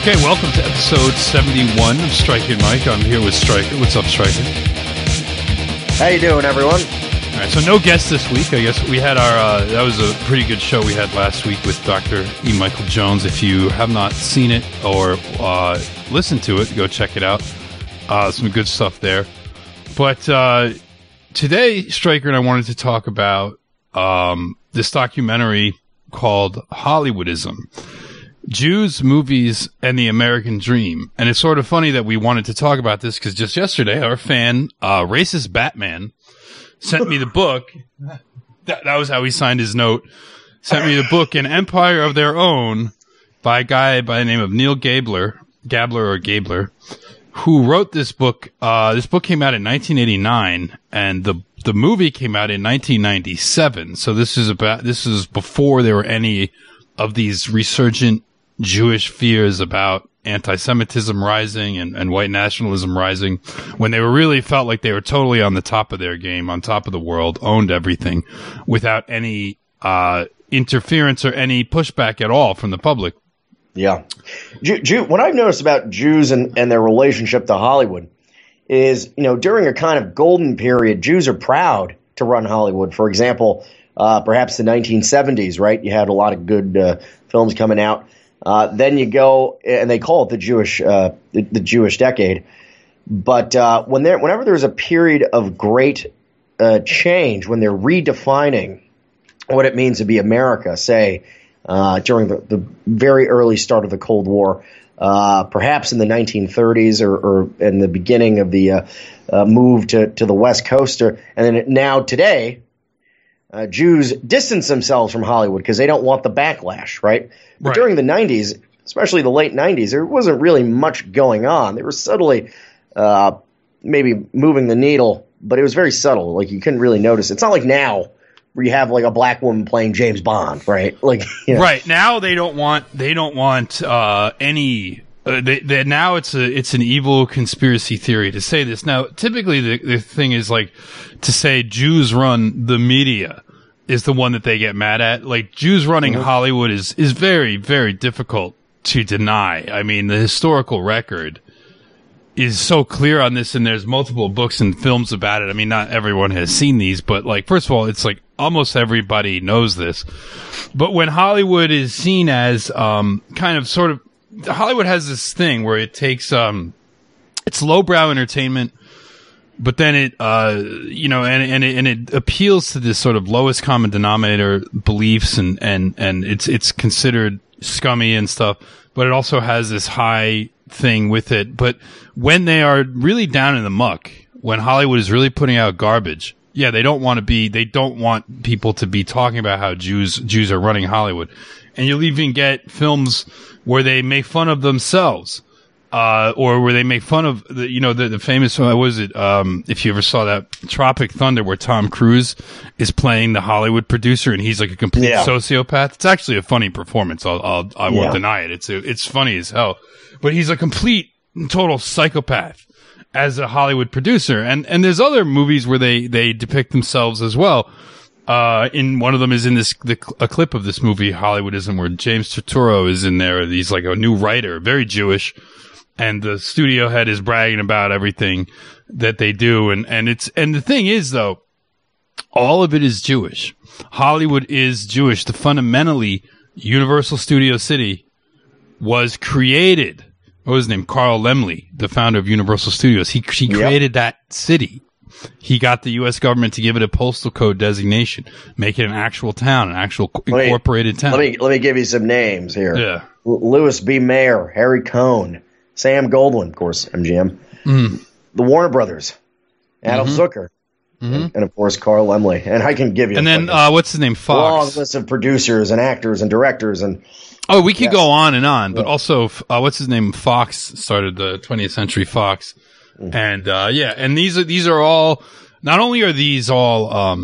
Okay, welcome to episode 71 of Striker and Mike. I'm here with Striker. What's up, Striker? How you doing, everyone? All right, so no guest this week. I guess we had our, that was a pretty good show we had last week with Dr. E. Michael Jones. If you have not seen it or listened to it, go check it out. Some good stuff there. But today, Striker and I wanted to talk about this documentary called Hollywoodism. Jews, Movies, and the American Dream. And it's sort of funny that we wanted to talk about this because just yesterday, our fan, Racist Batman, sent me the book. That was how he signed his note. Sent me the book, An Empire of Their Own, by a guy by the name of Neil Gabler, who wrote this book. This book came out in 1989, and the movie came out in 1997. So this is before there were any of these resurgent Jewish fears about anti-Semitism rising and white nationalism rising, when they were really felt like they were totally on the top of their game, on top of the world, owned everything without any interference or any pushback at all from the public. Yeah. What I've noticed about Jews and their relationship to Hollywood is, during a kind of golden period, Jews are proud to run Hollywood. For example, perhaps the 1970s, right? You had a lot of good films coming out. Then you go, and they call it the Jewish decade. But whenever there's a period of great change, when they're redefining what it means to be America, say during the very early start of the Cold War, perhaps in the 1930s or in the beginning of the move to the West Coast, and then now today. Jews distance themselves from Hollywood because they don't want the backlash, right? But during the 90s, especially the late 90s, there wasn't really much going on. They were subtly maybe moving the needle, but it was very subtle. Like, you couldn't really notice. It's not like now where you have like a black woman playing James Bond, right? Like, Right. Now they don't want any. Now it's an evil conspiracy theory to say this. Now, typically the thing is like to say Jews run the media is the one that they get mad at. Like, Jews running Hollywood is very, very difficult to deny. I mean, the historical record is so clear on this, and there's multiple books and films about it. I mean, not everyone has seen these, but like, first of all, it's like almost everybody knows this. But when Hollywood is seen as Hollywood has this thing where it takes it's lowbrow entertainment, but then it it appeals to this sort of lowest common denominator beliefs, and it's considered scummy and stuff, but it also has this high thing with it. But when they are really down in the muck, when Hollywood is really putting out garbage, they don't want people to be talking about how Jews are running Hollywood. And you'll even get films where they make fun of themselves, or where they make fun of the famous one. Was it if you ever saw that Tropic Thunder, where Tom Cruise is playing the Hollywood producer and he's like a complete sociopath? It's actually a funny performance. I won't deny it. It's funny as hell, but he's a complete total psychopath as a Hollywood producer. And there's other movies where they depict themselves as well. In one of them is in a clip of this movie Hollywoodism, where James Turturro is in there. He's like a new writer, very Jewish, and the studio head is bragging about everything that they do. And the thing is, though, all of it is Jewish. Hollywood is Jewish. The fundamentally Universal Studio City was created. What was his name? Carl Laemmle, the founder of Universal Studios. He created that city. He got the U.S. government to give it a postal code designation, make it an actual town, an actual incorporated town. Let me give you some names here. Yeah. Louis B. Mayer, Harry Cohn, Sam Goldwyn, of course, MGM. The Warner Brothers, Adolf Zucker, and of course Carl Laemmle. And I can give you. And then what's his name? Fox. A long list of producers and actors and directors and. Oh, we could go on and on, but also what's his name? Fox started the 20th Century Fox. And and these are all, not only are these all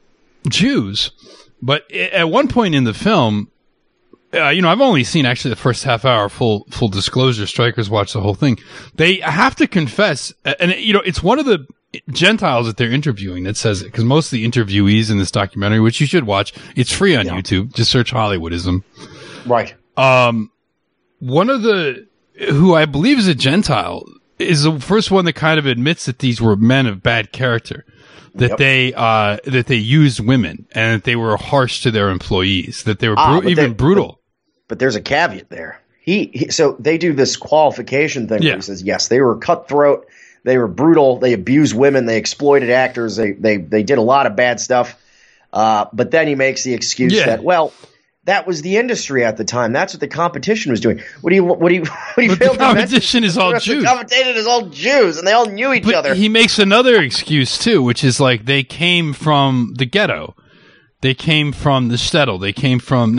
Jews, but at one point in the film, I've only seen actually the first half hour. Full disclosure, Strikers watch the whole thing. They have to confess, and it's one of the Gentiles that they're interviewing that says it, because most of the interviewees in this documentary, which you should watch, it's free on YouTube. Just search Hollywoodism. Right. One of the who I believe is a Gentile, is the first one that kind of admits that these were men of bad character, that they used women and that they were harsh to their employees, that they were brutal. But there's a caveat there. So they do this qualification thing where he says, yes, they were cutthroat, they were brutal, they abused women, they exploited actors, they did a lot of bad stuff. But then he makes the excuse that, well, that was the industry at the time. That's what the competition was doing. What do you the competition is all Jews. The competition is all Jews, and they all knew each other. He makes another excuse too, which is like they came from the ghetto, they came from the shtetl, they came from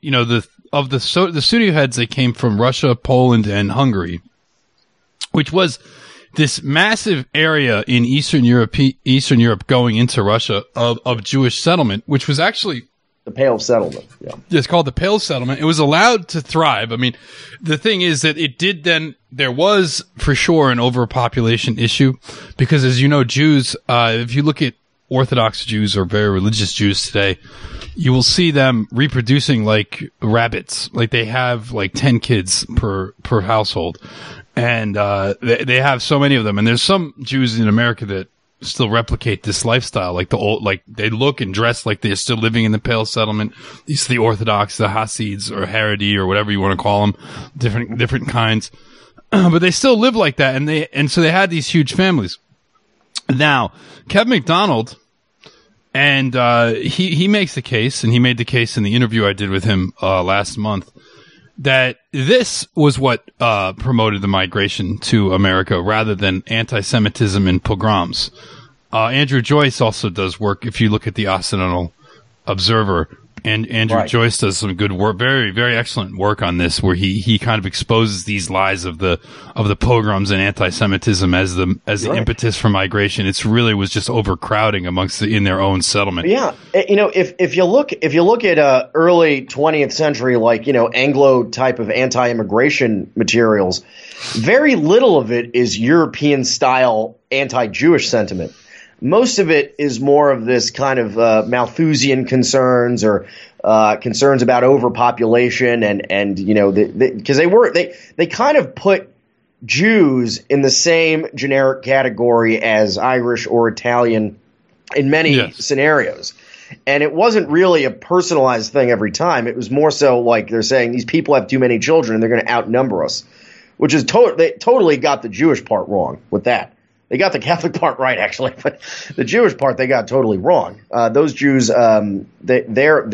the studio heads. They came from Russia, Poland, and Hungary, which was this massive area in Eastern Europe going into Russia of Jewish settlement, which was actually the Pale Settlement. Yeah, it's called the Pale Settlement. It was allowed to thrive. I mean, the thing is that it did then. There was for sure an overpopulation issue because, as you know, Jews. If you look at Orthodox Jews or very religious Jews today, you will see them reproducing like rabbits. Like they have like 10 kids per household. And they have so many of them. And there's some Jews in America that still replicate this lifestyle. Like they look and dress like they're still living in the Pale Settlement. These are the Orthodox, the Hasids or Haredi or whatever you want to call them. Different kinds. But they still live like that. And so they had these huge families. Now, Kevin McDonald, and he makes the case, and he made the case in the interview I did with him last month, that this was what promoted the migration to America rather than anti-Semitism and pogroms. Andrew Joyce also does work, if you look at the Occidental Observer, and Andrew Joyce does some good work, very, very excellent work on this, where he kind of exposes these lies of the pogroms and anti-Semitism as the impetus for migration. It's really was just overcrowding in their own settlement. Yeah, if you look at early 20th century, like Anglo type of anti-immigration materials, very little of it is European style anti-Jewish sentiment. Most of it is more of this kind of Malthusian concerns or concerns about overpopulation and because they kind of put Jews in the same generic category as Irish or Italian in many scenarios. And it wasn't really a personalized thing every time. It was more so like they're saying these people have too many children and they're going to outnumber us, which is they totally got the Jewish part wrong with that. They got the Catholic part right, actually, but the Jewish part they got totally wrong. Those Jews, but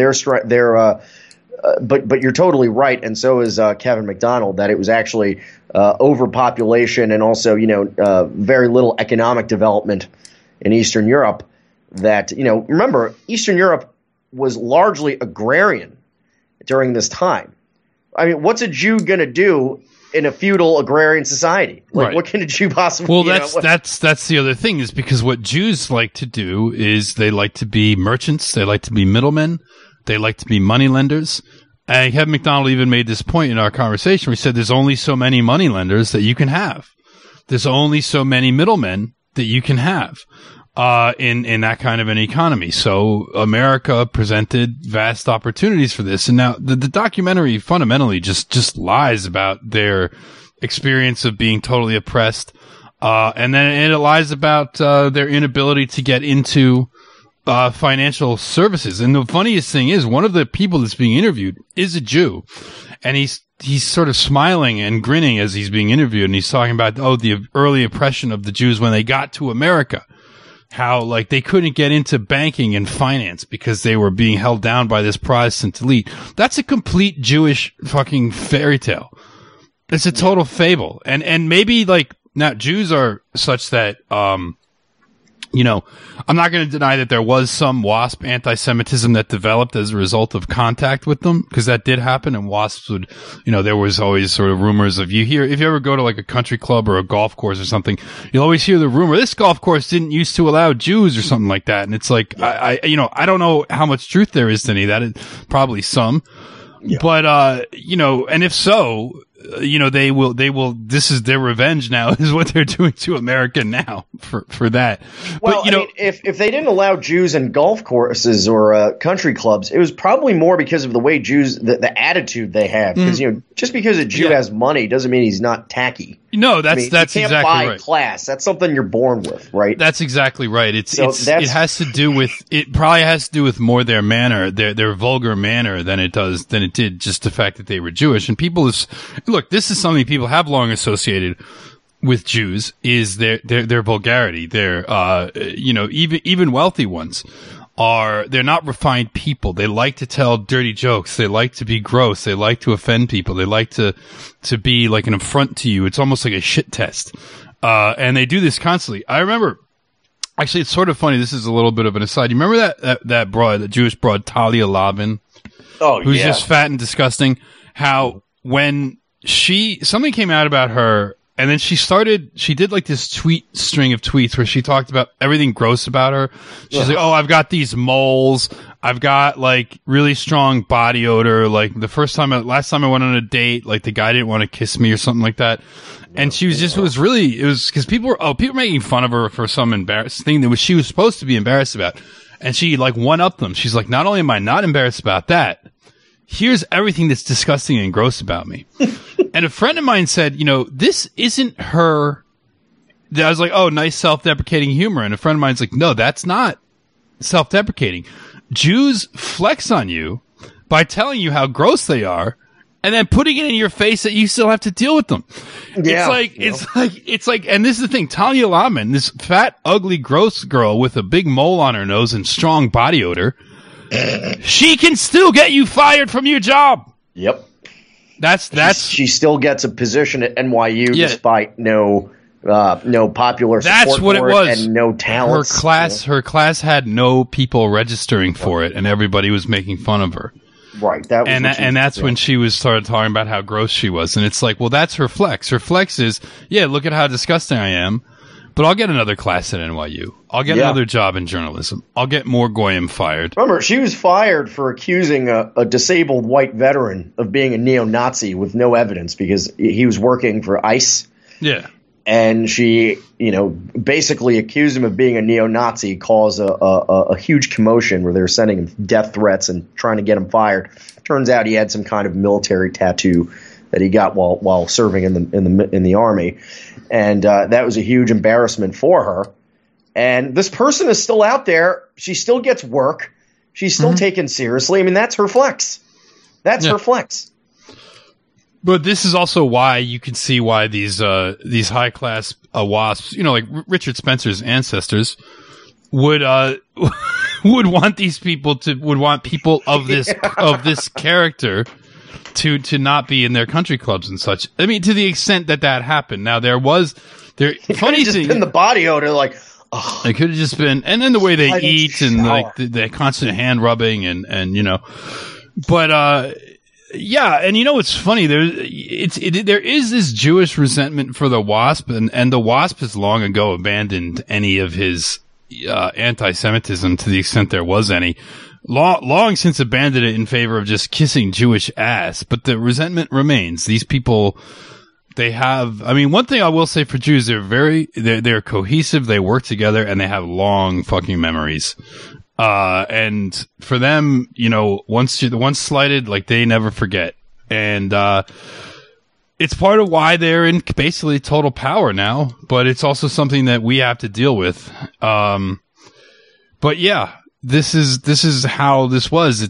you're totally right, and so is Kevin McDonald, that it was actually overpopulation and also very little economic development in Eastern Europe. That remember, Eastern Europe was largely agrarian during this time. I mean, what's a Jew going to do in a feudal agrarian society? Like, what can a Jew possibly? Well, that's the other thing, is because what Jews like to do is they like to be merchants, they like to be middlemen, they like to be moneylenders. And Kevin McDonald even made this point in our conversation where he said there's only so many moneylenders that you can have. There's only so many middlemen that you can have in that kind of an economy. So America presented vast opportunities for this. And now the documentary fundamentally just lies about their experience of being totally oppressed. And then it lies about their inability to get into financial services. And the funniest thing is, one of the people that's being interviewed is a Jew, and he's sort of smiling and grinning as he's being interviewed, and he's talking about the early oppression of the Jews when they got to America. How, like, they couldn't get into banking and finance because they were being held down by this Protestant elite. That's a complete Jewish fucking fairy tale. It's a total fable. And maybe, like, now Jews are such that, I'm not going to deny that there was some WASP anti-Semitism that developed as a result of contact with them, because that did happen, and WASPs would, there was always sort of rumors of, if you ever go to like a country club or a golf course or something, you'll always hear the rumor, this golf course didn't used to allow Jews or something like that. And it's like, I don't know how much truth there is to any of that. Probably some. Yeah. But, and if so, they will, this is their revenge now, is what they're doing to America now for that. Well, but, if they didn't allow Jews in golf courses or country clubs, it was probably more because of the way Jews, the attitude they have. Because, just because a Jew has money doesn't mean he's not tacky. No, that's you can't exactly buy right. Class. That's something you're born with, right? That's exactly right. It has to do with more their manner, their vulgar manner than it did just the fact that they were Jewish. And look, this is something people have long associated with Jews, is their vulgarity. Their even wealthy ones they're not refined people. They like to tell dirty jokes. They like to be gross. They like to offend people. They like to be like an affront to you. It's almost like a shit test. And they do this constantly. I remember, actually, it's sort of funny. This is a little bit of an aside. You remember that broad, the Jewish broad, Talia Lavin? Oh, who's just fat and disgusting. How when something came out about her, and then she did like this string of tweets where she talked about everything gross about her. She's like, oh, I've got these moles. I've got like really strong body odor. Like last time I went on a date, like the guy didn't want to kiss me or something like that. And she was because people were making fun of her for some embarrassing thing that she was supposed to be embarrassed about. And she like one-upped them. She's like, not only am I not embarrassed about that, here's everything that's disgusting and gross about me. And a friend of mine said, this isn't her. I was like, oh, nice self-deprecating humor. And a friend of mine's like, no, that's not self-deprecating. Jews flex on you by telling you how gross they are and then putting it in your face that you still have to deal with them. Yeah, It's like, and this is the thing, Talia Lavin, this fat, ugly, gross girl with a big mole on her nose and strong body odor, she can still get you fired from your job. Yep. She still gets a position at NYU despite no popular support. That's what it was. And no talent. Her class had no people registering for it, and everybody was making fun of her. Right. That's when she started talking about how gross she was, and it's like, well, that's her flex. Her flex is, look at how disgusting I am, but I'll get another class at NYU. I'll get another job in journalism. I'll get more Goyim fired. Remember, she was fired for accusing a disabled white veteran of being a neo-Nazi with no evidence because he was working for ICE. Yeah. And she, basically accused him of being a neo-Nazi, caused a huge commotion where they were sending him death threats and trying to get him fired. Turns out he had some kind of military tattoo that he got while serving in the army, and that was a huge embarrassment for her. And this person is still out there. She still gets work. She's still taken seriously. I mean, that's her flex. That's her flex. But this is also why you can see why these high class WASPs, like Richard Spencer's ancestors, would want people of this character to not be in their country clubs and such. I mean, to the extent that happened. Now funny thing, been the body odor, like. Oh, it could have just been, and then the way they eat and like the constant hand rubbing and but yeah, and it's funny. There is this Jewish resentment for the WASP, and the WASP has long ago abandoned any of his anti-Semitism to the extent there was any. Long since abandoned it in favor of just kissing Jewish ass, but the resentment remains. These people, they have, one thing I will say for Jews, they're cohesive, they work together, and they have long fucking memories. And for them, once slighted, like, they never forget. And, it's part of why they're in basically total power now, but it's also something that we have to deal with. But yeah, this is how this was.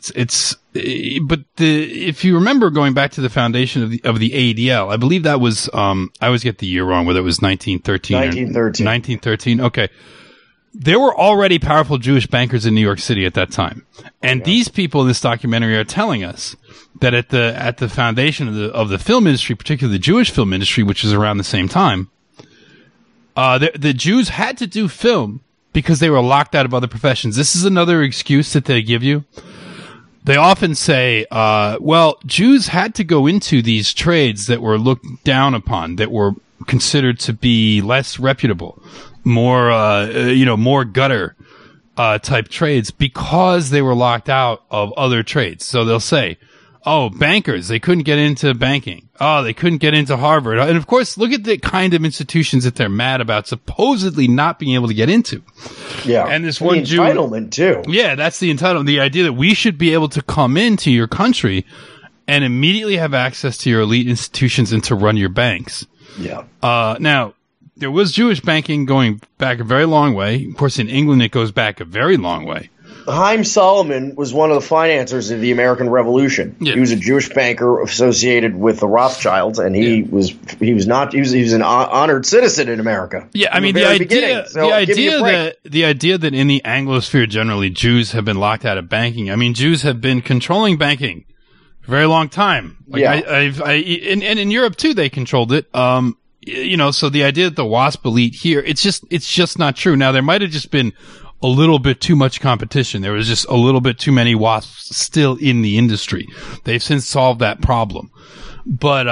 If you remember going back to the foundation of the ADL, I believe that was, I always get the year wrong, whether it was 1913. 1913. Okay. There were already powerful Jewish bankers in New York City at that time. And these people in this documentary are telling us that at the foundation of the film industry, particularly the Jewish film industry, which is around the same time, the Jews had to do film because they were locked out of other professions. This is another excuse that they give you. They often say, Jews had to go into these trades that were looked down upon, that were considered to be less reputable, more gutter type trades, because they were locked out of other trades. So they'll say, Oh, bankers. They couldn't get into banking. Oh, they couldn't get into Harvard. And of course, look at the kind of institutions that they're mad about supposedly not being able to get into. Yeah. And this the one Jew. entitlement, too. Yeah, that's the entitlement. The idea that we should be able to come into your country and immediately have access to your elite institutions and to run your banks. Yeah. Now, there was Jewish banking going back a very long way. Of course, in England, it goes back a very long way. Haim Solomon was one of the financiers of the American Revolution. Yeah. He was a Jewish banker associated with the Rothschilds, and he was an honored citizen in America. Yeah, I mean the idea that in the Anglosphere generally Jews have been locked out of banking. I mean, Jews have been controlling banking for a very long time. Like and in Europe too, they controlled it. So the idea that the WASP elite here, it's just not true. Now there might have just been a little bit too much competition. There was just a little bit too many WASPs still in the industry. They've since solved that problem. But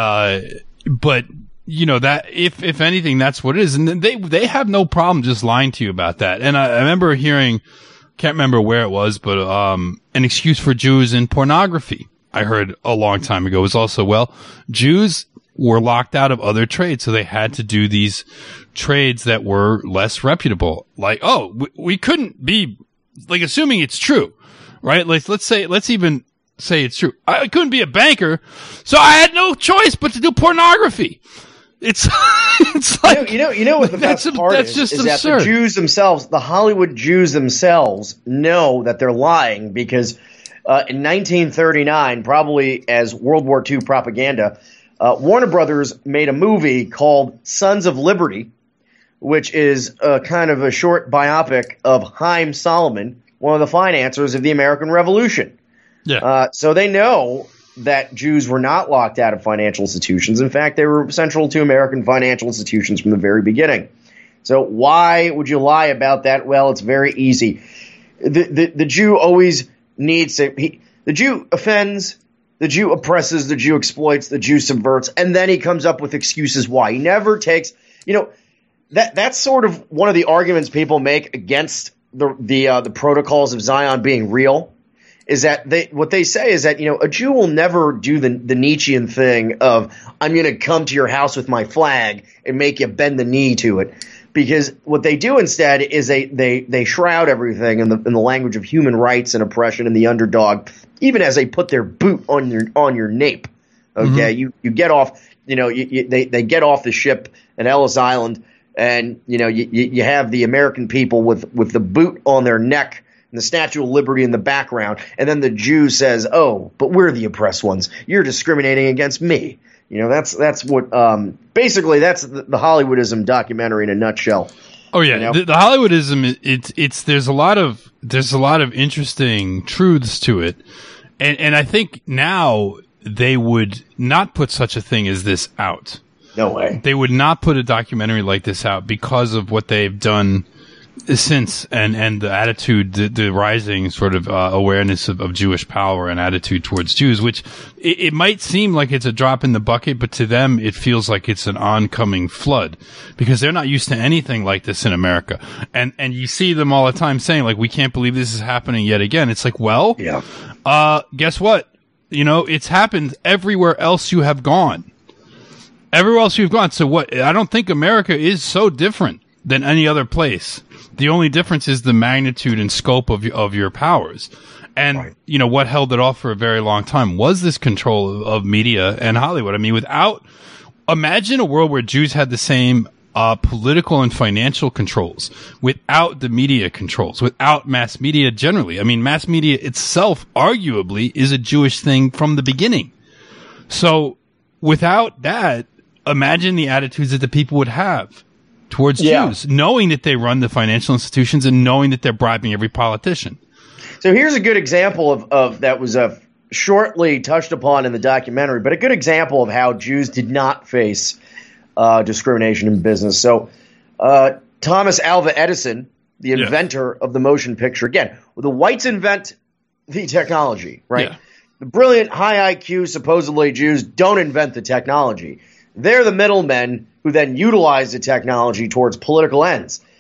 that if anything, that's what it is. And they have no problem just lying to you about that. And I remember hearing, can't remember where it was, but, an excuse for Jews in pornography. I heard a long time ago was also, Jews were locked out of other trades, so they had to do these trades that were less reputable. Like, we couldn't be, like, assuming it's true, right? Let's even say it's true. I couldn't be a banker, so I had no choice but to do pornography. It's like, you know what the best part is just is absurd. that the Jews themselves, the Hollywood Jews themselves, know that they're lying because in 1939, probably as World War II propaganda, Warner Brothers made a movie called Sons of Liberty, which is kind of a short biopic of Haim Solomon, one of the financiers of the American Revolution. Yeah. So they know that Jews were not locked out of financial institutions. In fact, they were central to American financial institutions from the very beginning. So why would you lie about that? Well, it's very easy. The Jew always needs to – the Jew offends – the Jew oppresses, the Jew exploits, the Jew subverts, and then he comes up with excuses why. He never takes, that's sort of one of the arguments people make against the protocols of Zion being real, is that what they say is that, a Jew will never do the Nietzschean thing of, I'm going to come to your house with my flag and make you bend the knee to it. Because what they do instead is they shroud everything in the language of human rights and oppression and the underdog, even as they put their boot on your nape. Okay, you get off, they get off the ship at Ellis Island, and you have the American people with the boot on their neck and the Statue of Liberty in the background, and then the Jew says, "Oh, but we're the oppressed ones. You're discriminating against me." That's what basically that's the Hollywoodism documentary in a nutshell. Oh yeah, the Hollywoodism it's there's a lot of interesting truths to it, and I think now they would not put such a thing as this out. No way. They would not put a documentary like this out because of what they've done since and the attitude, the rising sort of awareness of Jewish power and attitude towards Jews, which it might seem like it's a drop in the bucket, but to them it feels like it's an oncoming flood because they're not used to anything like this in America. And you see them all the time saying like, we can't believe this is happening yet again. It's like, guess what? It's happened everywhere else you have gone. Everywhere else you've gone. So what? I don't think America is so different than any other place. The only difference is the magnitude and scope of your powers. And, right. What held it off for a very long time was this control of media and Hollywood. I mean, imagine a world where Jews had the same political and financial controls without the media controls, without mass media generally. I mean, mass media itself arguably is a Jewish thing from the beginning. So without that, imagine the attitudes that the people would have towards Jews, knowing that they run the financial institutions and knowing that they're bribing every politician. So here's a good example of that was shortly touched upon in the documentary, but a good example of how Jews did not face discrimination in business. So Thomas Alva Edison, the inventor of the motion picture, again, the whites invent the technology, right? Yeah. The brilliant, high IQ, supposedly Jews don't invent the technology. They're the middlemen who then utilize the technology towards political ends.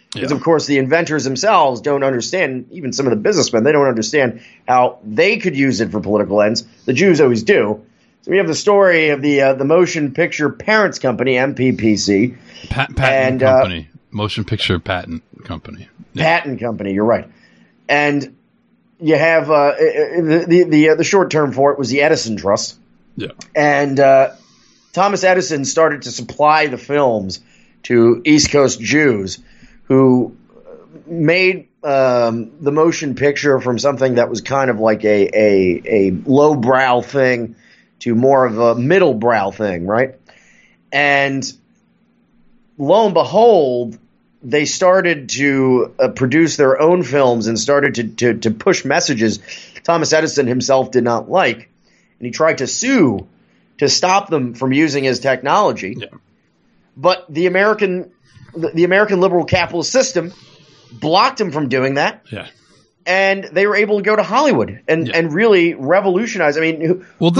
Because, of course, the inventors themselves don't understand, even some of the businessmen, they don't understand how they could use it for political ends. The Jews always do. So we have the story of the Motion Picture Parents Company, MPPC. Patent Company. Motion Picture Patent Company. Yeah. Patent Company, you're right. And you have the short term for it was the Edison Trust. Yeah. And Thomas Edison started to supply the films to East Coast Jews who made the motion picture from something that was kind of like a lowbrow thing to more of a middle-brow thing, right? And lo and behold, they started to produce their own films and started to push messages Thomas Edison himself did not like. And he tried to sue to stop them from using his technology. Yeah. But the American liberal capitalist system blocked him from doing that. Yeah. And they were able to go to Hollywood and really revolutionize. I mean, who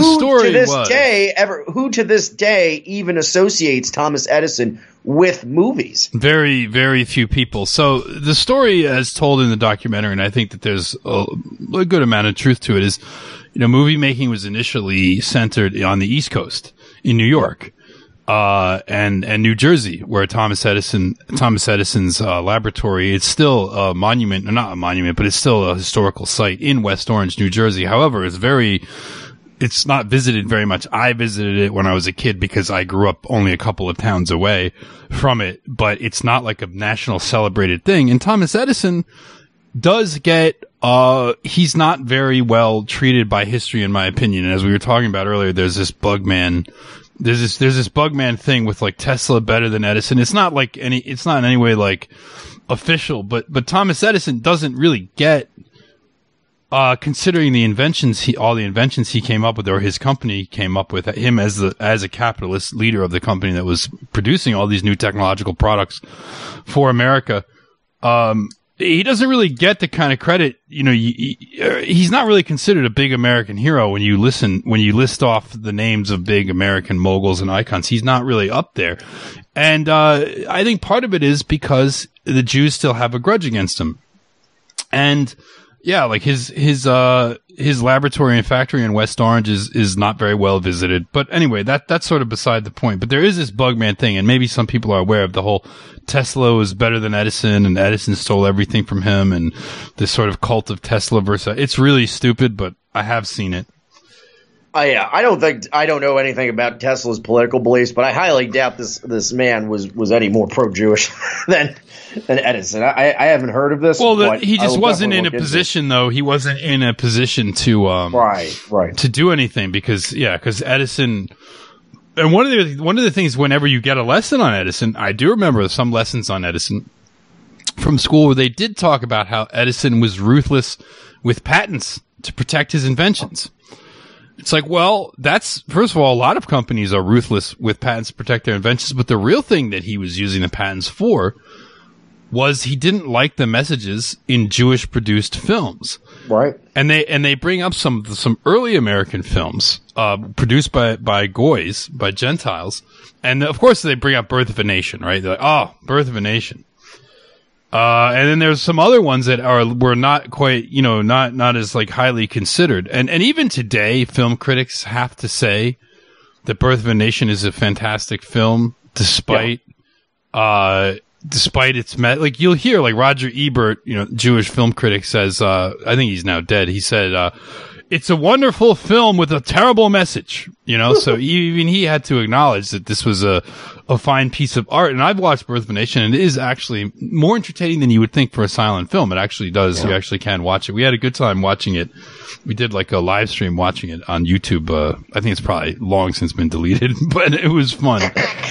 to this day even associates Thomas Edison with movies? Very, very few people. So the story, as told in the documentary, and I think that there's a good amount of truth to it, is, movie making was initially centered on the East Coast in New York. And New Jersey, where Thomas Edison's laboratory, it's still a monument, or not a monument, but it's still a historical site in West Orange, New Jersey. However, it's not visited very much. I visited it when I was a kid because I grew up only a couple of towns away from it, but it's not like a national celebrated thing. And Thomas Edison does get, he's not very well treated by history, in my opinion. And as we were talking about earlier, there's this Bugman. There's this Bugman thing with like Tesla better than Edison. It's not in any way like official, but Thomas Edison doesn't really get, considering all the inventions he came up with, or his company came up with, him as a capitalist leader of the company that was producing all these new technological products for America. He doesn't really get the kind of credit, he's not really considered a big American hero when you list off the names of big American moguls and icons. He's not really up there. And, I think part of it is because the Jews still have a grudge against him. And yeah, like his laboratory and factory in West Orange is not very well visited. But anyway, that's sort of beside the point. But there is this Bugman thing, and maybe some people are aware of the whole Tesla was better than Edison, and Edison stole everything from him, and this sort of cult of Tesla versus. It's really stupid, but I have seen it. Yeah, I don't know anything about Tesla's political beliefs, but I highly doubt this man was any more pro-Jewish than Edison. I haven't heard of this. Well, he just wasn't in a position, though. He wasn't in a position to right to do anything because Edison. And one of the things, whenever you get a lesson on Edison, I do remember some lessons on Edison from school where they did talk about how Edison was ruthless with patents to protect his inventions. It's like, well, that's, first of all, a lot of companies are ruthless with patents to protect their inventions, but the real thing that he was using the patents for was he didn't like the messages in Jewish produced films. Right. And they bring up some early American films, produced by Goys, by Gentiles. And of course they bring up Birth of a Nation, right? They're like, oh, Birth of a Nation. And then there's some other ones that were not quite, not as like highly considered. And even today, film critics have to say that Birth of a Nation is a fantastic film, despite its like you'll hear like Roger Ebert, Jewish film critic says, I think he's now dead. He said, it's a wonderful film with a terrible message, so even he had to acknowledge that this was a fine piece of art. And I've watched Birth of a Nation, and it is actually more entertaining than you would think for a silent film. It actually does. Yeah. You actually can watch it. We had a good time watching it. We did like a live stream watching it on YouTube. I think it's probably long since been deleted, but it was fun.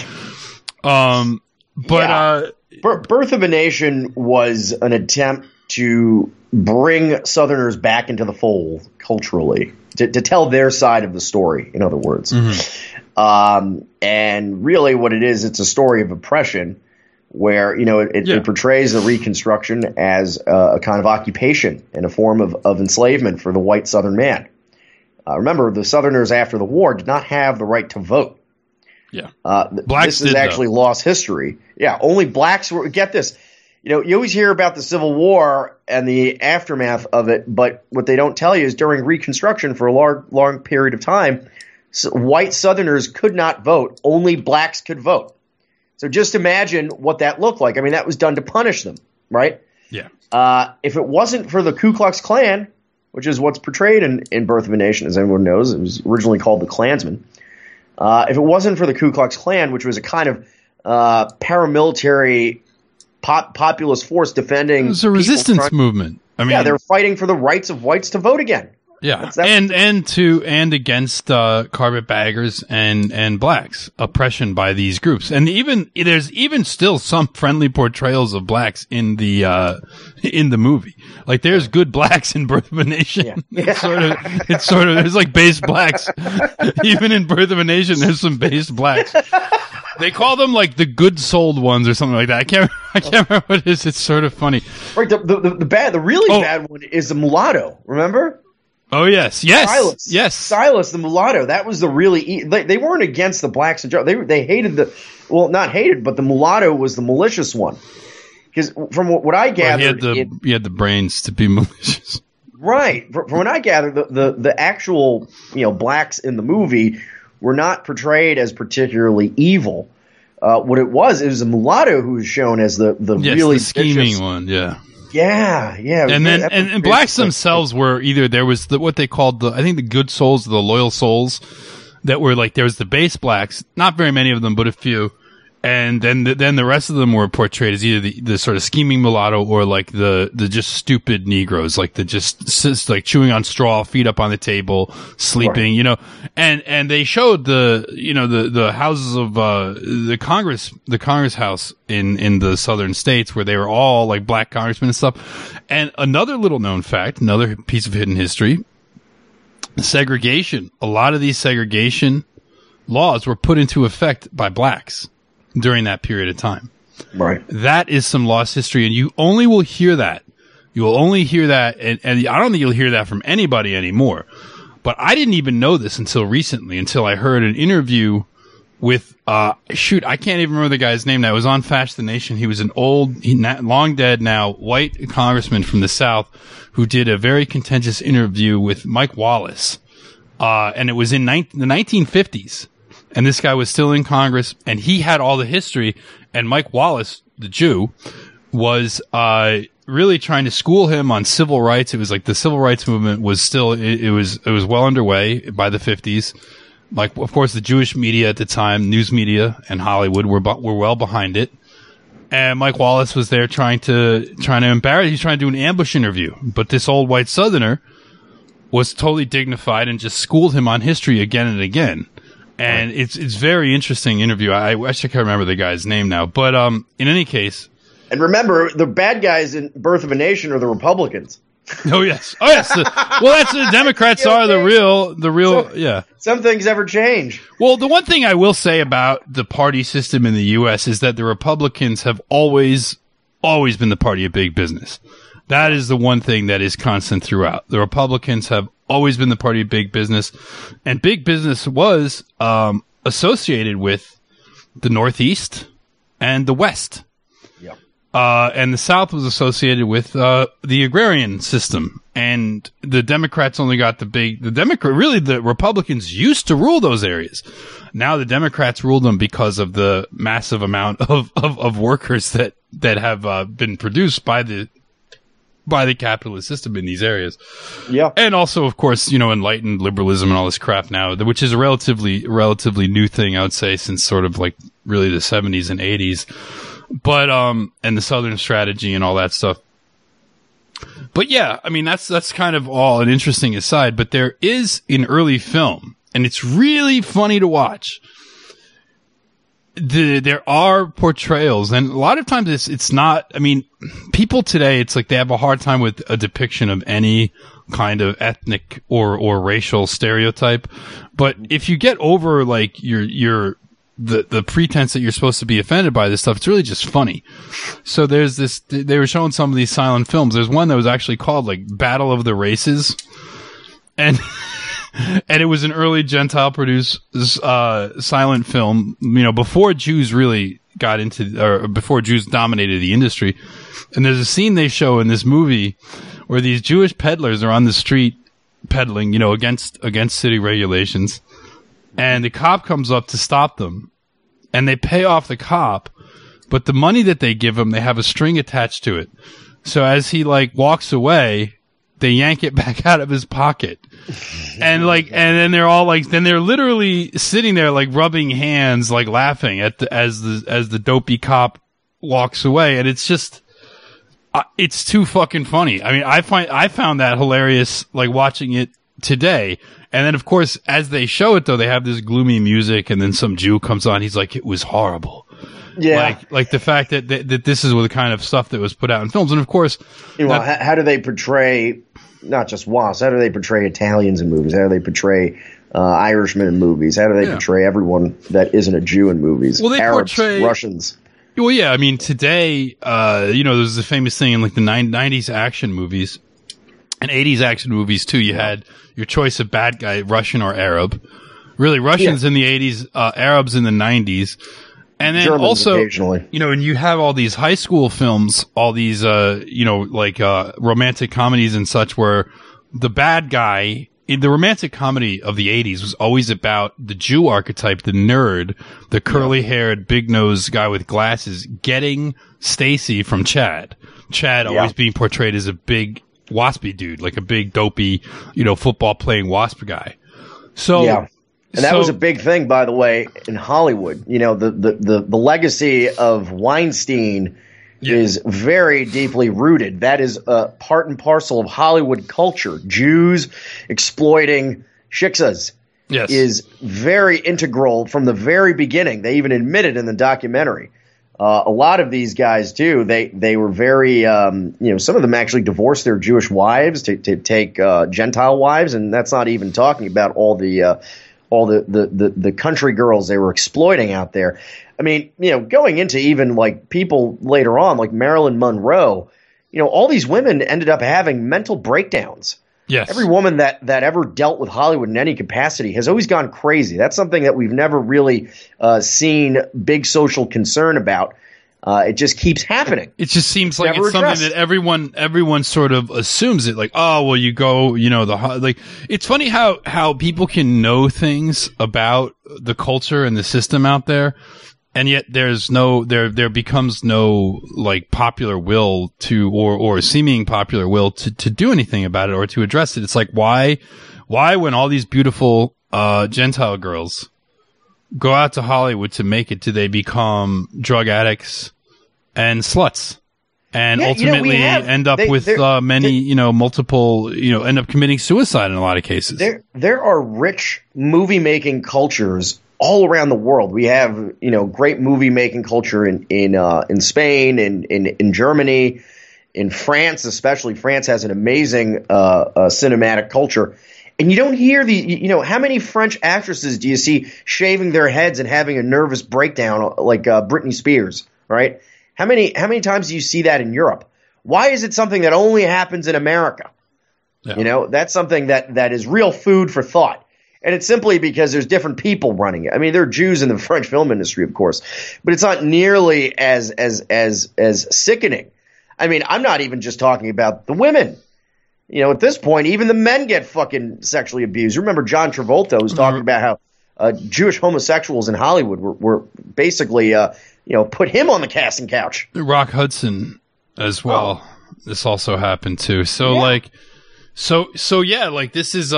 Birth of a Nation was an attempt to bring Southerners back into the fold culturally, to tell their side of the story, in other words. Mm-hmm. And really what it is, it's a story of oppression where, it portrays the Reconstruction as a kind of occupation and a form of enslavement for the white Southern man. Remember, the Southerners after the war did not have the right to vote. Yeah. Blacks this is actually lost history. Yeah, only blacks were, get this, you always hear about the Civil War and the aftermath of it, but what they don't tell you is during Reconstruction for a long period of time, white Southerners could not vote. Only blacks could vote. So just imagine what that looked like. I mean, that was done to punish them, right? Yeah. If it wasn't for the Ku Klux Klan, which is what's portrayed in Birth of a Nation, as everyone knows, it was originally called the Klansman. If it wasn't for the Ku Klux Klan, which was a kind of paramilitary populist force defending, it was a resistance movement. I mean, they were fighting for the rights of whites to vote again. Yeah, and against carpetbaggers and blacks, oppression by these groups, and there's even still some friendly portrayals of blacks in the movie. Like there's good blacks in Birth of a Nation. Yeah. It's sort of there's like base blacks. Even in Birth of a Nation, there's some base blacks. They call them like the good souled ones or something like that. I can't remember what it is. It's sort of funny. Right. The really bad one is the mulatto. Remember? Oh yes. Silas, the mulatto. That was the really. They weren't against the blacks and they hated not hated, but the mulatto was the malicious one. Because from what I gathered, he had the brains to be malicious. Right. From what I gathered, the actual blacks in the movie were not portrayed as particularly evil. What it was a mulatto who was shown as the really the scheming one. Yeah. Yeah. And blacks themselves were either there was what they called the good souls, the loyal souls that were like there was the base blacks, not very many of them, but a few. And then the rest of them were portrayed as either the sort of scheming mulatto or like the just stupid Negroes, like the just like chewing on straw, feet up on the table, sleeping, right. And they showed the houses of the Congress House in the southern states where they were all like black congressmen and stuff. And another little known fact, another piece of hidden history, segregation. A lot of these segregation laws were put into effect by blacks during that period of time. Right. That is some lost history, and you only will hear that. You will only hear that, and I don't think you'll hear that from anybody anymore. But I didn't even know this until recently, until I heard an interview with, I can't even remember the guy's name now. It was on Fashion the Nation. He was an long dead now, white congressman from the South who did a very contentious interview with Mike Wallace. And it was in the 1950s. And this guy was still in Congress, and he had all the history. And Mike Wallace, the Jew, was really trying to school him on civil rights. It was like the civil rights movement was still it was well underway by the 50s. Like, of course, the Jewish media at the time, news media and Hollywood were well behind it. And Mike Wallace was there trying to embarrass. He was trying to do an ambush interview, but this old white Southerner was totally dignified and just schooled him on history again and again. And it's very interesting interview. I actually can't remember the guy's name now, but in any case. And remember, the bad guys in Birth of a Nation are the Republicans. Oh yes. That's the Democrats are the real. Yeah. Some things ever change. Well, the one thing I will say about the party system in the U.S. is that the Republicans have always been the party of big business. That is the one thing that is constant throughout. The Republicans have always been the party of big business, and big business was associated with the Northeast and the West. Yeah. And the South was associated with the agrarian system, and the Democrats only got the Republicans used to rule those areas. Now the Democrats rule them because of the massive amount of workers that have been produced by the capitalist system in these areas. Yeah. And also, of course, enlightened liberalism and all this crap now, which is a relatively new thing, I would say, since sort of like really the 70s and 80s. But, and the Southern strategy and all that stuff. But yeah, I mean, that's kind of all an interesting aside, but there is in early film, and it's really funny to watch. There are portrayals, and a lot of times it's not, I mean, people today, it's like they have a hard time with a depiction of any kind of ethnic or racial stereotype. But if you get over like the pretense that you're supposed to be offended by this stuff, it's really just funny. So there's they were showing some of these silent films. There's one that was actually called like Battle of the Races. And it was an early Gentile produced silent film, before Jews really got into, or before Jews dominated the industry. And there's a scene they show in this movie where these Jewish peddlers are on the street peddling, you know, against city regulations. And the cop comes up to stop them. And they pay off the cop, but the money that they give him, they have a string attached to it. So as he like walks away, they yank it back out of his pocket. And then they're all like, then they're literally sitting there like rubbing hands, like laughing at as the dopey cop walks away. And it's just, it's too fucking funny. I mean, I found that hilarious, like watching it today. And then of course, as they show it though, they have this gloomy music and then some Jew comes on. He's like, it was horrible. Yeah. Like the fact that this is the kind of stuff that was put out in films. And of course, how do they portray not just WASPs? How do they portray Italians in movies? How do they portray Irishmen in movies? How do they portray everyone that isn't a Jew in movies? Well, they Arabs, portray Russians. Well, yeah. I mean, today, there's a famous thing in like the 90s action movies and 80s action movies too. You had your choice of bad guy, Russian or Arab. Really, Russians in the 80s, Arabs in the 90s. And then Germans also, occasionally. you know, and you have all these high school films, all these, romantic comedies and such where the bad guy in the romantic comedy of the 80s was always about the Jew archetype, the nerd, the curly haired, big nosed guy with glasses getting Stacy from Chad. Chad always being portrayed as a big waspy dude, like a big dopey, football playing wasp guy. So, and that was a big thing, by the way, in Hollywood. You know, the legacy of Weinstein is very deeply rooted. That is part and parcel of Hollywood culture. Jews exploiting shiksas is very integral from the very beginning. They even admitted in the documentary. A lot of these guys, too, they were very, some of them actually divorced their Jewish wives to take Gentile wives, and that's not even talking about all the country girls they were exploiting out there. I mean, going into even like people later on, like Marilyn Monroe, all these women ended up having mental breakdowns. Yes. Every woman that ever dealt with Hollywood in any capacity has always gone crazy. That's something that we've never really seen big social concern about. It just keeps happening. It just seems like it's something that everyone sort of assumes it. Like, oh, well, you go, it's funny how people can know things about the culture and the system out there, and yet there becomes no like popular will to, or seeming popular will to do anything about it or to address it. It's like, why when all these beautiful Gentile girls go out to Hollywood to make it, do they become drug addicts and sluts and ultimately end up with multiple, end up committing suicide in a lot of cases? There are rich movie making cultures all around the world. We have, great movie making culture in Spain, in Germany, in France, especially. France has an amazing cinematic culture. And you don't hear how many French actresses do you see shaving their heads and having a nervous breakdown like Britney Spears, right? How many times do you see that in Europe? Why is it something that only happens in America? Yeah. That's something that is real food for thought. And it's simply because there's different people running it. I mean, there are Jews in the French film industry, of course, but it's not nearly as sickening. I mean, I'm not even just talking about the women. At this point, even the men get fucking sexually abused. Remember, John Travolta was talking about how Jewish homosexuals in Hollywood were basically, put him on the casting couch. Rock Hudson as well. Oh. This also happened too. So this is,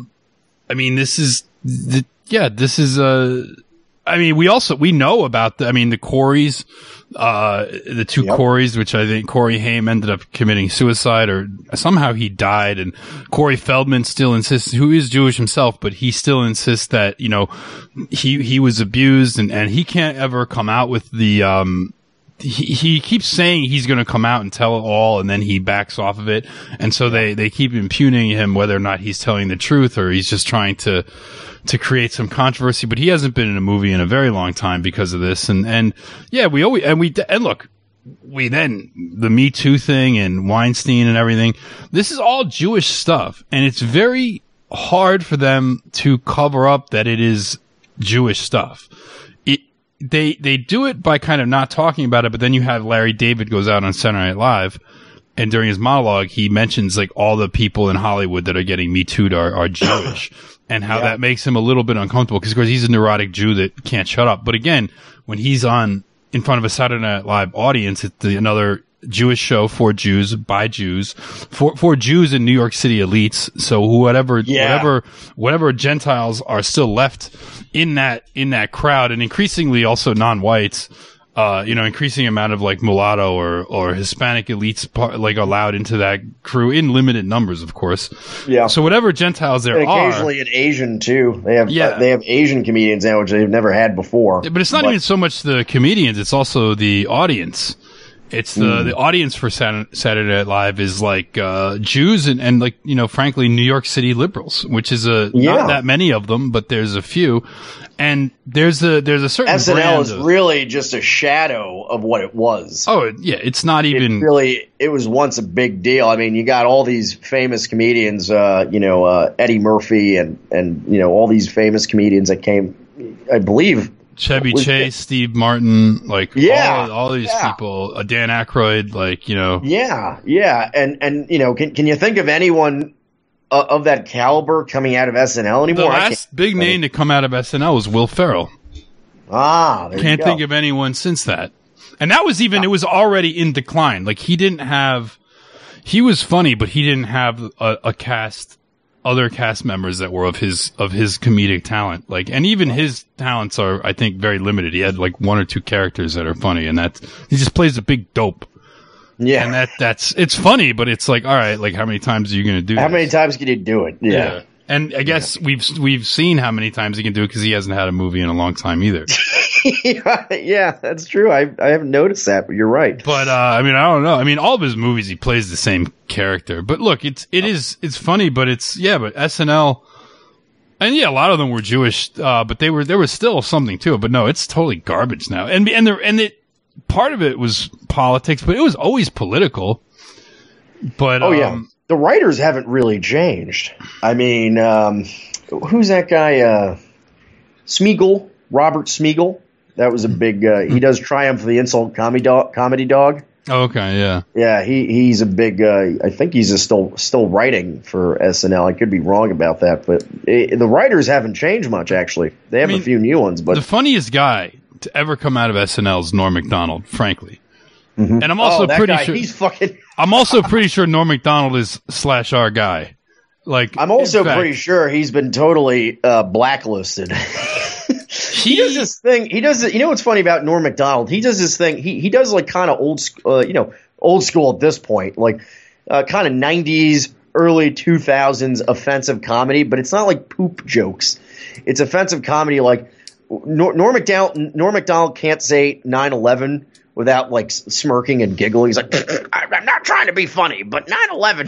we know about the Coreys, the two Coreys, which I think Corey Haim ended up committing suicide or somehow he died. And Corey Feldman still insists, who is Jewish himself, but he still insists that, he was abused and he can't ever come out with the, he keeps saying he's going to come out and tell it all, and then he backs off of it. And so they keep impugning him whether or not he's telling the truth or he's just trying to create some controversy. But he hasn't been in a movie in a very long time because of this. And look, the Me Too thing and Weinstein and everything, this is all Jewish stuff. And it's very hard for them to cover up that it is Jewish stuff. they do it by kind of not talking about it, but then you have Larry David goes out on Saturday Night Live, and during his monologue, he mentions like all the people in Hollywood that are getting Me Too'd are Jewish, and how that makes him a little bit uncomfortable because, of course, he's a neurotic Jew that can't shut up. But again, when he's on in front of a Saturday Night Live audience, it's another Jewish show for Jews by Jews for Jews in New York City elites. So whatever Gentiles are still left in that crowd, and increasingly also non-whites. Increasing amount of like mulatto or Hispanic elites like allowed into that crew in limited numbers, of course. Yeah. So whatever Gentiles there and occasionally an Asian too. They have Asian comedians now, which they've never had before. But it's not even so much the comedians; it's also the audience. It's the audience for Saturday Night Live is like Jews and like frankly New York City liberals, which is not that many of them, but there's a few. And there's a certain SNL is really just a shadow of what it was. Oh yeah, it's not even it was once a big deal. I mean, you got all these famous comedians, Eddie Murphy and all these famous comedians that came, I believe. Chevy Chase, Steve Martin, all these people, Dan Aykroyd, Yeah. And can you think of anyone of that caliber coming out of SNL anymore? The last big name to come out of SNL was Will Ferrell. Can't think of anyone since that. And that was it was already in decline. Like he was funny, but he didn't have other cast members that were of his comedic talent. Like, and even his talents are, I think, very limited. He had like one or two characters that are funny, and he just plays a big dope. Yeah. And it's funny, but it's like, all right, like how many times are you going to do How many times can you do it? Yeah. And I guess we've seen how many times he can do it because he hasn't had a movie in a long time either. Yeah, that's true. I haven't noticed that, but you're right. But I don't know. I mean, all of his movies he plays the same character. But look, it's funny, but but SNL, and a lot of them were Jewish, but there was still something to it. But no, it's totally garbage now. And part of it was politics, but it was always political. But the writers haven't really changed. I mean, who's that guy? Smeagol, Robert Smeagol. That was a big. He does Triumph of the Insult Comedy Dog. Oh, okay, yeah. Yeah, he's a big. I think he's still writing for SNL. I could be wrong about that, but the writers haven't changed much. Actually, they have a few new ones. But the funniest guy to ever come out of SNL is Norm Macdonald, frankly. Mm-hmm. And I'm also sure he's fucking. I'm also pretty sure Norm Macdonald is /our guy. Like, I'm also pretty sure he's been totally blacklisted. He does this thing. He does it. You know what's funny about Norm Macdonald? He does this thing. He does like kind of old school at this point, like kind of 90s, early 2000s offensive comedy. But it's not like poop jokes. It's offensive comedy. Like Norm Macdonald can't say 9/11 without like smirking and giggling. He's like, I'm not trying to be funny, but 9/11.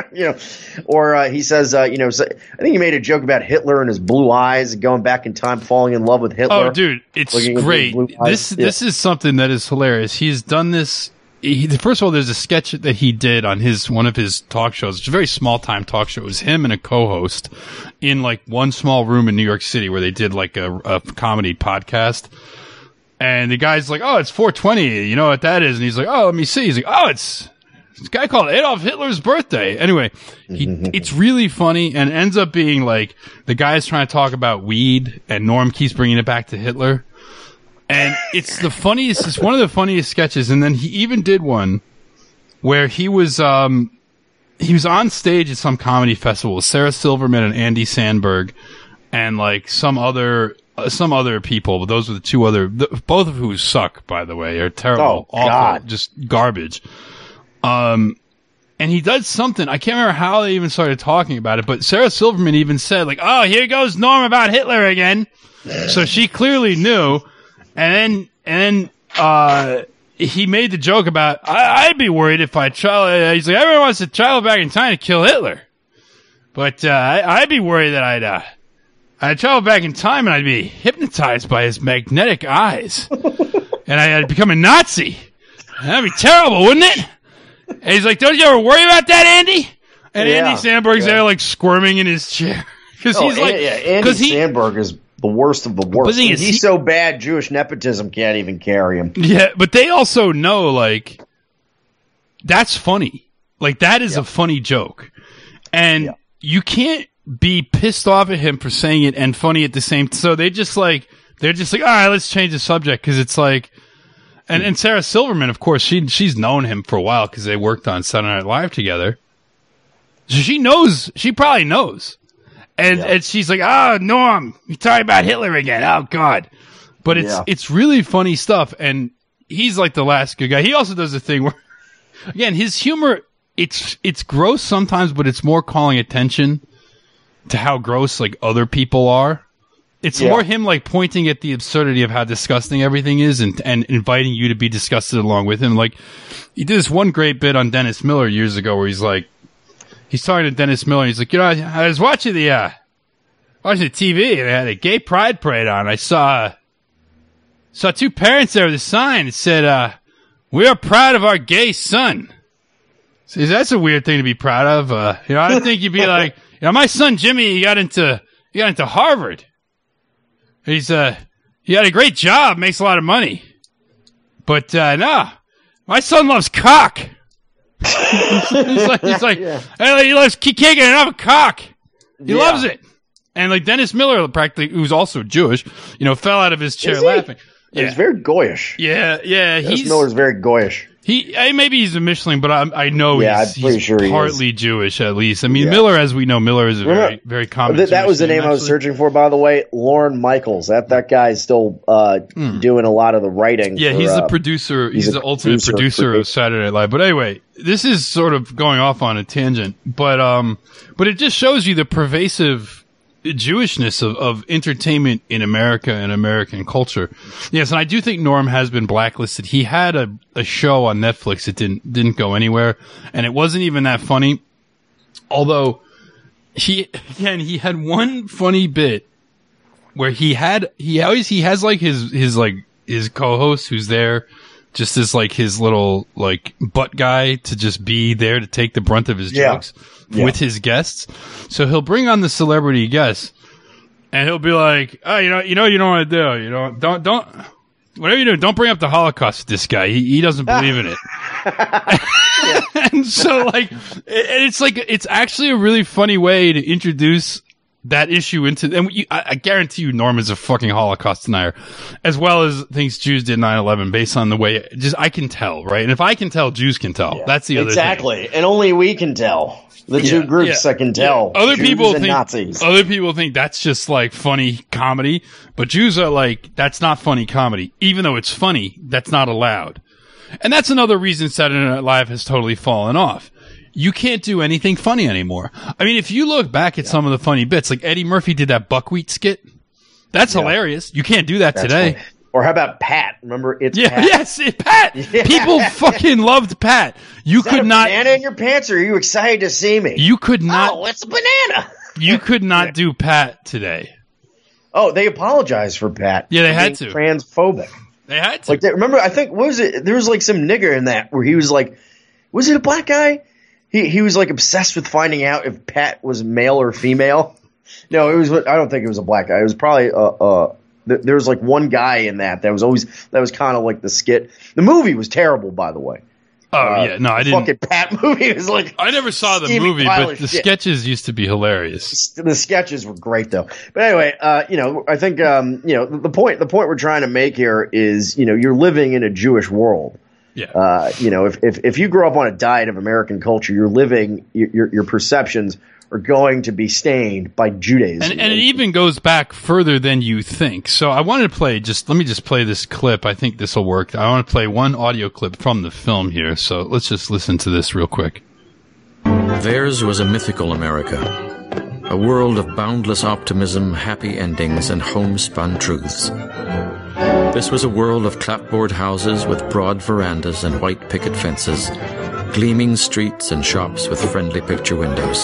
Or he says, I think he made a joke about Hitler and his blue eyes, going back in time, falling in love with Hitler. Oh, dude, it's great. This is something that is hilarious. He's done this. First of all, there's a sketch that he did on one of his talk shows. It's a very small time talk show. It was him and a co-host in like one small room in New York City where they did like a comedy podcast. And the guy's like, "Oh, it's 420. You know what that is?" And he's like, "Oh, let me see." He's like, "Oh, it's this guy called Adolf Hitler's birthday." Anyway, it's really funny and ends up being like the guy's trying to talk about weed and Norm keeps bringing it back to Hitler. And it's the funniest, it's one of the funniest sketches. And then he even did one where he was on stage at some comedy festival with Sarah Silverman and Andy Samberg and like some other people, but those were the two both of who suck, by the way, are terrible, awful, God. Just garbage. And he does something, I can't remember how they even started talking about it, but Sarah Silverman even said like, "Oh, here goes Norm about Hitler again." So she clearly knew. And then he made the joke about, I'd be worried if I travel. He's like, everyone wants to travel back in time to kill Hitler, but I'd be worried that I'd travel back in time and I'd be hypnotized by his magnetic eyes, and I'd become a Nazi. That'd be terrible, wouldn't it? And he's like, "Don't you ever worry about that, Andy?" And Andy Samberg's there like squirming in his chair because Andy Samberg is the worst of the worst. But He's so bad, Jewish nepotism can't even carry him. Yeah, but they also know, like, that's funny. Like, that is a funny joke. And you can't be pissed off at him for saying it and funny at the same time. So they're just like, all right, let's change the subject. Because it's like, and Sarah Silverman, of course, she's known him for a while because they worked on Saturday Night Live together. So she probably knows. And she's like, Norm, you're talking about Hitler again. Oh, God. But it's really funny stuff. And he's like the last good guy. He also does a thing where, again, his humor, it's gross sometimes, but it's more calling attention to how gross, like, other people are. It's more him, like, pointing at the absurdity of how disgusting everything is and inviting you to be disgusted along with him. Like, he did this one great bit on Dennis Miller years ago where he's like, he's talking to Dennis Miller, and he's like, I was watching the TV, and they had a gay pride parade on. I saw two parents there with a sign that said, we are proud of our gay son. See, that's a weird thing to be proud of. I don't think you'd be like, my son Jimmy, he got into Harvard. He had a great job, makes a lot of money. But, no, my son loves cock. he's like, he can't get enough of cock. He loves it. And like Dennis Miller, practically, who's also Jewish, fell out of his chair laughing. Yeah. He's very goyish. Yeah. Dennis Miller's very goyish. Maybe he's a Michelin, but I know he's sure partly Jewish at least. I mean, Miller, as we know, Miller is a very, very common. That was the name I was searching for, by the way. Lorne Michaels. That guy's still doing a lot of the writing. Yeah, he's the producer. He's the ultimate producer of Saturday Night Live. But anyway, this is sort of going off on a tangent, but it just shows you the pervasive Jewishness of entertainment in America and American culture. Yes, and I do think Norm has been blacklisted. He had a show on Netflix that didn't go anywhere, and it wasn't even that funny. Although he had one funny bit where he has like his co-host who's there just as like his little like butt guy to just be there to take the brunt of his jokes with his guests. So he'll bring on the celebrity guests and he'll be like, oh, you don't want to do, don't, whatever you do, don't bring up the Holocaust with this guy. He doesn't believe in it. And so like, it's actually a really funny way to introduce that issue into, and I guarantee you Norm is a fucking Holocaust denier, as well as thinks Jews did 9/11 based on the way, I can tell, right? And if I can tell, Jews can tell. Yeah, that's the other thing. Exactly. And only we can tell. The two groups that can tell. Other Jews people and think Nazis. Other people think that's just like funny comedy, but Jews are like, that's not funny comedy. Even though it's funny, that's not allowed. And that's another reason Saturday Night Live has totally fallen off. You can't do anything funny anymore. I mean, if you look back at some of the funny bits, like Eddie Murphy did that buckwheat skit. That's hilarious. You can't do that today. Funny. Or how about Pat? Remember, Pat. Yes, Pat. Yeah. People fucking loved Pat. You could not. Banana in your pants, or are you excited to see me? You could not. Oh, it's a banana. You could not do Pat today. Oh, they apologized for Pat. Yeah, they had to. Transphobic. They had to. Like, remember? I think what was it? There was like some nigger in that where he was like, was it a black guy? He was like obsessed with finding out if Pat was male or female. No, it was. I don't think it was a black guy. It was probably there was like one guy in that was kind of like the skit. The movie was terrible, by the way. Oh yeah, no, I didn't. Fucking Pat movie was like. I never saw the movie, but the sketches used to be hilarious. The sketches were great though. But anyway, I think the point we're trying to make here is you're living in a Jewish world. Yeah. If you grow up on a diet of American culture, your perceptions are going to be stained by Judaism. And it even goes back further than you think. So I wanted to play, let me just play this clip. I think this will work. I want to play one audio clip from the film here. So let's just listen to this real quick. Theirs was a mythical America, a world of boundless optimism, happy endings, and homespun truths. This was a world of clapboard houses with broad verandas and white picket fences, gleaming streets and shops with friendly picture windows.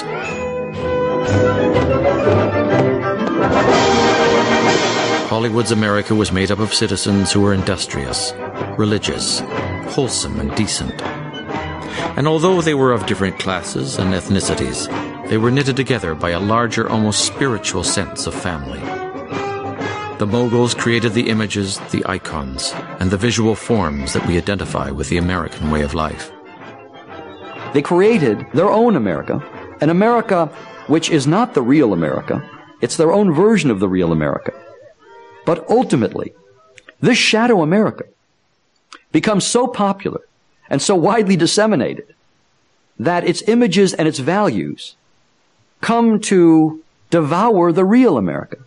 Hollywood's America was made up of citizens who were industrious, religious, wholesome, and decent. And although they were of different classes and ethnicities, they were knitted together by a larger, almost spiritual sense of family. The Moguls created the images, the icons, and the visual forms that we identify with the American way of life. They created their own America, an America which is not the real America. It's their own version of the real America. But ultimately, this shadow America becomes so popular and so widely disseminated that its images and its values come to devour the real America.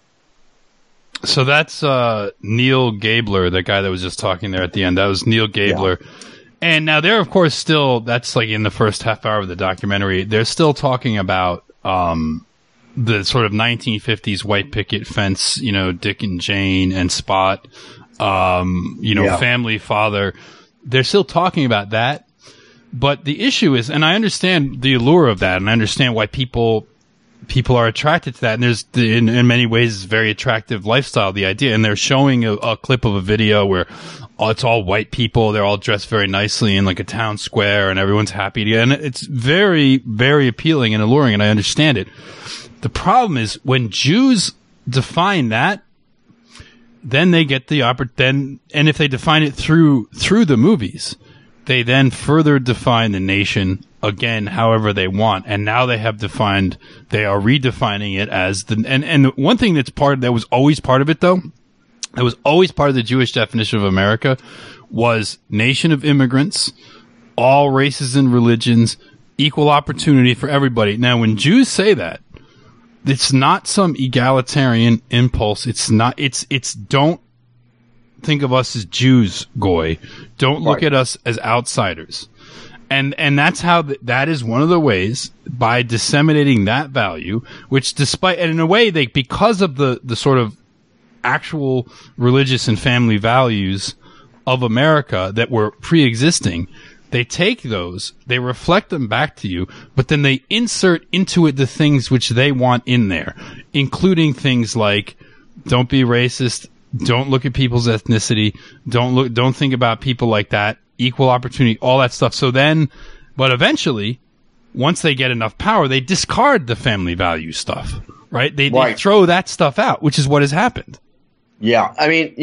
So that's Neil Gabler, the guy that was just talking there at the end. That was Neil Gabler. Yeah. And now they're, of course, still, that's like in the first half hour of the documentary, they're still talking about the sort of 1950s white picket fence, you know, Dick and Jane and Spot, Family Father. They're still talking about that. But the issue is, and I understand the allure of that, and I understand why people are attracted to that. And there's, in many ways, it's a very attractive lifestyle, the idea. And they're showing a clip of a video where it's all white people. They're all dressed very nicely in like a town square, and everyone's happy. And it's very, very appealing and alluring, and I understand it. The problem is when Jews define that, then they get the opportunity. And if they define it through the movies, they then further define the nation again, however they want. And now they are redefining it as and one thing that was always part of it though, that was always part of the Jewish definition of America was nation of immigrants, all races and religions, equal opportunity for everybody. Now, when Jews say that, it's not some egalitarian impulse. It's don't think of us as Jews, Goy. Don't look at us as outsiders. And that's how that is one of the ways, by disseminating that value, which despite, and in a way, because of the sort of actual religious and family values of America that were pre-existing, they take those, they reflect them back to you, but then they insert into it the things which they want in there, including things like, don't be racist, don't look at people's ethnicity, don't think about people like that, equal opportunity, all that stuff. So then, but eventually, once they get enough power, they discard the family value stuff, right? They throw that stuff out, which is what has happened. Yeah. I mean,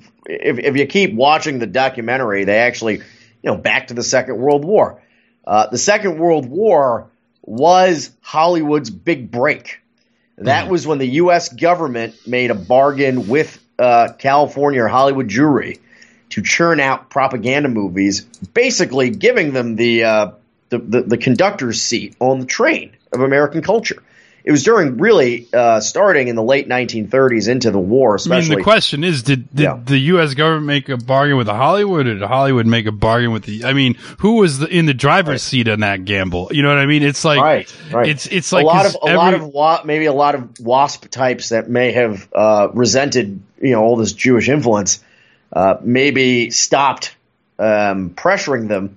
if you keep watching the documentary, they actually, back to the Second World War. The Second World War was Hollywood's big break. That was when the U.S. government made a bargain with California or Hollywood Jewry to churn out propaganda movies, basically giving them the conductor's seat on the train of American culture. It was during really starting in the late 1930s into the war, especially. I mean, the question is, did the U.S. government make a bargain with Hollywood, or did Hollywood make a bargain with who was in the driver's seat on that gamble? You know what I mean? It's like, right. It's like a lot of WASP types that may have resented, all this Jewish influence, maybe stopped pressuring them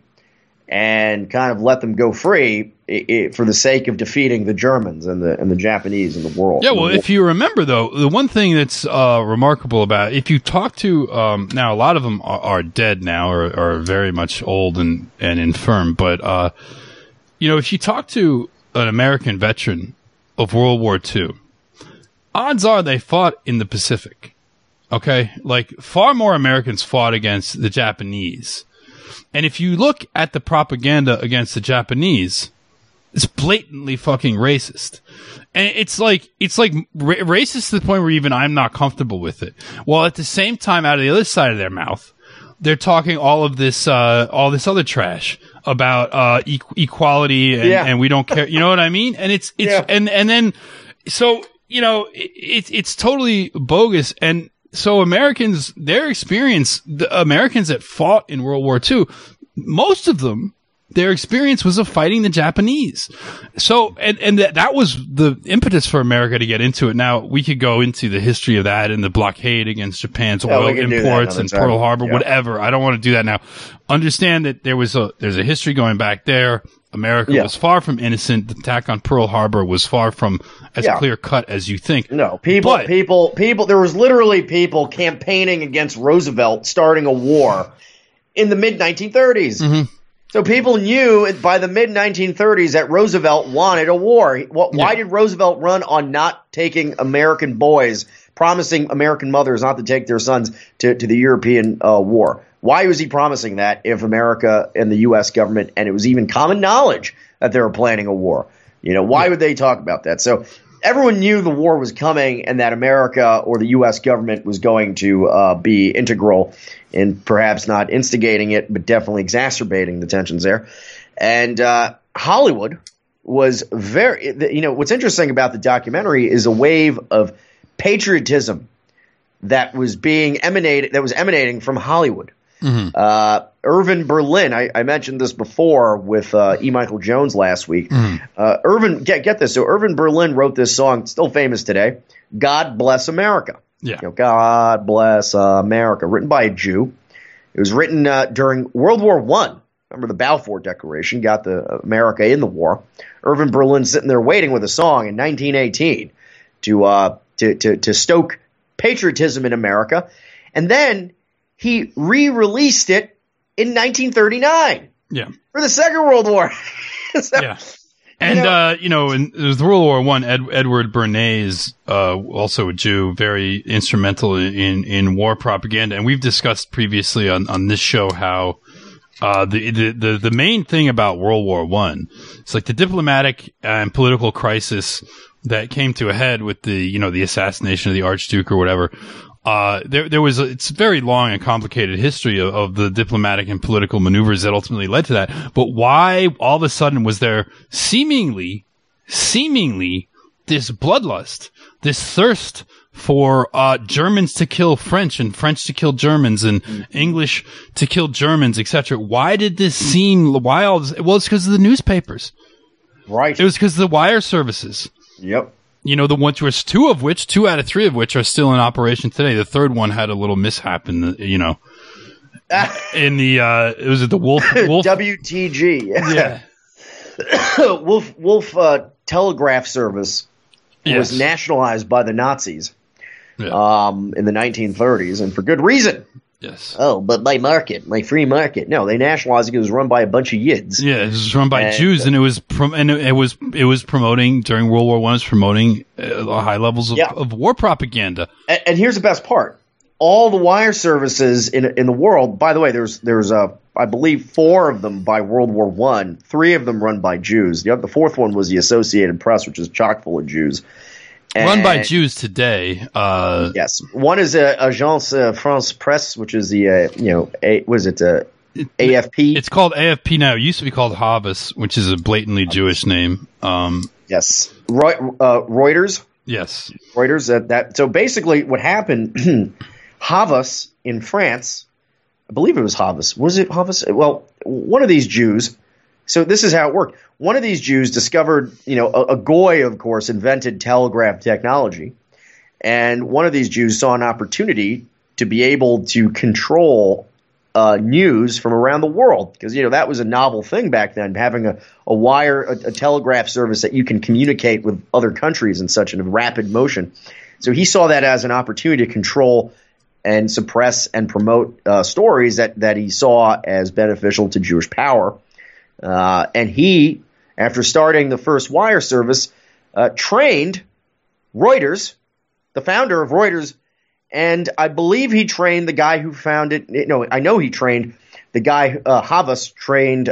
and kind of let them go free for the sake of defeating the Germans and the Japanese in the world. Yeah, well, if you remember, though, the one thing that's remarkable about it, if you talk to now, a lot of them are dead now, or are very much old and infirm, but if you talk to an American veteran of World War II, odds are they fought in the Pacific. Okay, like far more Americans fought against the Japanese. And if you look at the propaganda against the Japanese, it's blatantly fucking racist. And it's like racist to the point where even I'm not comfortable with it. While at the same time, out of the other side of their mouth, they're talking all this other trash about equality and we don't care. You know what I mean? And it's and then so it's totally bogus. And so Americans, their experience, the Americans that fought in World War II, most of them, their experience was of fighting the Japanese. So, and that was the impetus for America to get into it. Now, we could go into the history of that and the blockade against Japan's oil imports and Pearl Harbor, whatever. I don't want to do that now. Understand that there's a history going back there. America was far from innocent. The attack on Pearl Harbor was far from as clear cut as you think. No, people, there was literally people campaigning against Roosevelt starting a war in the mid-1930s. Mm-hmm. So people knew by the mid-1930s that Roosevelt wanted a war. Why did Roosevelt run on not taking American boys promising American mothers not to take their sons to the European war? Why was he promising that if America and the U.S. government, and it was even common knowledge that they were planning a war? Why would they talk about that? So everyone knew the war was coming and that America or the U.S. government was going to be integral in perhaps not instigating it, but definitely exacerbating the tensions there. And Hollywood was what's interesting about the documentary is a wave of patriotism that was emanating from Hollywood. Mm-hmm. Irving Berlin, I mentioned this before with E. Michael Jones last week. Mm-hmm. Get this. So Irving Berlin wrote this song, still famous today, God Bless America. Yeah. God Bless America, written by a Jew. It was written during World War I. Remember the Balfour Declaration got the America in the war. Irving Berlin sitting there waiting with a song in 1918 to stoke patriotism in America. And then he re-released it in 1939. Yeah. For the Second World War. So, yeah. And, it was World War I, Edward Bernays, also a Jew, very instrumental in war propaganda. And we've discussed previously on this show how the main thing about World War I, it's like the diplomatic and political crisis that came to a head with the assassination of the Archduke or whatever. It's a very long and complicated history of the diplomatic and political maneuvers that ultimately led to that. But why all of a sudden was there seemingly this bloodlust, this thirst for Germans to kill French and French to kill Germans and English to kill Germans, etc. Why did this seem? Why all this? Well, it's because of the newspapers. Right. It was because of the wire services. Yep. The ones were two out of three of which are still in operation today. The third one had a little mishap in the, in the, it was at the Wolf WTG. Yeah. Wolf Telegraph Service was nationalized by the Nazis in the 1930s, and for good reason. Yes. Oh, but my free market. No, they nationalized it because it was run by a bunch of Yids. Yeah, it was run by Jews, and it was promoting during World War I. It was promoting high levels of war propaganda. And here's the best part: all the wire services in the world. By the way, there's I believe 4 of them by World War I. 3 of them run by Jews. The fourth one was the Associated Press, which is chock full of Jews. Run by Jews today. Yes, one is Agence France Presse, which is the AFP. It's called AFP now. It used to be called Havas, which is a blatantly Jewish name. Yes, Reuters. Yes, Reuters. So basically, what happened? Havas in France, I believe it was Havas. Was it Havas? Well, one of these Jews. So this is how it worked. One of these Jews discovered, a Goy, of course, invented telegraph technology. And one of these Jews saw an opportunity to be able to control news from around the world. Because, that was a novel thing back then, having a telegraph service that you can communicate with other countries in such a rapid motion. So he saw that as an opportunity to control and suppress and promote stories that he saw as beneficial to Jewish power. And he, after starting the first wire service, trained Reuters, the founder of Reuters, and I believe he trained the guy who founded. No, I know he trained the guy. Havas trained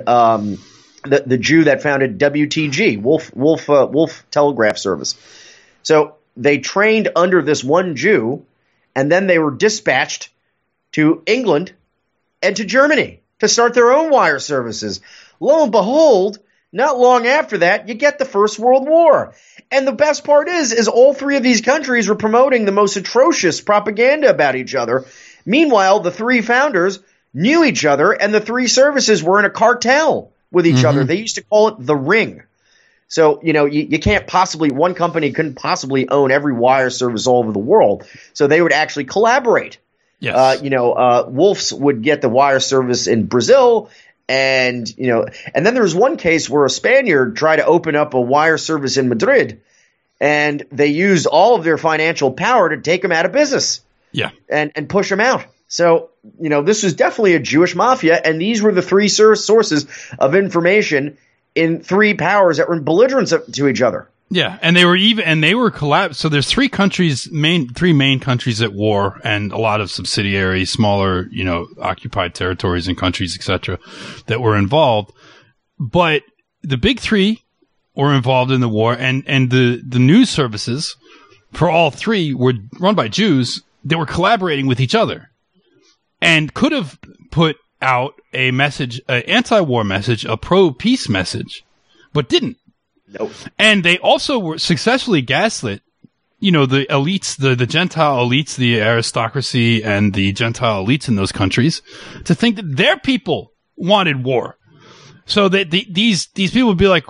the Jew that founded WTG, Wolf Telegraph Service. So they trained under this one Jew, and then they were dispatched to England and to Germany to start their own wire services. Lo and behold, not long after that, you get the First World War. And the best part is all 3 of these countries were promoting the most atrocious propaganda about each other. Meanwhile, the 3 founders knew each other, and the 3 services were in a cartel with each other. They used to call it the Ring. So, you can't possibly – one company couldn't possibly own every wire service all over the world. So they would actually collaborate. Yes. Wolf's would get the wire service in Brazil – and then there was one case where a Spaniard tried to open up a wire service in Madrid, and they used all of their financial power to take him out of business. Yeah. And push him out. So, this was definitely a Jewish mafia, and these were the 3 sources of information in 3 powers that were belligerent to each other. Yeah, and they were collapsed. So there's three main countries at war, and a lot of subsidiary, smaller, occupied territories and countries, etc., that were involved. But the big three were involved in the war, and the news services for all three were run by Jews. They were collaborating with each other, and could have put out a message, an anti-war message, a pro-peace message, but didn't. Nope. And they also were successfully gaslit, the elites, the Gentile elites, the aristocracy and the Gentile elites in those countries, to think that their people wanted war. So that these people would be like,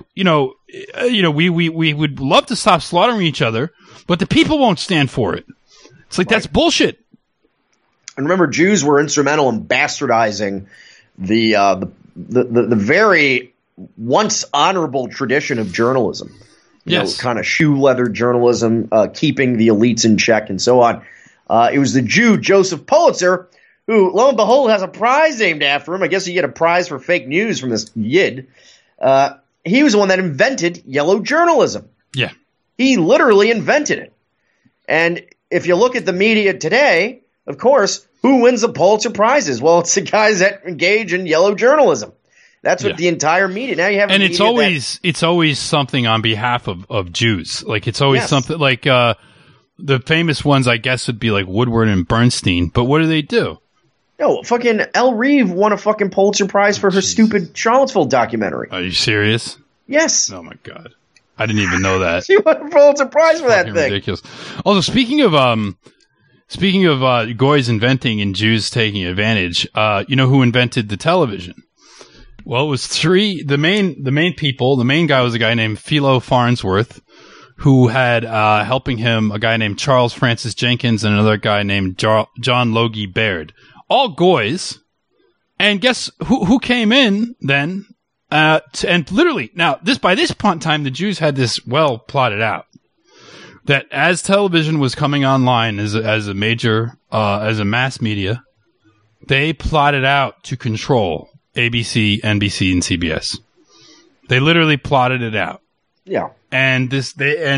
we would love to stop slaughtering each other, but the people won't stand for it. It's like, That's bullshit. And remember, Jews were instrumental in bastardizing the very once honorable tradition of journalism. Yes. Kind of shoe leather journalism, keeping the elites in check and so on. It was the Jew Joseph Pulitzer who, lo and behold, has a prize named after him. I guess you get a prize for fake news from this yid. He was the one that invented yellow journalism. Yeah. He literally invented it. And if you look at the media today, of course, who wins the Pulitzer Prizes? Well, it's the guys that engage in yellow journalism. That's what the entire media. Now you have, and it's always something on behalf of Jews. Like it's always something like the famous ones, I guess, would be like Woodward and Bernstein. But what do? No, fucking Elle Reeve won a fucking Pulitzer Prize for her stupid Charlottesville documentary. Are you serious? Yes. Oh my God, I didn't even know that. She won a Pulitzer Prize for that thing. Ridiculous. Also, speaking of goys inventing and Jews taking advantage, who invented the television? Well, it was the main guy was a guy named Philo Farnsworth, who had helping him a guy named Charles Francis Jenkins and another guy named John Logie Baird. All goys. And guess who came in then? And literally, now, by this point in time, the Jews had this well plotted out. That as television was coming online as a major, as a mass media, they plotted out to control ABC, NBC, and CBS. They literally plotted it out. Yeah. And that's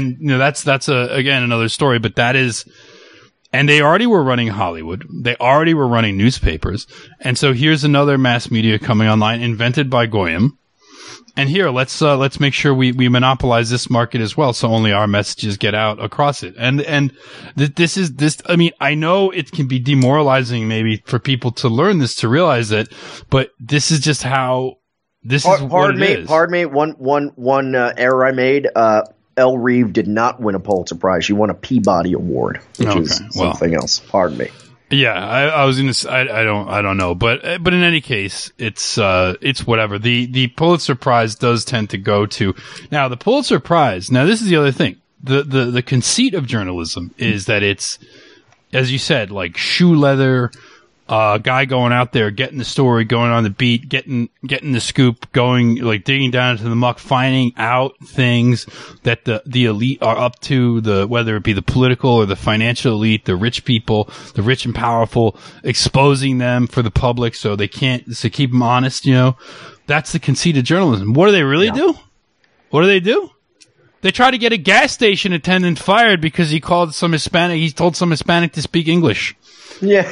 again another story, but that is, and they already were running Hollywood. They already were running newspapers. And so here's another mass media coming online, invented by Goyim. And here, let's make sure we monopolize this market as well, so only our messages get out across it. And this. I mean, I know it can be demoralizing maybe for people to learn this, to realize it, but this is just how this is. Pardon me. One error I made. Elle Reeve did not win a Pulitzer Prize. She won a Peabody Award, which is something else. Pardon me. Yeah, I was gonna. I don't know, but in any case, it's whatever. The Pulitzer Prize does tend to go to now the Pulitzer Prize. Now this is the other thing. The conceit of journalism is that it's, as you said, like shoe leather. Guy going out there, getting the story, going on the beat, getting the scoop, going, like digging down into the muck, finding out things that the elite are up to, whether it be the political or the financial elite, the rich people, the rich and powerful, exposing them for the public so they can't, to keep them honest, That's the conceit of journalism. What do they really do? What do? They try to get a gas station attendant fired because he told some Hispanic to speak English. Yeah,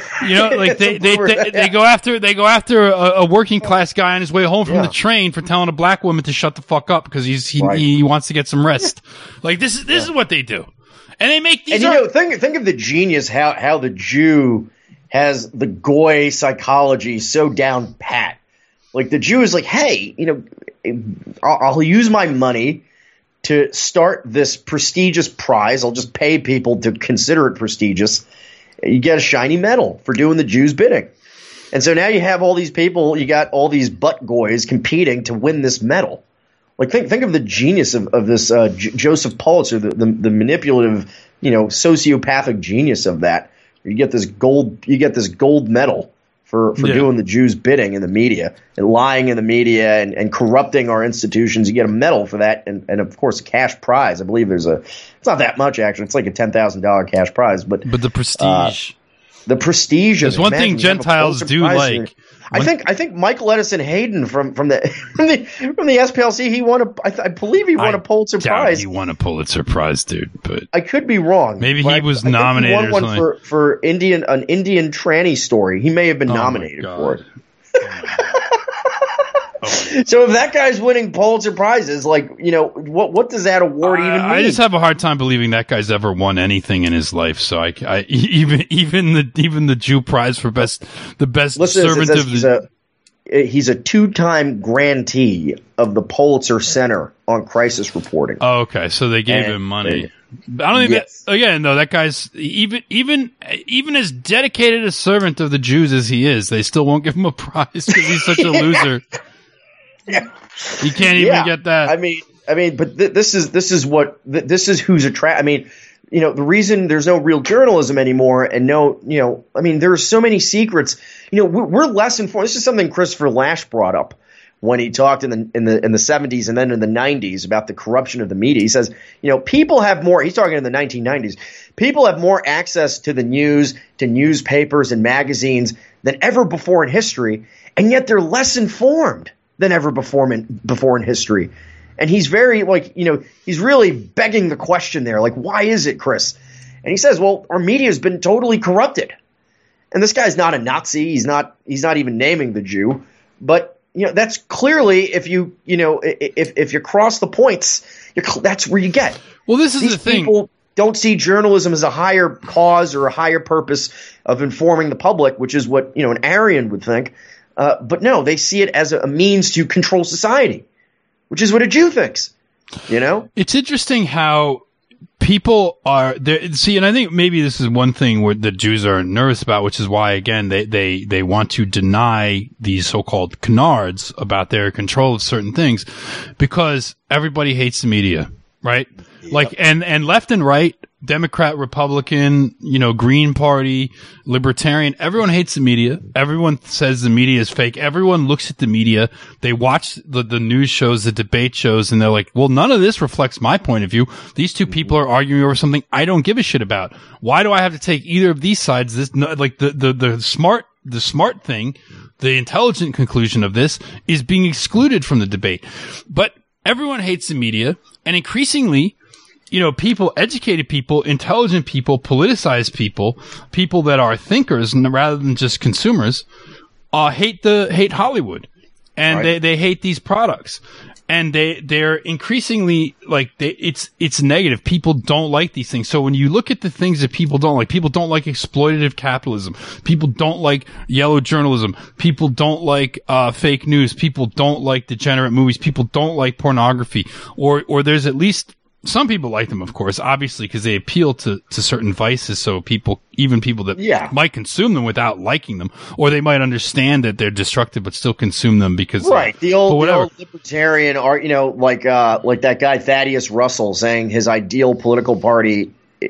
they go after a working class guy on his way home from the train for telling a black woman to shut the fuck up because he wants to get some rest. Like this is what they do, and they make these. And think of the genius how the Jew has the goy psychology so down pat. Like the Jew is like, hey, I'll use my money to start this prestigious prize. I'll just pay people to consider it prestigious. You get a shiny medal for doing the Jews' bidding. And so now you have all these people, you got all these butt goys competing to win this medal. Like think of the genius of this Joseph Pulitzer, the manipulative, sociopathic genius of that. You get this gold medal for doing the Jews' bidding in the media and lying in the media and corrupting our institutions. You get a medal for that and of course a cash prize. I believe it's not that much actually. It's like a $10,000 cash prize, but the prestige. The prestige. There's one thing Gentiles do like. I think Michael Edison Hayden from the SPLC, he won I believe he won a Pulitzer Prize. He won a Pulitzer Prize, dude. But I could be wrong. Maybe he was nominated. He won one for an Indian tranny story. He may have been nominated for it. So if that guy's winning Pulitzer Prizes, what does that award even mean? I just have a hard time believing that guy's ever won anything in his life. So even the Jew Prize for the best servant of the. He's a 2-time grantee of the Pulitzer Center on Crisis Reporting. Oh, okay. So they gave him money. I don't think that guy's even as dedicated a servant of the Jews as he is, they still won't give him a prize because he's such a loser. Yeah. He can't even get that. I mean, but this is who's attracted. I mean, the reason there's no real journalism anymore, and there are so many secrets. We're less informed. This is something Christopher Lasch brought up when he talked in the 70s and then in the 90s about the corruption of the media. He says, people have more. He's talking in the 1990s. People have more access to the news, to newspapers and magazines than ever before in history, and yet they're less informed than ever before in history. And he's very he's really begging the question there, why is it, Chris? And he says, well, our media has been totally corrupted. And this guy's not a Nazi. He's not even naming the Jew. But that's clearly if you cross the points, that's where you get. Well, this is the thing. People don't see journalism as a higher cause or a higher purpose of informing the public, which is what an Aryan would think. But no, they see it as a means to control society, which is what a Jew thinks. It's interesting how people are there. See, and I think maybe this is one thing where the Jews are nervous about, which is why, again, they want to deny these so-called canards about their control of certain things, because everybody hates the media, right? Yep. And left and right, Democrat, Republican, Green Party, Libertarian, everyone hates the media. Everyone says the media is fake. Everyone looks at the media. They watch the news shows, the debate shows, and they're like, well, none of this reflects my point of view. These two people are arguing over something I don't give a shit about. Why do I have to take either of these sides? The smart thing, the intelligent conclusion of this is being excluded from the debate. But everyone hates the media, and increasingly, people, educated people, intelligent people, politicized people, people that are thinkers rather than just consumers, hate Hollywood, and right. they hate these products, and they're increasingly it's negative. People don't like these things. So when you look at the things that people don't like exploitative capitalism. People don't like yellow journalism. People don't like fake news. People don't like degenerate movies. People don't like pornography, or there's at least. Some people like them, of course, obviously, because they appeal to certain vices. So even people that might consume them without liking them, or they might understand that they're destructive but still consume them because the old libertarian, or like that guy Thaddeus Russell saying his ideal political party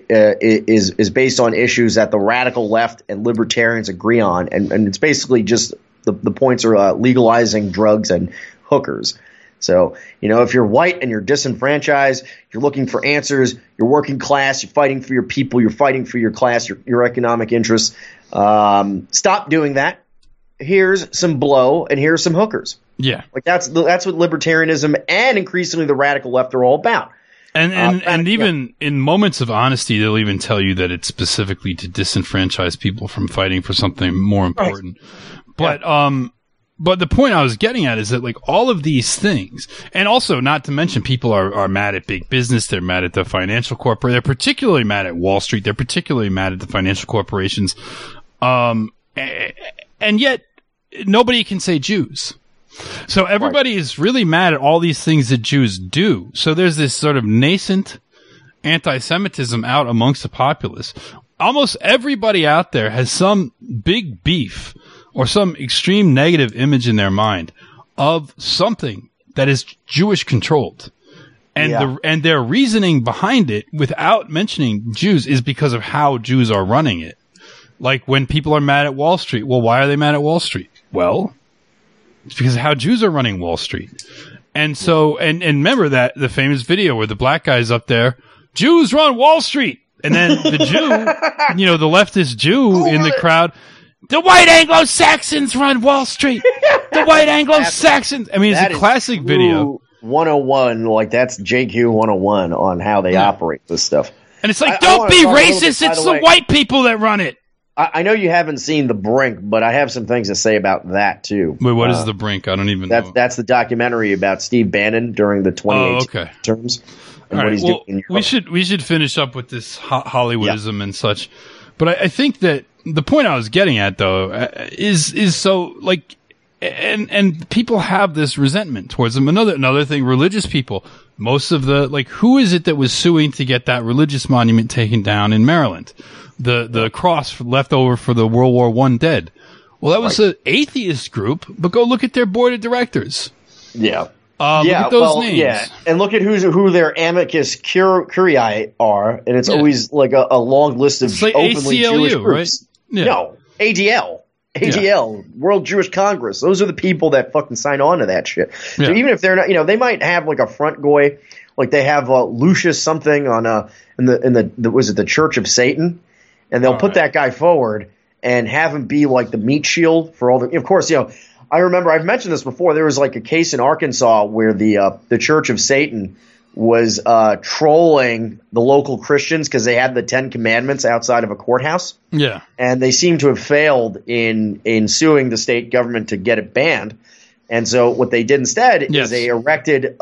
is based on issues that the radical left and libertarians agree on, and it's basically just the points are legalizing drugs and hookers. So, if you're white and you're disenfranchised, you're looking for answers, you're working class, you're fighting for your people, you're fighting for your class, your economic interests, stop doing that. Here's some blow and here's some hookers. Yeah. That's what libertarianism and increasingly the radical left are all about. And even in moments of honesty, they'll even tell you that it's specifically to disenfranchise people from fighting for something more important. Right. But the point I was getting at is that all of these things, and also not to mention people are mad at big business, they're mad at the financial corporation, they're particularly mad at Wall Street, they're particularly mad at the financial corporations, and yet nobody can say Jews. So everybody is really mad at all these things that Jews do. So there's this sort of nascent anti-Semitism out amongst the populace. Almost everybody out there has some big beef or some extreme negative image in their mind of something that is Jewish controlled. And their reasoning behind it, without mentioning Jews, is because of how Jews are running it. Like when people are mad at Wall Street. Well, why are they mad at Wall Street? Well, it's because of how Jews are running Wall Street. And so, and remember that the famous video where the black guy's up there, Jews run Wall Street. And then the Jew, the leftist Jew in the crowd, The white Anglo-Saxons run Wall Street. The white Anglo-Saxons. I mean, it's a classic video. 101, like that's JQ 101 on how they operate this stuff. And it's like, don't be racist. It's the white people that run it. I know you haven't seen The Brink, but I have some things to say about that too. Wait, what is The Brink? I don't even know. That's the documentary about Steve Bannon during the 2018 terms. And what he's doing in Europe. We should finish up with this Hollywoodism and such. But I think that the point I was getting at, though, is so, like, and people have this resentment towards them. Another thing, religious people, most of the, like, who is it that was suing to get that religious monument taken down in Maryland? The cross left over for the World War I dead. Well, that was an atheist group, but go look at their board of directors. Yeah. Look at those names. Yeah, and look at who their amicus curiae are, and it's always like a long list of openly ACLU, Jewish groups. Right? Yeah. No, ADL, World Jewish Congress. Those are the people that fucking sign on to that shit. So even if they're not, they might have like a front goy, like they have Lucius something on in the was it the Church of Satan, and they'll put that guy forward and have him be like the meat shield for all the. Of course, I remember I've mentioned this before. There was like a case in Arkansas where the Church of Satan was trolling the local Christians because they had the 10 Commandments outside of a courthouse. Yeah, and they seem to have failed in suing the state government to get it banned. And so what they did instead is they erected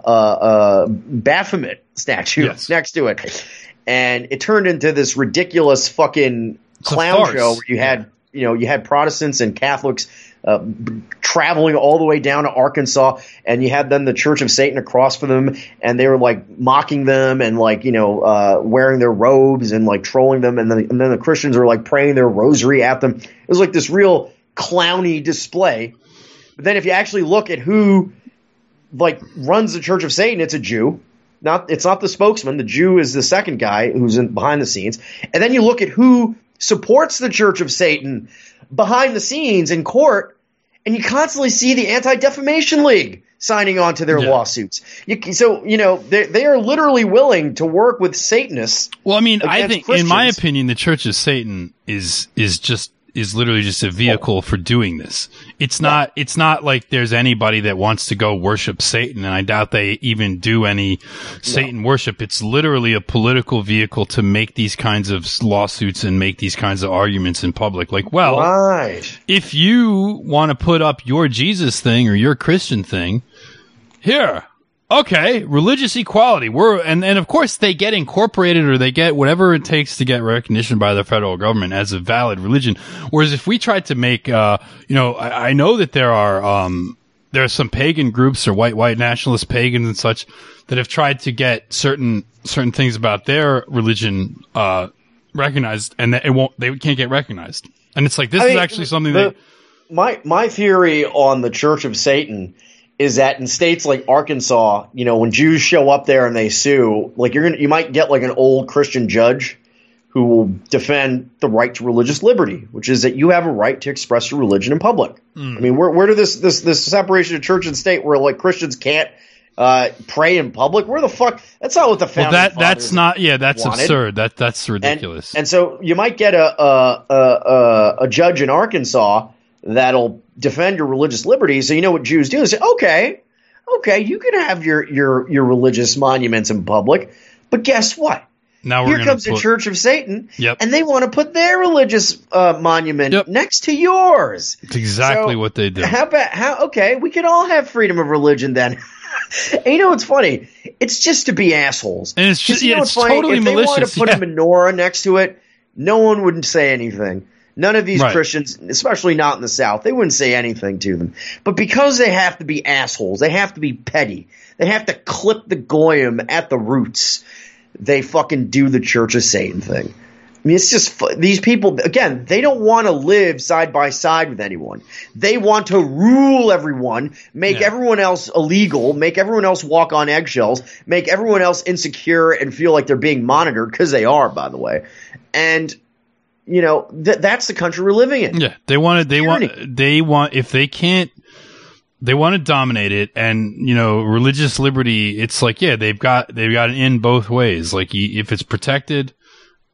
a Baphomet statue next to it, and it turned into this ridiculous fucking clown show where you had Protestants and Catholics traveling all the way down to Arkansas, and you had then the Church of Satan across from them, and they were like mocking them and like wearing their robes and like trolling them, and then the Christians were like praying their rosary at them. It was like this real clowny display. But then if you actually look at who like runs the Church of Satan, it's a Jew. It's not the spokesman. The Jew is the second guy who's behind the scenes. And then you look at who supports the Church of Satan behind the scenes in court, and you constantly see the Anti-Defamation League signing on to their lawsuits. They are literally willing to work with Satanists. Well, I mean, I think, in my opinion, the Church of Satan is literally just a vehicle for doing this. It's not like there's anybody that wants to go worship Satan, and I doubt they even do any Satan worship. It's literally a political vehicle to make these kinds of lawsuits and make these kinds of arguments in public. Like, if you want to put up your Jesus thing or your Christian thing, here, okay, religious equality. And of course they get incorporated, or they get whatever it takes to get recognition by the federal government as a valid religion. Whereas if we tried to make, I know that there are some pagan groups or white nationalist pagans and such that have tried to get certain things about their religion, recognized, and they can't get recognized. And it's like, this is actually something that my theory on the Church of Satan is that in states like Arkansas, when Jews show up there and they sue, like you might get like an old Christian judge who will defend the right to religious liberty, which is that you have a right to express your religion in public. I mean, where did this separation of church and state, where like Christians can't pray in public? Where the fuck? That's not what the founding fathers that's not. Yeah, that's wanted. Absurd. That's ridiculous. And so you might get a judge in Arkansas that'll defend your religious liberty. So you know what Jews do is say, okay, you can have your religious monuments in public, but guess what? Now here comes the Church of Satan, Yep. and they want to put their religious monument next to yours. It's exactly what they do. Okay, we can all have freedom of religion then. And you know what's funny? It's just to be assholes. And it's just it's totally if malicious. If they wanted to put a menorah next to it, no one would say anything. None of these Christians, especially not in the South, they wouldn't say anything to them. But because they have to be assholes, they have to be petty, they have to clip the goyim at the roots, they fucking do the Church of Satan thing. I mean, it's just these people, again, they don't want to live side by side with anyone. They want to rule everyone, make everyone else illegal, make everyone else walk on eggshells, make everyone else insecure and feel like they're being monitored, because they are, by the way. And that's the country we're living in. Yeah, they want if they can't, they want to dominate it. And religious liberty, it's like, they've got it in both ways. Like, if it's protected,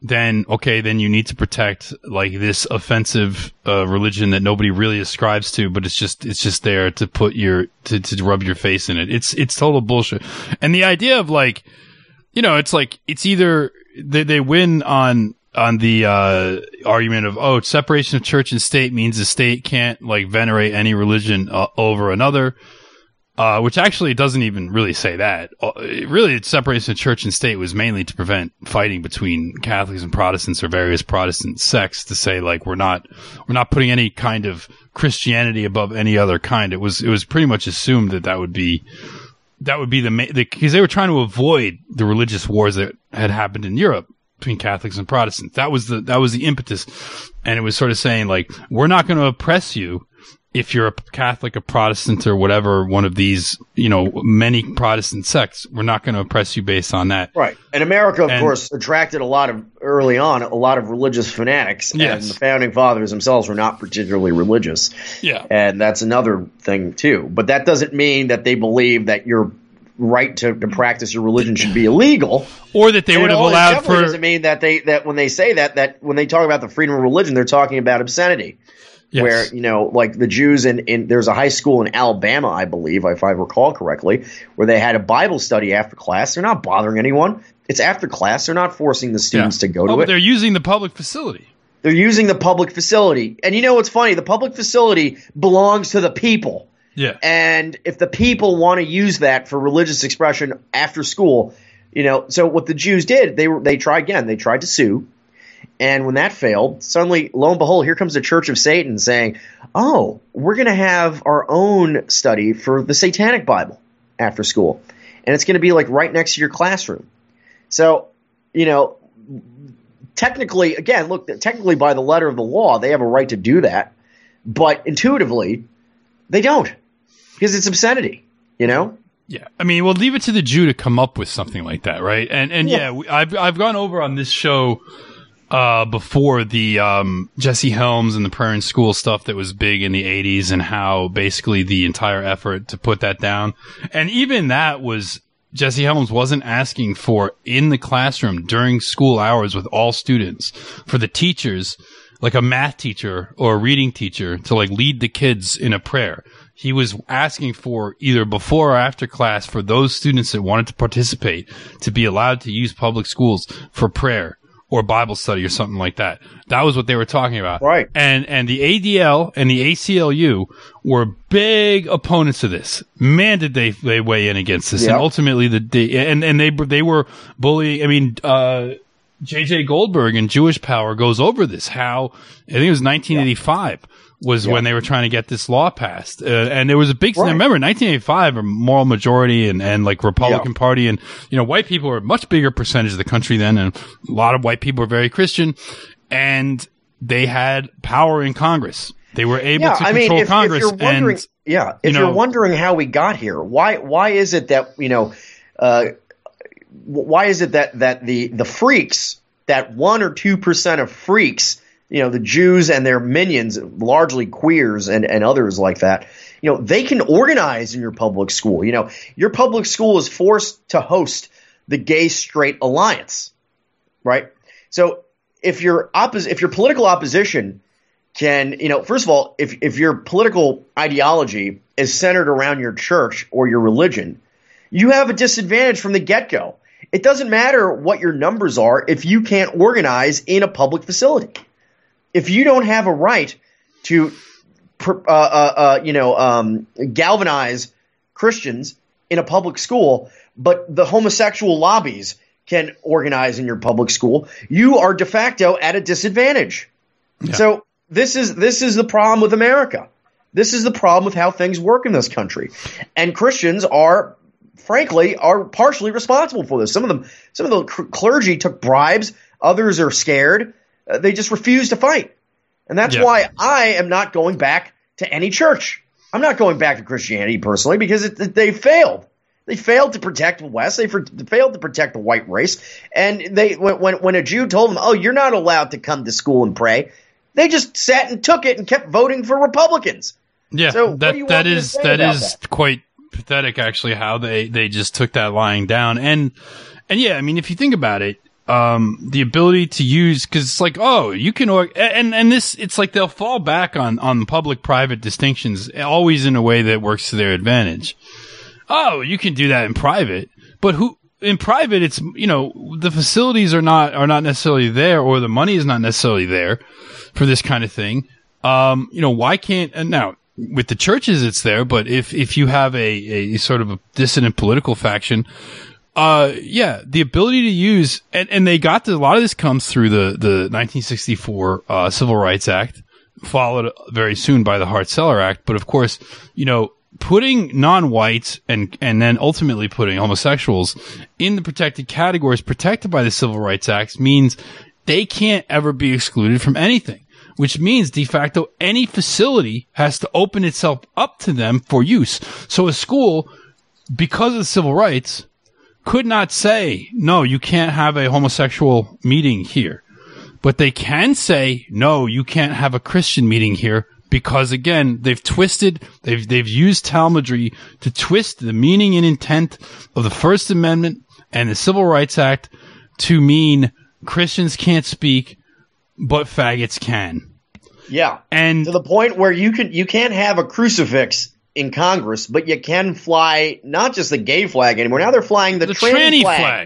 then you need to protect like this offensive religion that nobody really ascribes to, but it's just there to put to rub your face in it. It's total bullshit. And the idea of like, it's like it's either they win on the argument of separation of church and state means the state can't like venerate any religion over another. Which actually doesn't even really say that. Really, the separation of church and state was mainly to prevent fighting between Catholics and Protestants or various Protestant sects, to say like we're not putting any kind of Christianity above any other kind. It was pretty much assumed that would be because they were trying to avoid the religious wars that had happened in Europe between Catholics and Protestants. That was the impetus, and it was sort of saying like, we're not going to oppress you if you're a Catholic, a Protestant, or whatever, one of these, many Protestant sects. We're not going to oppress you based on that. Right. And America, of course, attracted early on a lot of religious fanatics. Yes. And the founding fathers themselves were not particularly religious. Yeah. And that's another thing, too. But that doesn't mean that they believe that your right to practice your religion should be illegal. Or that they would have allowed for... It doesn't mean that when they say that when they talk about the freedom of religion, they're talking about obscenity. Yes. Where, like the Jews in there's a high school in Alabama, I believe, if I recall correctly, where they had a Bible study after class. They're not bothering anyone. It's after class. They're not forcing the students to go to it. They're using the public facility. They're using the public facility. And what's funny? The public facility belongs to the people. Yeah. And if the people want to use that for religious expression after school, so what the Jews did, they tried again. They tried to sue. And when that failed, suddenly, lo and behold, here comes the Church of Satan saying, we're going to have our own study for the Satanic Bible after school. And it's going to be like right next to your classroom. So, technically by the letter of the law, they have a right to do that. But intuitively, they don't, because it's obscenity, Yeah. I mean, we'll leave it to the Jew to come up with something like that, right? And I've gone over on this show before the Jesse Helms and the Prayer in School stuff that was big in the 80s, and how basically the entire effort to put that down. And even that was, Jesse Helms wasn't asking for in the classroom during school hours with all students for the teachers, like a math teacher or a reading teacher, to like lead the kids in a prayer. He was asking for either before or after class for those students that wanted to participate to be allowed to use public schools for prayer or Bible study or something like that. That was what they were talking about. Right. And the ADL and the ACLU were big opponents of this. Man, did they weigh in against this. Yep. And ultimately they were bullying. I mean, J.J. Goldberg in Jewish Power goes over this, how I think it was 1985 was when they were trying to get this law passed. And there was a big, remember 1985, a moral majority and like Republican Party, and, white people were a much bigger percentage of the country then. And a lot of white people were very Christian, and they had power in Congress. They were able to control Congress. If you're wondering how we got here, why is it that, why is it that the freaks, that 1 or 2% of freaks, the Jews and their minions, largely queers and others like that, they can organize in your public school. Your public school is forced to host the Gay-Straight Alliance, right? So if your political opposition can, first of all, if your political ideology is centered around your church or your religion, you have a disadvantage from the get-go. It doesn't matter what your numbers are if you can't organize in a public facility. If you don't have a right to, galvanize Christians in a public school, but the homosexual lobbies can organize in your public school, you are de facto at a disadvantage. Yeah. So this is the problem with America. This is the problem with how things work in this country, and Christians are partially responsible for this. Some of the clergy took bribes. Others are scared. They just refuse to fight. And that's why I am not going back to any church. I'm not going back to Christianity personally, because they failed. They failed to protect the West. They failed to protect the white race. And when a Jew told them, "Oh, you're not allowed to come to school and pray," they just sat and took it and kept voting for Republicans. Yeah, so that is quite pathetic, actually, how they just took that lying down. And yeah, I mean, if you think about it, the ability to use, because it's like, oh, you can, and this, it's like they'll fall back on public-private distinctions, always in a way that works to their advantage. Oh, you can do that in private, but in private, it's, the facilities are not necessarily there, or the money is not necessarily there for this kind of thing. Why can't, and now, with the churches, it's there, but if you have a sort of a dissident political faction, the ability to use, and they got to, a lot of this comes through the 1964 Civil Rights Act, followed very soon by the Hart-Celler Act, but of course, putting non-whites and then ultimately putting homosexuals in the protected categories protected by the Civil Rights Act means they can't ever be excluded from anything. Which means, de facto, any facility has to open itself up to them for use. So a school, because of civil rights, could not say, no, you can't have a homosexual meeting here. But they can say, no, you can't have a Christian meeting here, because, again, they've used Talmudry to twist the meaning and intent of the First Amendment and the Civil Rights Act to mean Christians can't speak, but faggots can. Yeah. And to the point where you can't have a crucifix in Congress, but you can fly not just the gay flag anymore. Now they're flying the tranny flag.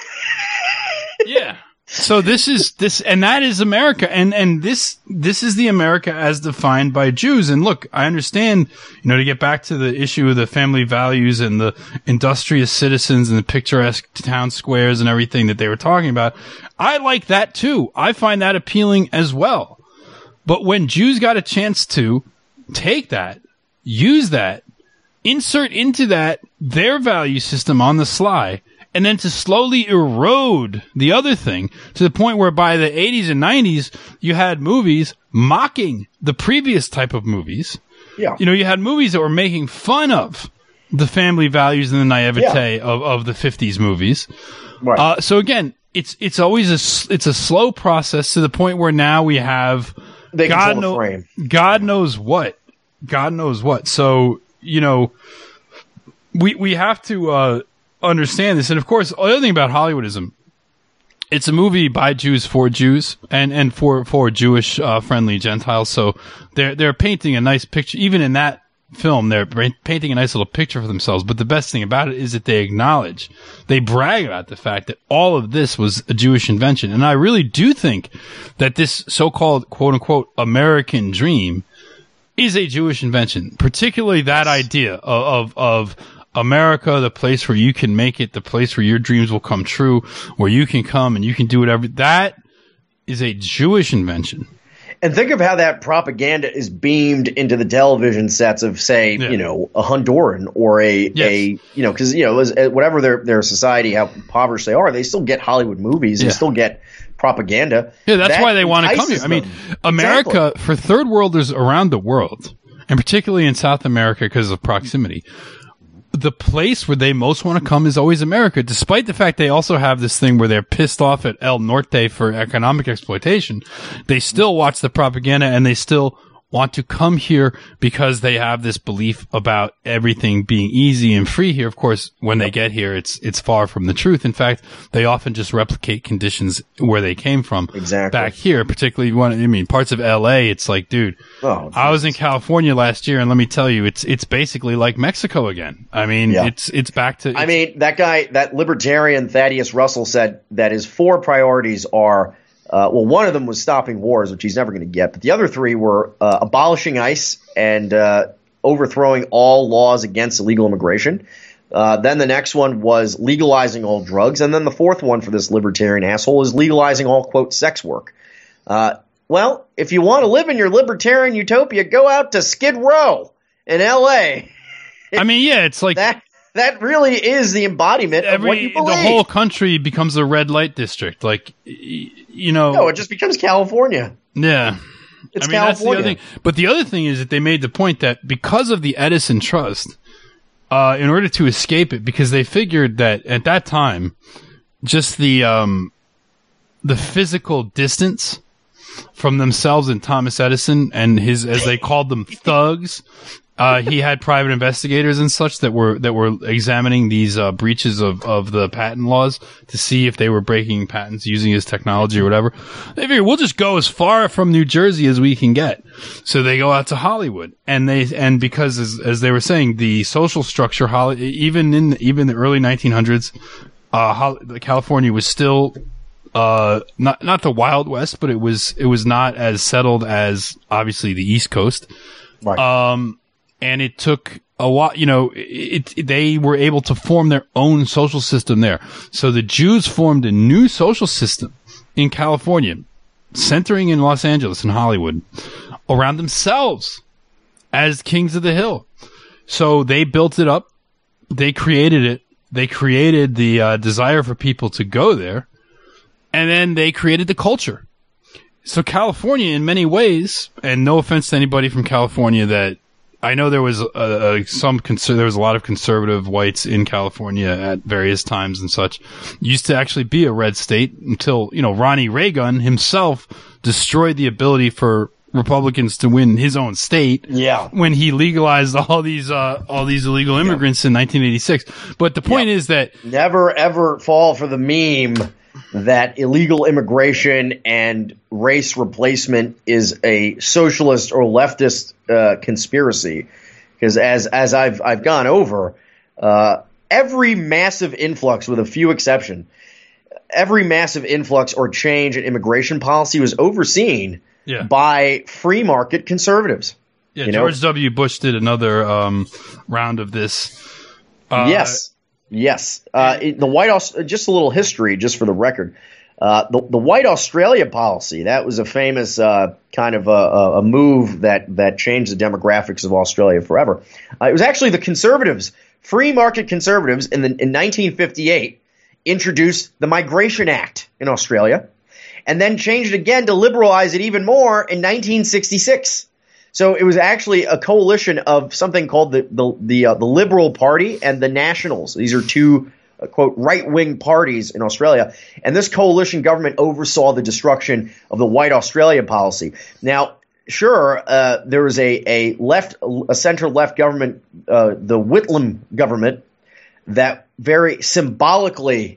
Yeah. So this, and that is America. And this is the America as defined by Jews. And look, I understand, to get back to the issue of the family values and the industrious citizens and the picturesque town squares and everything that they were talking about. I like that too. I find that appealing as well. But when Jews got a chance to take that, use that, insert into that their value system on the sly, and then to slowly erode the other thing to the point where by the 80s and 90s, you had movies mocking the previous type of movies. Yeah. You had movies that were making fun of the family values and the naivete of the 50s movies. Right. So again, it's always it's a slow process to the point where now we have God knows what. So, we have to understand this. And of course, the other thing about Hollywoodism, it's a movie by Jews for Jews and for Jewish friendly Gentiles. So they're painting a nice picture. Even in that film, they're painting a nice little picture for themselves. But the best thing about it is that they brag about the fact that all of this was a Jewish invention. And I really do think that this so-called quote unquote American dream is a Jewish invention, particularly that idea of America, the place where you can make it, the place where your dreams will come true, where you can come and you can do whatever. That is a Jewish invention. And think of how that propaganda is beamed into the television sets of, say, a Honduran or because whatever their society, how impoverished they are, they still get Hollywood movies, they still get propaganda. Yeah, that's why they want to come here. I mean, America, for third worlders around the world, and particularly in South America because of proximity, the place where they most want to come is always America, despite the fact they also have this thing where they're pissed off at El Norte for economic exploitation. They still watch the propaganda and they still want to come here because they have this belief about everything being easy and free here. Of course, when they get here, it's far from the truth. In fact, they often just replicate conditions where they came from. Exactly. Back here, particularly parts of LA, it's like, dude, I was in California last year and let me tell you, it's basically like Mexico again. I mean, it's back to, that guy, that libertarian Thaddeus Russell said that his 4 priorities are, one of them was stopping wars, which he's never going to get. But the other 3 were abolishing ICE and overthrowing all laws against illegal immigration. Then the next one was legalizing all drugs. And then the 4th one for this libertarian asshole is legalizing all, quote, sex work. Well, if you want to live in your libertarian utopia, go out to Skid Row in L.A. I mean, yeah, it's like that really is the embodiment of what you believe. The whole country becomes a red light district. Like, No, it just becomes California. Yeah. It's California. That's the other thing. But the other thing is that they made the point that because of the Edison Trust, in order to escape it, because they figured that at that time, just the physical distance from themselves and Thomas Edison and his, as they called them, thugs, He had private investigators and such that were examining these breaches of the patent laws to see if they were breaking patents using his technology or whatever. They figured we'll just go as far from New Jersey as we can get. So they go out to Hollywood, and because as they were saying, the social structure, even in the early 1900s, California was still not the Wild West, but it was not as settled as obviously the East Coast. Right. And it took a while, they were able to form their own social system there. So the Jews formed a new social system in California, centering in Los Angeles and Hollywood, around themselves as kings of the hill. So they built it up. They created it. They created the desire for people to go there. And then they created the culture. So California, in many ways, and no offense to anybody from California, that I know there was there was a lot of conservative whites in California at various times and such. Used to actually be a red state until Ronnie Reagan himself destroyed the ability for Republicans to win his own state. Yeah. When he legalized all these illegal immigrants in 1986. But the point is that never ever fall for the meme that illegal immigration and race replacement is a socialist or leftist conspiracy, because as I've gone over, every massive influx, with a few exceptions, every massive influx or change in immigration policy was overseen by free market conservatives. Yeah, George W. Bush did another round of this. Yes. The White House, just a little history, just for the record. The White Australia policy, that was a famous kind of a move that changed the demographics of Australia forever. It was actually the conservatives, free market conservatives, in 1958 introduced the Migration Act in Australia, and then changed it again to liberalize it even more in 1966. So it was actually a coalition of something called the Liberal Party and the Nationals. These are two, quote, right-wing parties in Australia. And this coalition government oversaw the destruction of the White Australia policy. Now, sure, there was a center-left government, the Whitlam government, that very symbolically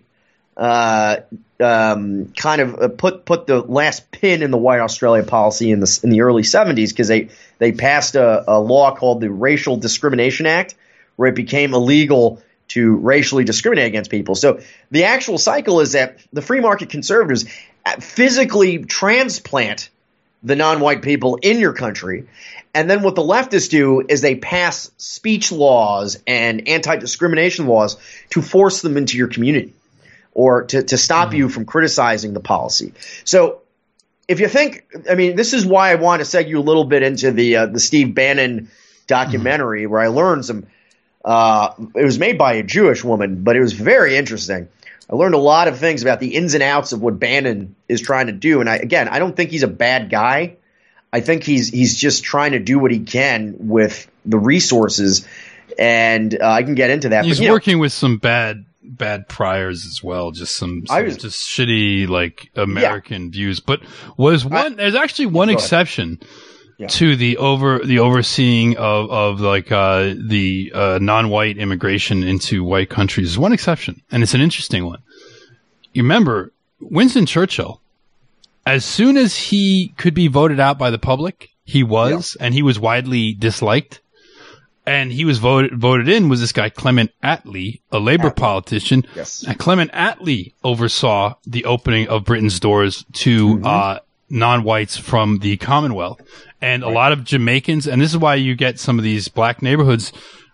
kind of put the last pin in the White Australia policy in the early 70s, because they passed a law called the Racial Discrimination Act, where it became illegal to racially discriminate against people. So the actual cycle is that the free market conservatives physically transplant the non-white people in your country, and then what the leftists do is they pass speech laws and anti-discrimination laws to force them into your community, or to stop you from criticizing the policy. So if you think – I mean, this is why I want to seg you a little bit into the Steve Bannon documentary, where I learned some it was made by a Jewish woman, but it was very interesting. I learned a lot of things about the ins and outs of what Bannon is trying to do. And I don't think he's a bad guy. I think he's just trying to do what he can with the resources, and I can get into that. He's working with some bad priors as well, just just shitty like American views. But there's actually one exception to the overseeing of like the non-white immigration into white countries. There's one exception, and it's an interesting one. You remember Winston Churchill? As soon as he could be voted out by the public, and he was widely disliked. And he was voted in was this guy, Clement Attlee, a Labour politician. Yes. And Clement Attlee oversaw the opening of Britain's doors to non-whites from the Commonwealth. And a lot of Jamaicans, and this is why you get some of these black neighborhoods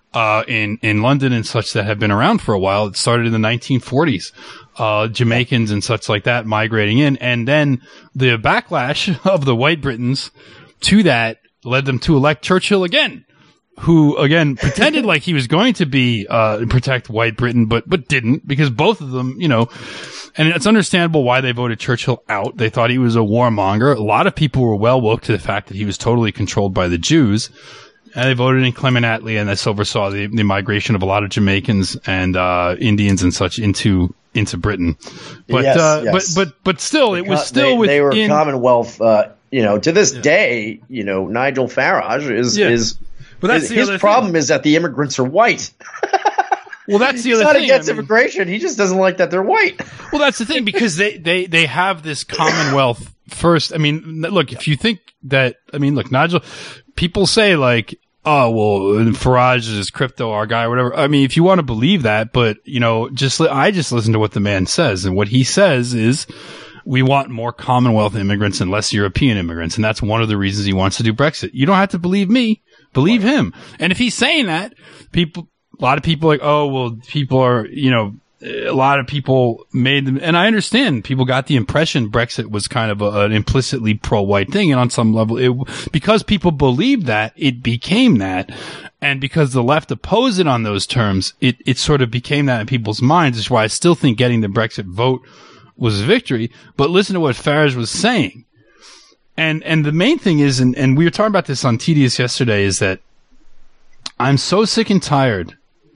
in London and such that have been around for a while. It started in the 1940s. Jamaicans and such like that migrating in. And then the backlash of the white Britons to that led them to elect Churchill again, who again pretended like he was going to be protect white Britain, but didn't, because both of them, and it's understandable why they voted Churchill out. They thought he was a warmonger. A lot of people were well woke to the fact that he was totally controlled by the Jews, and they voted in Clement Attlee, and this oversaw the migration of a lot of Jamaicans and Indians and such into Britain. But yes. but still, it was still within. They were Commonwealth. To this day, Nigel Farage is But that's his problem is that the immigrants are white. Well, that's the other thing. He's not against immigration. He just doesn't like that they're white. Well, that's the thing, because they have this Commonwealth first. I mean, look, if you think that, I mean, look, Nigel, people say like, oh, well, Farage is crypto, our guy, or whatever. I mean, if you want to believe that, but, you know, I just listen to what the man says. And what he says is, we want more Commonwealth immigrants and less European immigrants. And that's one of the reasons he wants to do Brexit. You don't have to believe me. Believe him. And if he's saying that, a lot of people are like, oh, well, people are, you know, a lot of people made them, and I understand people got the impression Brexit was kind of an implicitly pro-white thing. And on some level, because people believed that, it became that. And because the left opposed it on those terms, it sort of became that in people's minds, which is why I still think getting the Brexit vote was a victory. But listen to what Farage was saying. And the main thing is, and we were talking about this on Tedious yesterday, is that I'm so sick and tired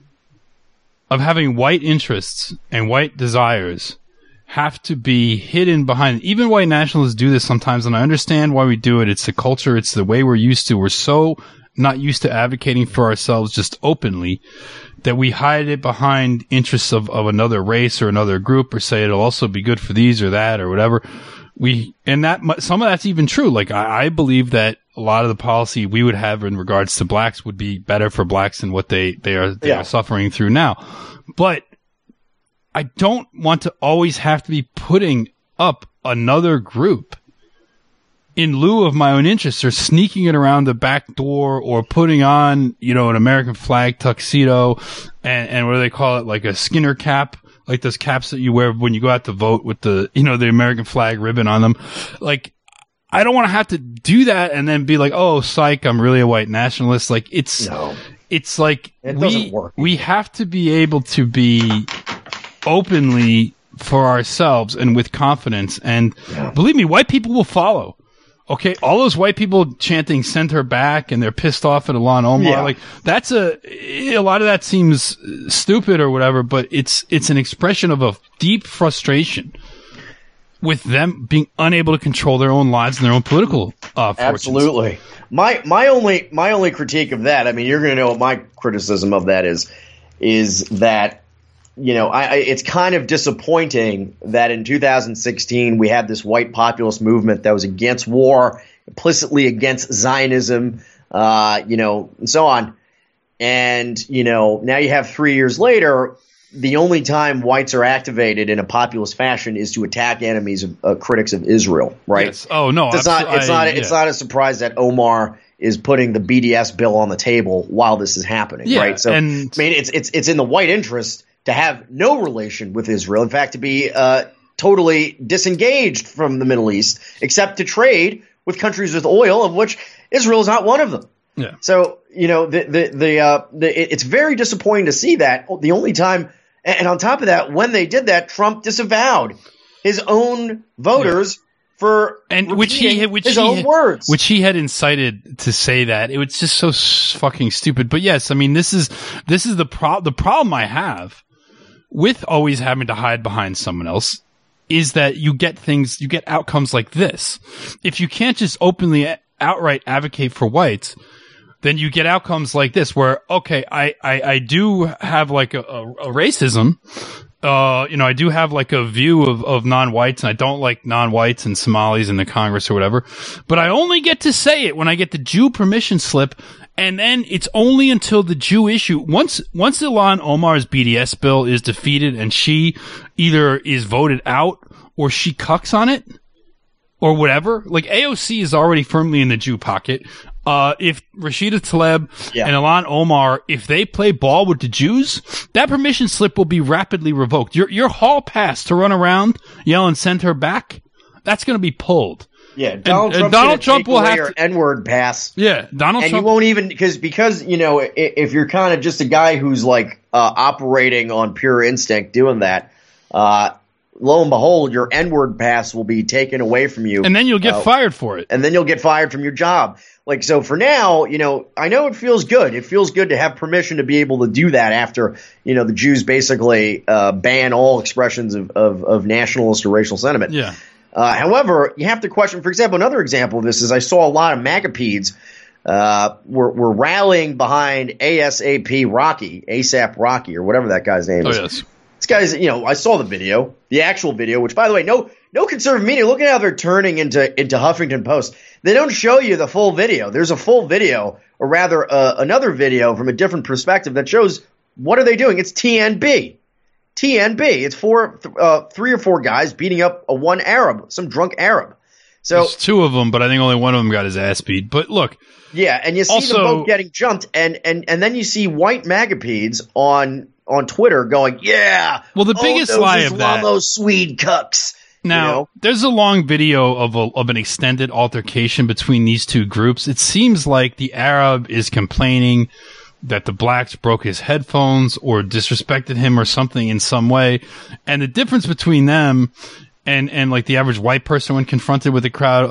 of having white interests and white desires have to be hidden behind. Even white nationalists do this sometimes, and I understand why we do it. It's the culture. It's the way we're used to. We're so not used to advocating for ourselves just openly that we hide it behind interests of another race or another group, or say it'll also be good for these or that or whatever. Some of that's even true. Like, I believe that a lot of the policy we would have in regards to blacks would be better for blacks than what they are suffering through now. But I don't want to always have to be putting up another group in lieu of my own interests, or sneaking it around the back door, or putting on, you know, an American flag tuxedo and what do they call it? Like a Skinner cap. Like those caps that you wear when you go out to vote with the, you know, the American flag ribbon on them. Like, I don't want to have to do that and then be like, oh, psych, I'm really a white nationalist. Like, it's like, we have to be able to be openly for ourselves and with confidence. And believe me, white people will follow. Okay, all those white people chanting "send her back" and they're pissed off at Ilhan Omar. Like, that's a lot of that seems stupid or whatever, but it's an expression of a deep frustration with them being unable to control their own lives and their own political fortunes. Absolutely. My only critique of that, I mean, you're going to know what my criticism of that is that, you know, it's kind of disappointing that in 2016 we had this white populist movement that was against war, implicitly against Zionism, you know, and so on. And, you know, now you have 3 years later, the only time whites are activated in a populist fashion is to attack enemies of critics of Israel, right? Yes. Oh, no. It's not a surprise that Omar is putting the BDS bill on the table while this is happening, right? So, I mean, it's in the white interest to have no relation with Israel. In fact, to be totally disengaged from the Middle East, except to trade with countries with oil, of which Israel is not one of them. Yeah. So, you know, it's very disappointing to see that. The only time, and on top of that, when they did that, Trump disavowed his own voters for his own words, which he had incited to say that. It was just so fucking stupid. But yes, I mean, this is the problem I have with always having to hide behind someone else is that you get outcomes like this. If you can't just openly, outright advocate for whites, then you get outcomes like this where, okay, I do have like a racism. You know, I do have like a view of non-whites, and I don't like non-whites and Somalis in the Congress or whatever, but I only get to say it when I get the Jew permission slip. And then it's only until the Jew issue, once Ilhan Omar's BDS bill is defeated and she either is voted out or she cucks on it or whatever, like AOC is already firmly in the Jew pocket. If Rashida Tlaib and Ilhan Omar, if they play ball with the Jews, that permission slip will be rapidly revoked. Your hall pass to run around yelling "send her back," that's going to be pulled. Yeah, Donald Trump will have your N-word pass. Yeah, Trump. You won't even because you know, if you're kind of just a guy who's like operating on pure instinct doing that, lo and behold, your N-word pass will be taken away from you, and then you'll get fired for it. And then you'll get fired from your job. Like, so for now, you know, I know it feels good. It feels good to have permission to be able to do that after, you know, the Jews basically ban all expressions of nationalist or racial sentiment. Yeah. However, you have to question, for example, another example of this is I saw a lot of MAGA-peds were rallying behind ASAP Rocky, or whatever that guy's name is. Oh, yes. This guy's, I saw the video, the actual video, which, by the way, no conservative media. Look at how they're turning into Huffington Post. They don't show you the full video. There's a full video, or rather, another video from a different perspective that shows what are they doing. It's TNB. It's 3 or 4 guys beating up one Arab, some drunk Arab. So there's 2 of them, but I think only one of them got his ass beat. But look, yeah, and you see them both getting jumped, and then you see white magapeds on Twitter going, yeah. Well, the biggest lie of that, those Swede cucks. Now, there's a long video of an extended altercation between these 2 groups. It seems like the Arab is complaining that the blacks broke his headphones or disrespected him or something in some way. And the difference between them and like the average white person when confronted with a crowd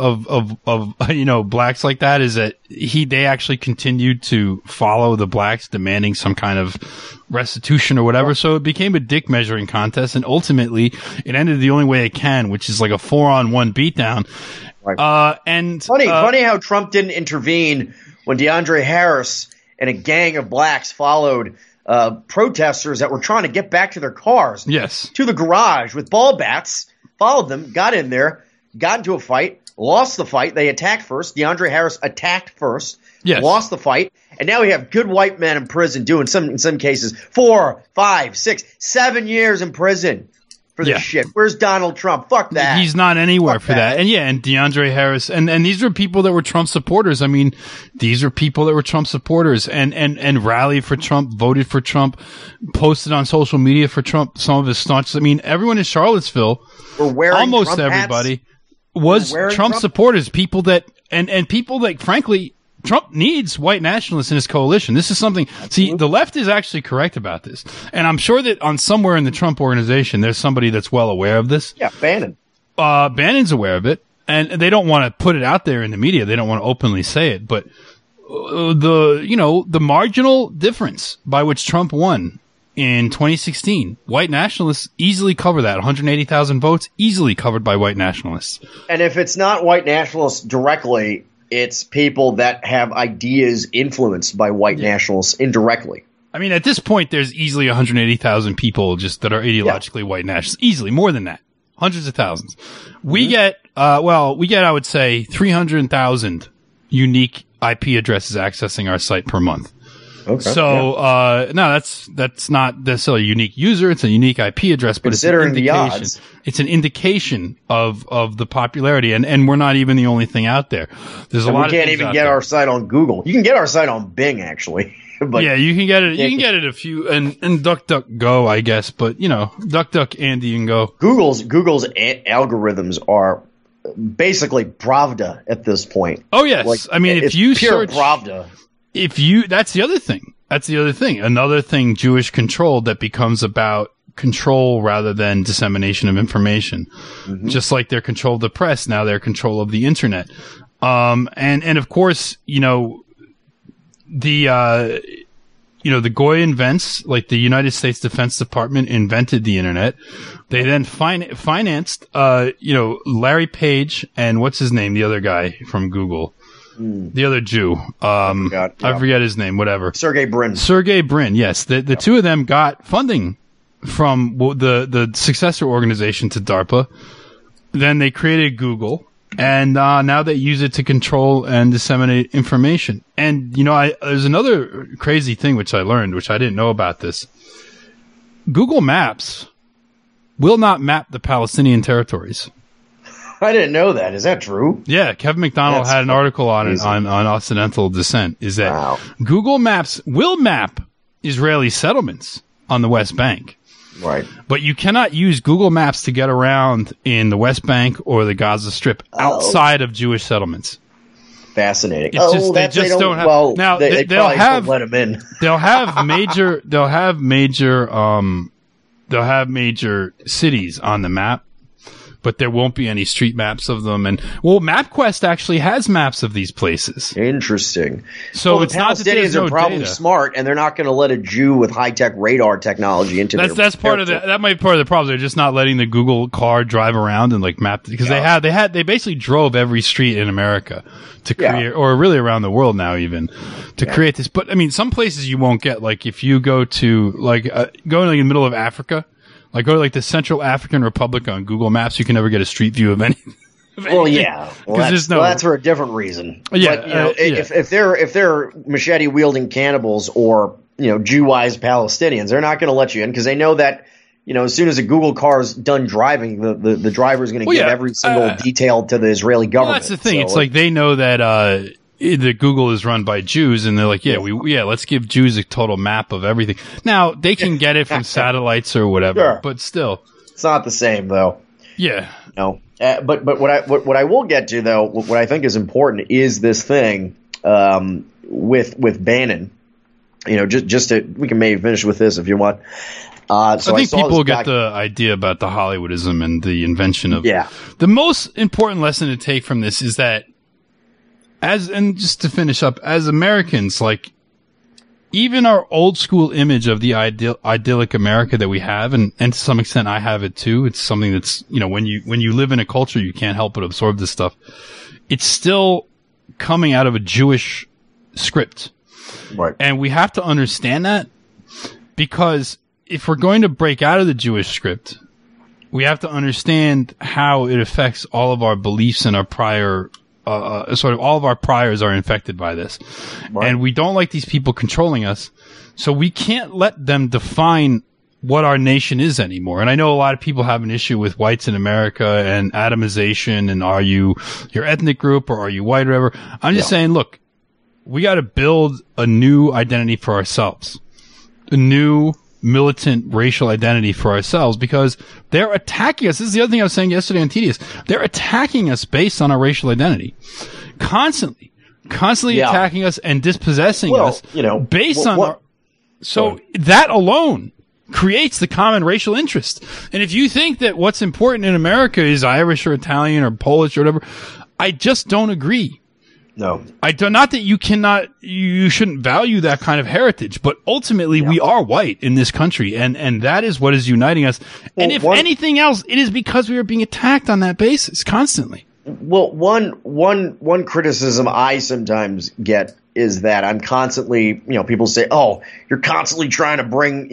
of blacks like that is that they actually continued to follow the blacks demanding some kind of restitution or whatever. So it became a dick measuring contest, and ultimately it ended the only way it can, which is like a 4-on-1 beatdown. Right. Funny how Trump didn't intervene when DeAndre Harris and a gang of blacks followed protesters that were trying to get back to their cars. Yes. To the garage with ball bats. Followed them, got in there, got into a fight, lost the fight. They attacked first. DeAndre Harris attacked first, lost the fight, and now we have good white men in prison doing in some cases 4, 5, 6, 7 years in prison for this shit. Where's Donald Trump? Fuck that. He's not anywhere for that. And and DeAndre Harris, and these were people that were Trump supporters. I mean, these are people that were Trump supporters and rallied for Trump, voted for Trump, posted on social media for Trump, some of his staunches. I mean, everyone in Charlottesville, almost Trump everybody, was Trump supporters. People that, and people that, frankly, Trump needs white nationalists in his coalition. This is something, see, the left is actually correct about this. And I'm sure that on somewhere in the Trump organization, there's somebody that's well aware of this. Yeah, Bannon. Bannon's aware of it, and they don't want to put it out there in the media. They don't want to openly say it, but the marginal difference by which Trump won in 2016, white nationalists easily cover that. 180,000 votes easily covered by white nationalists. And if it's not white nationalists directly, it's people that have ideas influenced by white nationalists indirectly. I mean, at this point, there's easily 180,000 people just that are ideologically white nationalists. Easily, more than that. Hundreds of thousands. We get, I would say, 300,000 unique IP addresses accessing our site per month. Okay. So, no, that's not necessarily a unique user. It's a unique IP address, but considering it's an indication. The odds. It's an indication of the popularity, and we're not even the only thing out there. There's a lot of things. We can't even get our site on Google. You can get our site on Bing, actually. But yeah, you can get it. You can get it a few and DuckDuckGo, I guess. But DuckDuck, Andy, and Go. Google's algorithms are basically Pravda at this point. Oh yes, I mean if you pure search Pravda. That's the other thing. Another thing, Jewish control, that becomes about control rather than dissemination of information. Mm-hmm. Just like they're control of the press, now they're control of the internet. And of course, the Goy invents, like the United States Defense Department invented the internet. They then financed, Larry Page and what's his name? The other guy from Google. The other Jew. I forget his name, whatever. Sergey Brin, yes. The two of them got funding from the successor organization to DARPA. Then they created Google, and now they use it to control and disseminate information. And, there's another crazy thing which I learned, which I didn't know about this. Google Maps will not map the Palestinian territories. I didn't know that. Is that true? Yeah, Kevin McDonald had an article on it on Occidental Dissent. Is that Google Maps will map Israeli settlements on the West Bank. Right. But you cannot use Google Maps to get around in the West Bank or the Gaza Strip outside of Jewish settlements. Fascinating. They just don't have. Well, now they they'll have let them in. They'll have major cities on the map. but there won't be any street maps of them. And well, MapQuest actually has maps of these places. Interesting. So well, it's not that there's Palestinians no are probably data. smart, and they're not going to let a Jew with high-tech radar technology into That's part of that might be part of the problem. They're just not letting the Google car drive around and like map, because they basically drove every street in America to create, or really around the world now even, to create this. But I mean, some places you won't get, like if you go to like go in the middle of Africa, like go to like the Central African Republic on Google Maps, you can never get a street view of anything. Well, yeah. Well, that's for a different reason. Yeah, but, you know, if they're machete wielding cannibals or Jew-wise Palestinians, they're not going to let you in because they know that as soon as a Google car is done driving, the driver is going to give every single detail to the Israeli government. Well, that's the thing. So it's like they know that the Google is run by Jews, and they're like, let's give Jews a total map of everything. Now they can get it from satellites or whatever, but still, it's not the same though. Yeah. No. But what I will get to though, what I think is important is this thing with Bannon. We can maybe finish with this if you want. I think people get the idea about the Hollywoodism and the invention of the most important lesson to take from this is that and just to finish up, as Americans, like even our old school image of the idyllic America that we have, and to some extent I have it too. It's something that's, when you live in a culture, you can't help but absorb this stuff. It's still coming out of a Jewish script. Right. And we have to understand that, because if we're going to break out of the Jewish script, we have to understand how it affects all of our beliefs and our prior, sort of all of our priors are infected by this. Right. And we don't like these people controlling us. So we can't let them define what our nation is anymore. And I know a lot of people have an issue with whites in America and atomization and are you your ethnic group or are you white or whatever. I'm just saying, look, we got to build a new identity for ourselves, a new militant racial identity for ourselves, because they're attacking us. This is the other thing I was saying yesterday on Tedious. They're attacking us based on our racial identity, constantly attacking us and dispossessing us based on that alone creates the common racial interest. And if you think that what's important in America is Irish or Italian or Polish or whatever, I just don't agree. No, I do not that you shouldn't value that kind of heritage, but ultimately we are white in this country, and that is what is uniting us. Well, and if anything else, it is because we are being attacked on that basis constantly. Well, one criticism I sometimes get is that I'm constantly, people say, "Oh, you're constantly trying to bring,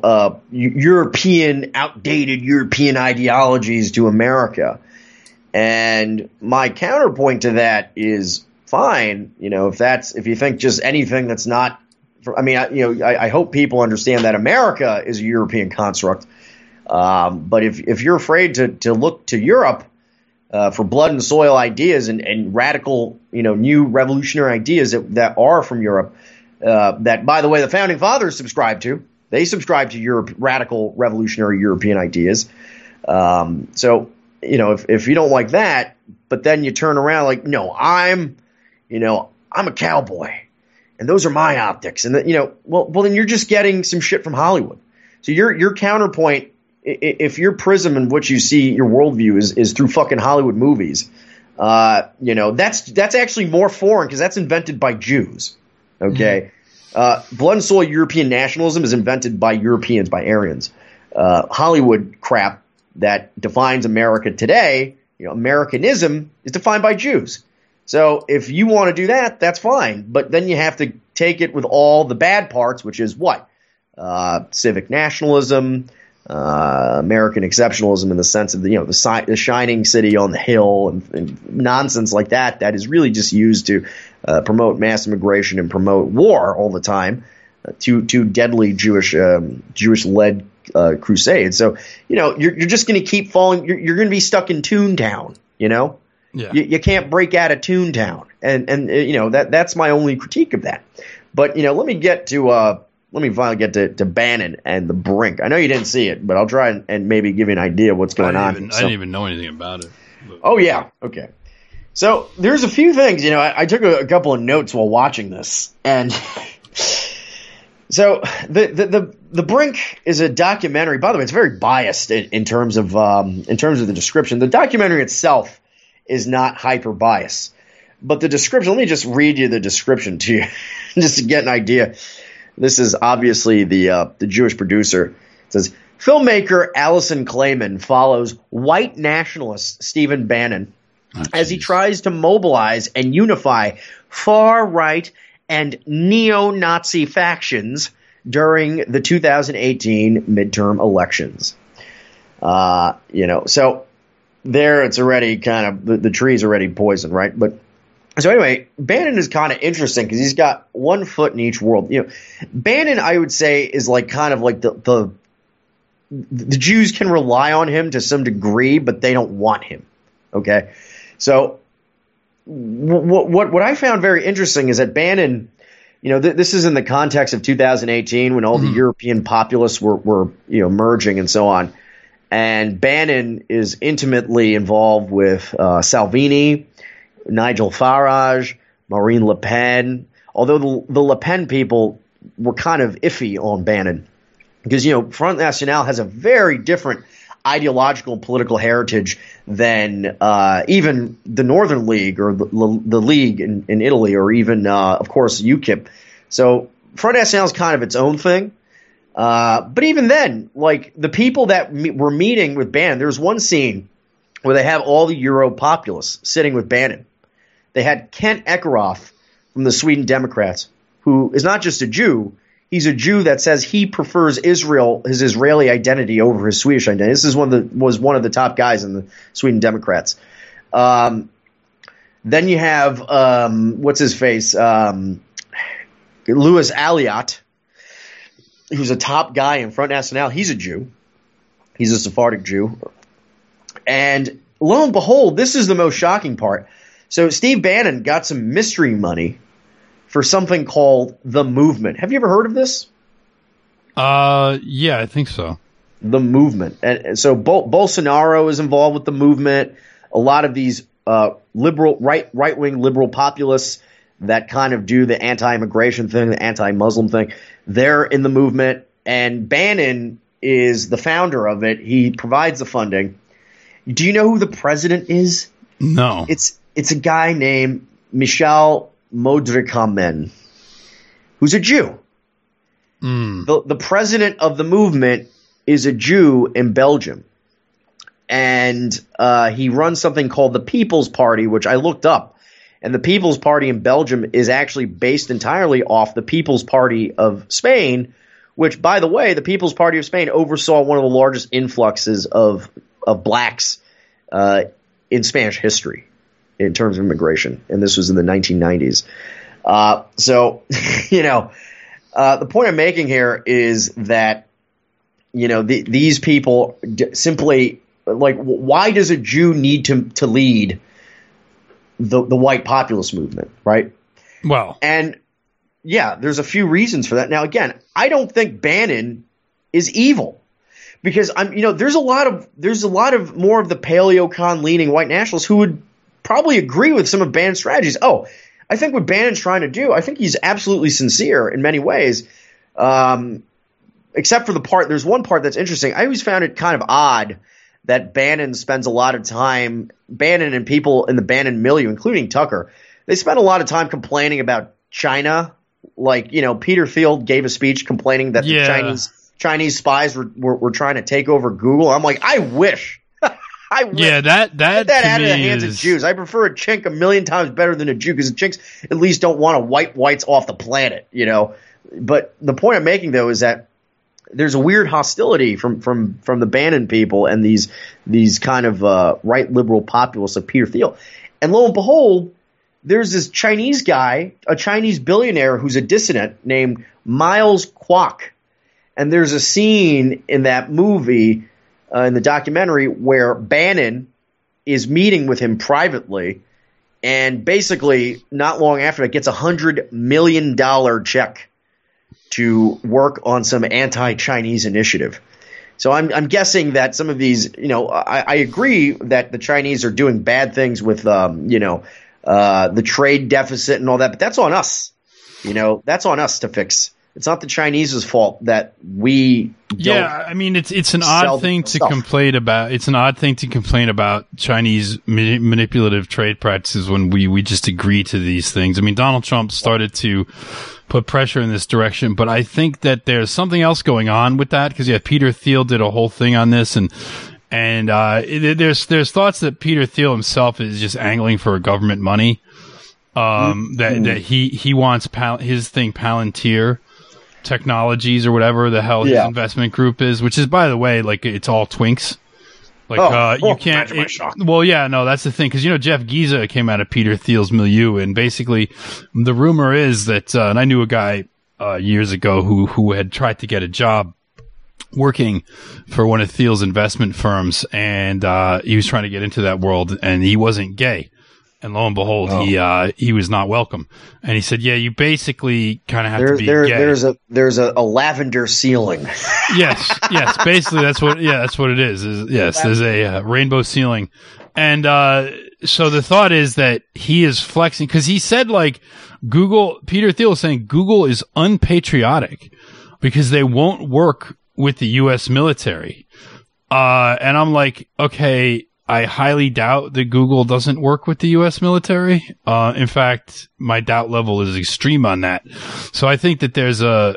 outdated European ideologies to America," and my counterpoint to that is, fine, if you think just anything that's not, I hope people understand that America is a European construct. But if you're afraid to look to Europe for blood and soil ideas and radical, new revolutionary ideas that are from Europe, that, by the way, the founding fathers subscribed to. They subscribed to radical revolutionary European ideas. So, if you don't like that, but then you turn around like, no, I'm a cowboy, and those are my optics. And well, then you're just getting some shit from Hollywood. So your counterpoint, if your prism in which you see your worldview is through fucking Hollywood movies, that's actually more foreign because that's invented by Jews. Okay. Blood and soil European nationalism is invented by Europeans, by Aryans. Hollywood crap that defines America today, Americanism, is defined by Jews. So if you want to do that, that's fine. But then you have to take it with all the bad parts, which is what? Civic nationalism, American exceptionalism in the sense of the shining city on the hill and nonsense like that is really just used to promote mass immigration and promote war all the time. Two deadly Jewish-led crusades. So, you're just going to keep falling. You're going to be stuck in Toontown, Yeah. You can't break out of Toontown, and that's my only critique of that. But let me finally get to Bannon and the Brink. I know you didn't see it, but I'll try and maybe give you an idea of what's going on. I didn't even know anything about it. But. Oh yeah, okay. So there's a few things. I took a couple of notes while watching this, and So the Brink is a documentary. By the way, it's very biased in terms of the description. The documentary itself is not hyper biased, but the description. Let me just read you the description to you, just to get an idea. This is obviously the Jewish producer. It says filmmaker Alison Klayman follows white nationalist Stephen Bannon as he tries to mobilize and unify far right and neo-Nazi factions during the 2018 midterm elections. So there it's already kind of the tree's already poisoned, right? But so anyway, Bannon is kind of interesting because he's got one foot in each world. Bannon, I would say, is like kind of like the Jews can rely on him to some degree, but they don't want him. Okay, so. What I found very interesting is that Bannon, this is in the context of 2018 when all the European populists were merging and so on. And Bannon is intimately involved with Salvini, Nigel Farage, Marine Le Pen, although the Le Pen people were kind of iffy on Bannon because, Front National has a very different ideological and political heritage than even the Northern League or the League in Italy or even, of course, UKIP. So Front National is kind of its own thing. But even then, like the people that were meeting with Bannon, there was one scene where they have all the Euro populists sitting with Bannon. They had Kent Ekeroth from the Sweden Democrats, who is not just a Jew. He's a Jew that says he prefers Israel, his Israeli identity, over his Swedish identity. This is was one of the top guys in the Sweden Democrats. Then you have what's his face, Louis Alliot, who's a top guy in Front National. He's a Jew. He's a Sephardic Jew. And lo and behold, this is the most shocking part. So Steve Bannon got some mystery money for something called The Movement. Have you ever heard of this? Yeah, I think so. The Movement. And so Bolsonaro is involved with The Movement. A lot of these right-wing liberal populists that kind of do the anti-immigration thing, the anti-Muslim thing, they're in The Movement. And Bannon is the founder of it. He provides the funding. Do you know who the president is? No. It's a guy named Michel Modrikamen, who's a Jew. The president of The Movement is a Jew in Belgium. And he runs something called the People's Party, which I looked up. And the People's Party in Belgium is actually based entirely off the People's Party of Spain, which, by the way, the People's Party of Spain oversaw one of the largest influxes of blacks in Spanish history in terms of immigration, and this was in the 1990s. The point I'm making here is that, these people simply, like, why does a Jew need to lead the white populist movement, right? Well, and yeah, there's a few reasons for that. Now, again, I don't think Bannon is evil. Because there's a lot of more of the paleocon leaning white nationalists who would probably agree with some of Bannon's strategies. Oh, I think what Bannon's trying to do, I think he's absolutely sincere in many ways, except for there's one part that's interesting. I always found it kind of odd that Bannon spends a lot of time, Bannon and people in the Bannon milieu, including Tucker, they spend a lot of time complaining about China. Like, Peter Thiel gave a speech complaining that the Chinese spies were trying to take over Google. I'm like, I wish. I wish. Yeah, that get that out of the hands of Jews. I prefer a chink a million times better than a Jew because the chinks at least don't want to wipe whites off the planet, But the point I'm making, though, is that there's a weird hostility from the Bannon people and these kind of right liberal populists like Peter Thiel. And lo and behold, there's this Chinese guy, a Chinese billionaire who's a dissident named Miles Kwok. And there's a scene in that movie, in the documentary, where Bannon is meeting with him privately, and basically not long after that gets $100 million check to work on some anti-Chinese initiative. So I'm guessing that some of these, I agree that the Chinese are doing bad things with, the trade deficit and all that, but that's on us. That's on us to fix. It's not the Chinese's fault that we don't. Yeah, I mean, it's an odd thing to complain about. It's an odd thing to complain about Chinese manipulative trade practices when we just agree to these things. I mean, Donald Trump started to put pressure in this direction, but I think that there's something else going on with that, because Peter Thiel did a whole thing on this, and there's thoughts that Peter Thiel himself is just angling for government money. That he wants his thing Palantir Technologies or whatever the hell his investment group is, which is, by the way, like, it's all twinks. Like, you can't. That's the thing, because Jeff Giza came out of Peter Thiel's milieu, and basically the rumor is that, and I knew a guy years ago who had tried to get a job working for one of Thiel's investment firms, and he was trying to get into that world, and he wasn't gay. And lo and behold, he was not welcome. And he said, "Yeah, you basically kind of have to be gay." There's a lavender ceiling. Yes. Basically, that's what it is. There's a rainbow ceiling, and so the thought is that he is flexing, because he said, like, Peter Thiel is saying Google is unpatriotic because they won't work with the U.S. military, and I'm like, okay. I highly doubt that Google doesn't work with the U.S. military. In fact, my doubt level is extreme on that. So I think that there's a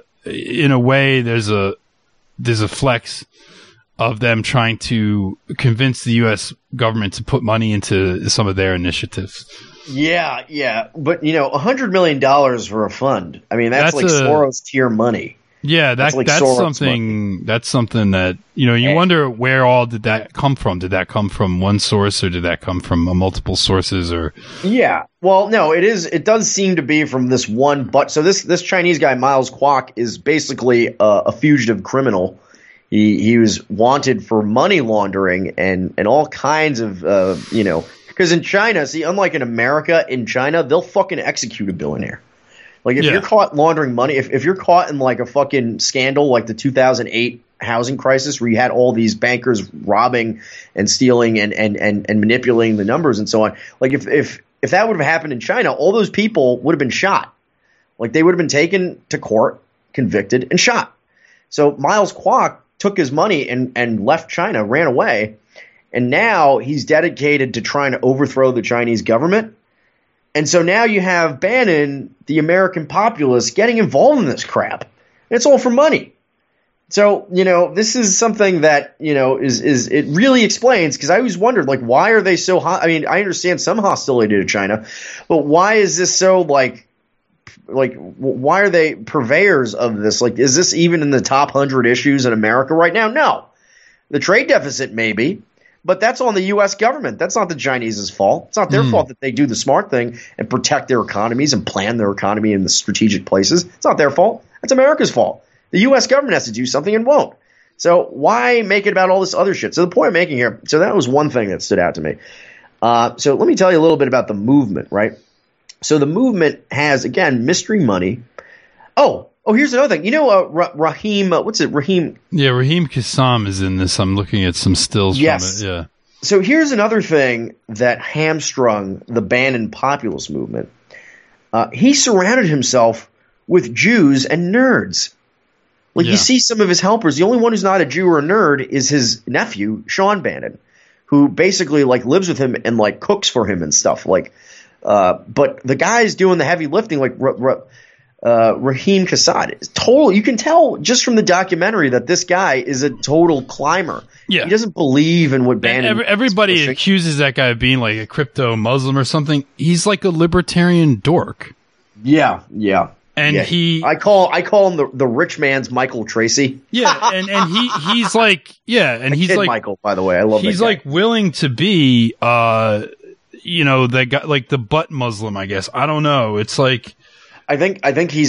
flex of them trying to convince the U.S. government to put money into some of their initiatives. Yeah. But, $100 million for a fund. I mean, that's like Soros tier money. Yeah, that's something that, you wonder where all did that come from? Did that come from one source, or did that come from multiple sources, or? Yeah. Well, no, it does seem to be from this one, but so this Chinese guy, Miles Kwok, is basically a fugitive criminal. He was wanted for money laundering and all kinds of, because in China, see, unlike in America, in China, they'll fucking execute a billionaire. Like, if you're caught laundering money, if you're caught in, like, a fucking scandal like the 2008 housing crisis, where you had all these bankers robbing and stealing and manipulating the numbers and so on, like, if that would have happened in China, all those people would have been shot. Like, they would have been taken to court, convicted, and shot. So Miles Kwok took his money and left China, ran away, and now he's dedicated to trying to overthrow the Chinese government. And so now you have Bannon, the American populace, getting involved in this crap. And it's all for money. So, this is something that, is it really explains, because I always wondered, like, why are they so I mean, I understand some hostility to China, but why is this so, like, why are they purveyors of this? Like, is this even in the top 100 issues in America right now? No. The trade deficit, maybe. But that's on the U.S. government. That's not the Chinese's fault. It's not their fault that they do the smart thing and protect their economies and plan their economy in the strategic places. It's not their fault. That's America's fault. The U.S. government has to do something and won't. So why make it about all this other shit? So the point I'm making here, so that was one thing that stood out to me. So let me tell you a little bit about the movement, right? So the movement has, again, mystery money. Oh, here's another thing. Raheem, what's it? Raheem. Yeah, Raheem Kassam is in this. I'm looking at some stills from it. Yeah. So here's another thing that hamstrung the Bannon populist movement. He surrounded himself with Jews and nerds. Like, you see some of his helpers. The only one who's not a Jew or a nerd is his nephew, Sean Bannon, who basically, like, lives with him and, like, cooks for him and stuff. Like, but the guy's doing the heavy lifting, like Raheem Kassam is total. You can tell just from the documentary that this guy is a total climber. Yeah, he doesn't believe in what Bannon. Everybody accuses that guy of being like a crypto Muslim or something. He's like a libertarian dork. Yeah. And I call him the rich man's Michael Tracy. Yeah, and he's like, and he's like Michael. By the way, I love. He's that guy. like willing to be, that guy, like the butt Muslim. I guess I don't know. It's like, I think he's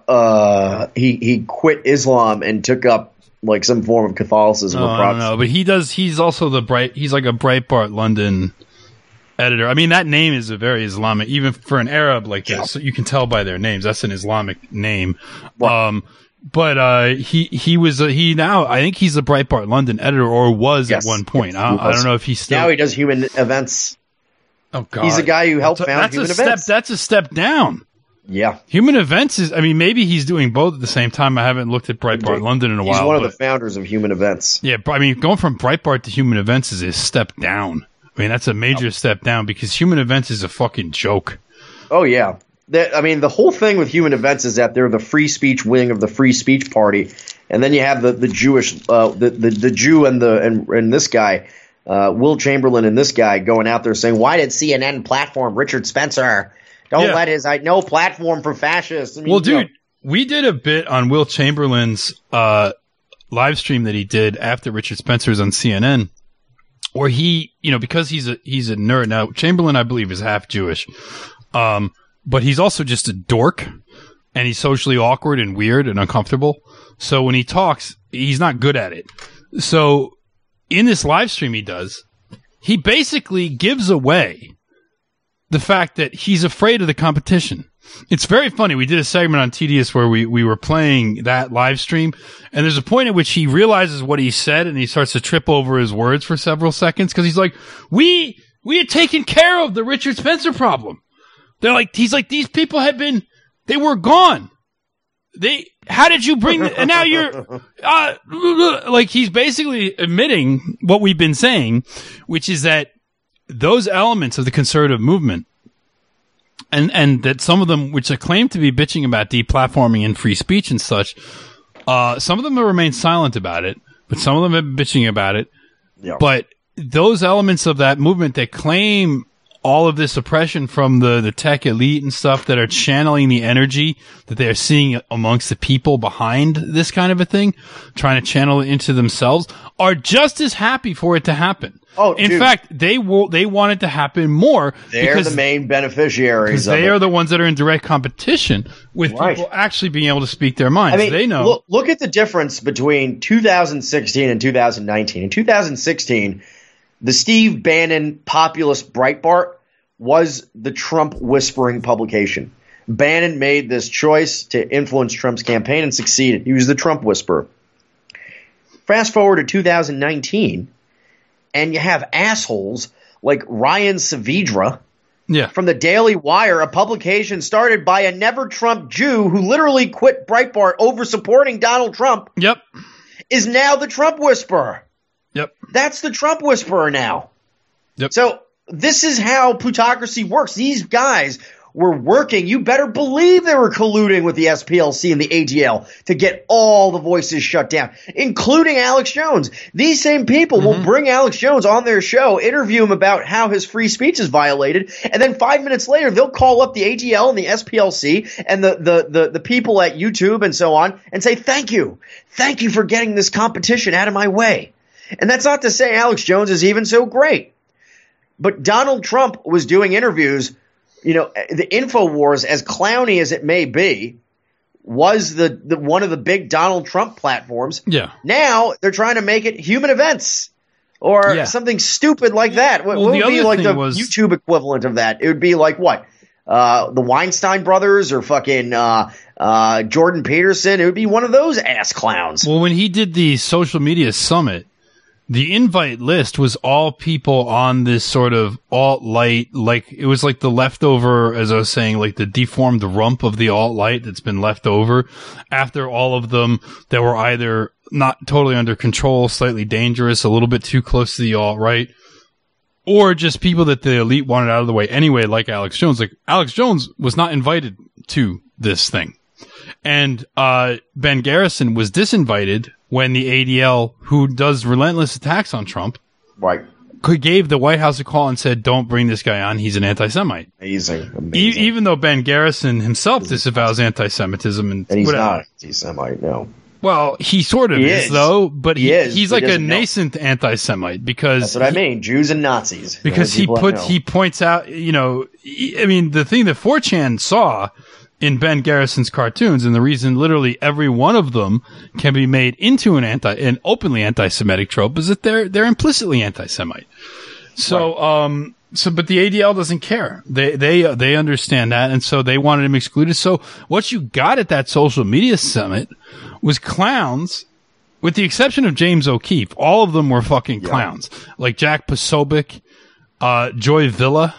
he quit Islam and took up like some form of Catholicism. I don't know, but he's also he's like a Breitbart London editor. I mean, that name is a very Islamic, even for an Arab like this. So you can tell by their names. That's an Islamic name. Right. But he was now I think he's a Breitbart London editor, or was at one point. I don't know if he's still. Now he does Human Events. Oh God, he's a guy who helped found Human Events. That's a step down. Yeah. Human Events is, I mean, maybe he's doing both at the same time. I haven't looked at Breitbart London in a while. He's one of the founders of Human Events. Yeah, I mean, going from Breitbart to Human Events is a step down. I mean, that's a major step down because Human Events is a fucking joke. Oh, yeah. The whole thing with Human Events is that they're the free speech wing of the Free Speech Party. And then you have the Jewish, the Jew and this guy, Will Chamberlain and this guy going out there saying, why did CNN platform Richard Spencer? Don't let his no platform for fascists. I mean, well, dude, we did a bit on Will Chamberlain's live stream that he did after Richard Spencer's on CNN, where he, because he's a nerd. Now, Chamberlain, I believe, is half Jewish, but he's also just a dork, and he's socially awkward and weird and uncomfortable. So when he talks, he's not good at it. So in this live stream he does, he basically gives away the fact that he's afraid of the competition. It's very funny. We did a segment on TDS where we were playing that live stream, and there's a point at which he realizes what he said and he starts to trip over his words for several seconds because he's like, we had taken care of the Richard Spencer problem. He's like, these people they were gone. How did you bring and now you're, he's basically admitting what we've been saying, which is that those elements of the conservative movement, and that some of them, which are claimed to be bitching about deplatforming and free speech and such, some of them have remained silent about it, but some of them have been bitching about it. Yeah. But those elements of that movement that claim all of this oppression from the tech elite and stuff that are channeling the energy that they are seeing amongst the people behind this kind of a thing, trying to channel it into themselves, are just as happy for it to happen. Oh, in fact, they want it to happen more. They're the main beneficiaries. Because they are the ones that are in direct competition with people actually being able to speak their minds. I mean, they know. Look at the difference between 2016 and 2019. In 2016, the Steve Bannon populist Breitbart was the Trump whispering publication. Bannon made this choice to influence Trump's campaign and succeeded. He was the Trump whisperer. Fast forward to 2019, and you have assholes like Ryan Saavedra from the Daily Wire, a publication started by a never-Trump Jew who literally quit Breitbart over supporting Donald Trump, is now the Trump whisperer. That's the Trump whisperer now. So this is how plutocracy works. These guys were working. You better believe they were colluding with the SPLC and the ADL to get all the voices shut down, including Alex Jones. These same people will bring Alex Jones on their show, interview him about how his free speech is violated, and then 5 minutes later they'll call up the ADL and the SPLC and the people at YouTube and so on and say, thank you for getting this competition out of my way. And that's not to say Alex Jones is even so great. But Donald Trump was doing interviews, the InfoWars, as clowny as it may be, was the one of the big Donald Trump platforms. Yeah. Now they're trying to make it Human Events or something stupid like that. What would be like the YouTube equivalent of that? It would be like what? The Weinstein brothers or fucking Jordan Peterson. It would be one of those ass clowns. Well, when he did the social media summit, the invite list was all people on this sort of alt-light, like it was like the leftover, as I was saying, like the deformed rump of the alt-light that's been left over after all of them that were either not totally under control, slightly dangerous, a little bit too close to the alt-right, or just people that the elite wanted out of the way anyway, like Alex Jones. Like Alex Jones was not invited to this thing. And Ben Garrison was disinvited when the ADL, who does relentless attacks on Trump, gave the White House a call and said, don't bring this guy on. He's an anti-Semite. Amazing. Even though Ben Garrison himself disavows anti-Semitism. And he's whatever. not anti-Semite, no. Well, he sort of is, though, but he's like a nascent know. Anti-Semite because that's what I mean, Jews and Nazis. Because he points out, I mean, the thing that 4chan saw in Ben Garrison's cartoons, and the reason literally every one of them can be made into an openly anti-Semitic trope is that they're implicitly anti-Semite. So, but the ADL doesn't care. They understand that, and so they wanted him excluded. So what you got at that social media summit was clowns, with the exception of James O'Keefe. All of them were fucking clowns. Like Jack Posobiec, Joy Villa,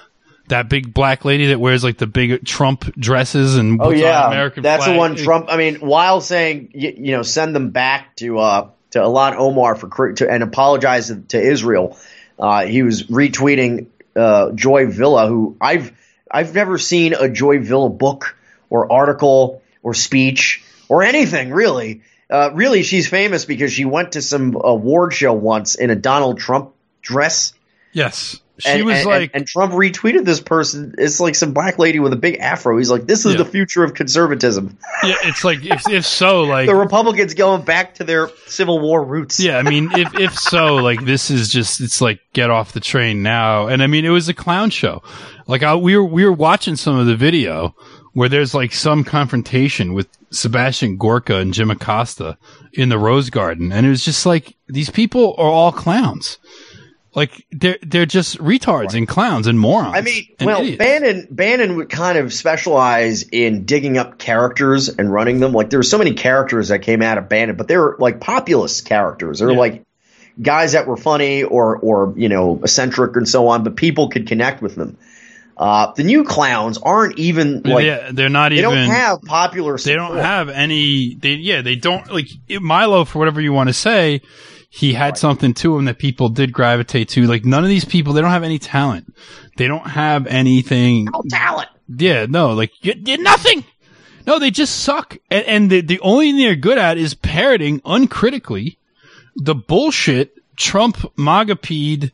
That big black lady that wears like the big Trump dresses and puts on American that's flag. the one Trump. I mean, while saying send them back to Ilhan Omar and apologize to Israel, he was retweeting Joy Villa, who I've never seen a Joy Villa book or article or speech or anything really. Really, she's famous because she went to some award show once in a Donald Trump dress. Yes. And Trump retweeted this person. It's like some black lady with a big afro. He's like, this is the future of conservatism. Yeah, it's like, if so, like. The Republicans going back to their Civil War roots. Yeah, I mean, if so, like, this is just, it's like, get off the train now. And I mean, it was a clown show. Like, we were watching some of the video where there's like some confrontation with Sebastian Gorka and Jim Acosta in the Rose Garden. And it was just like, these people are all clowns. Like they're just retards and clowns and morons. I mean, idiots. Bannon would kind of specialize in digging up characters and running them. Like there were so many characters that came out of Bannon, but they were like populist characters. They were like guys that were funny or eccentric and so on, but people could connect with them. The new clowns aren't even like they're not they even. They don't have popular support. They don't have any. They don't like Milo, for whatever you want to say. He had something to him that people did gravitate to. Like none of these people, they don't have any talent. They don't have anything. No talent. Yeah, no, like you're nothing. No, they just suck. And the only thing they're good at is parroting uncritically the bullshit Trump MAGA-peed,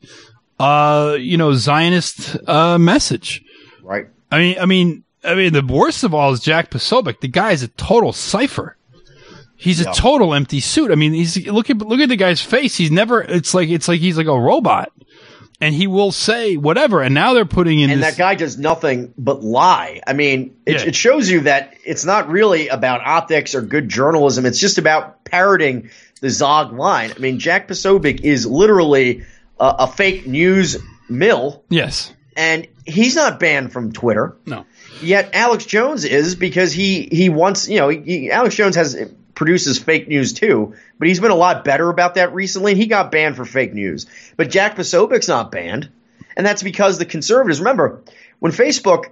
Zionist message. Right. I mean, the worst of all is Jack Posobiec. The guy is a total cipher. He's a total empty suit. I mean, look at the guy's face. He's never. It's like he's like a robot, and he will say whatever. And now they're putting in. And that guy does nothing but lie. I mean, it shows you that it's not really about optics or good journalism. It's just about parroting the Zog line. I mean, Jack Posobiec is literally a fake news mill. Yes, and he's not banned from Twitter. No. Yet Alex Jones is, because he wants. Alex Jones produces fake news too, but he's been a lot better about that recently. He got banned for fake news, but Jack Posobiec's not banned, and that's because the conservatives. Remember when Facebook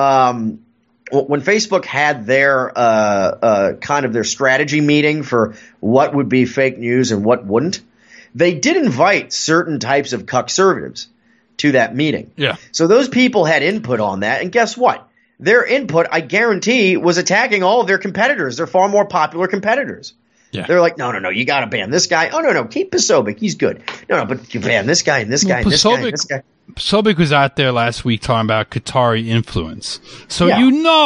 had their kind of their strategy meeting for what would be fake news and what wouldn't, they did invite certain types of conservatives to that meeting. Yeah. So those people had input on that, and guess what? Their input, I guarantee, was attacking all of their competitors. They're far more popular competitors. Yeah. They're like, no, you got to ban this guy. Oh, no, keep Posobiec. He's good. No, but you ban this guy and this guy and this guy and this guy. Posobiec was out there last week talking about Qatari influence. So that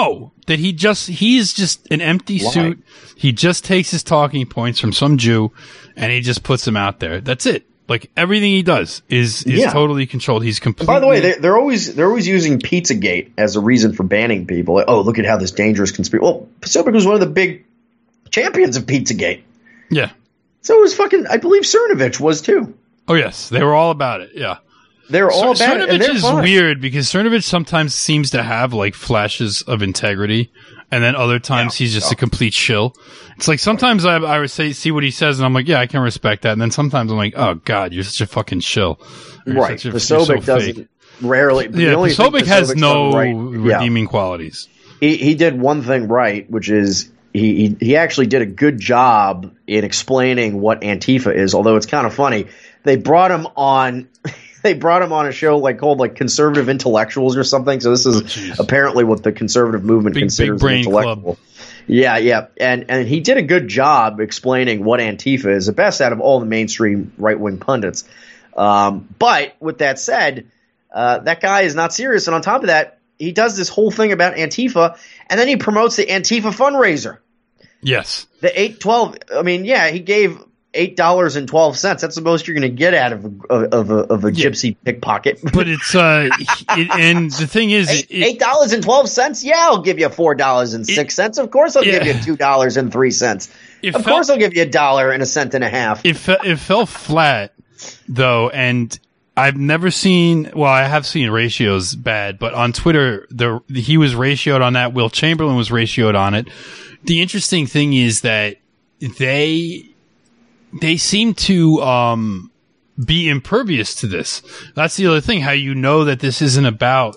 he's just an empty suit. He just takes his talking points from some Jew and he just puts them out there. That's it. Like everything he does is totally controlled. He's completely. By the way, they're always using Pizzagate as a reason for banning people. Like, oh, look at how this dangerous conspiracy. Well, Posobiec was one of the big champions of Pizzagate. Yeah. So was I believe Cernovich was too. Oh yes, they were all about it. Yeah. They're all about it. Cernovich is weird because Cernovich sometimes seems to have like flashes of integrity, and then other times he's just a complete shill. It's like sometimes I would see what he says, and I'm like, yeah, I can respect that. And then sometimes I'm like, oh God, you're such a fucking shill. Right. Posobiec doesn't rarely. Yeah, Posobiec has no redeeming qualities. He did one thing right, which is he actually did a good job in explaining what Antifa is. Although it's kind of funny, they brought him on. They brought him on a show called Conservative Intellectuals or something. So this is apparently what the conservative movement considers an intellectual. Club. Yeah. And he did a good job explaining what Antifa is, the best out of all the mainstream right-wing pundits. But with that said, that guy is not serious. And on top of that, he does this whole thing about Antifa, and then he promotes the Antifa fundraiser. Yes. The 812. I mean, he gave $8.12. That's the most you're going to get out of a gypsy pickpocket. But it's and the thing is, $8.12. Yeah, I'll give you $4.06. Of course, I'll give you $2.03. Of course, I'll give you $1.50. It fell flat though, and I've never seen. Well, I have seen ratios bad, but on Twitter, he was ratioed on that. Will Chamberlain was ratioed on it. The interesting thing is that they seem to be impervious to this. That's the other thing. How you know that this isn't about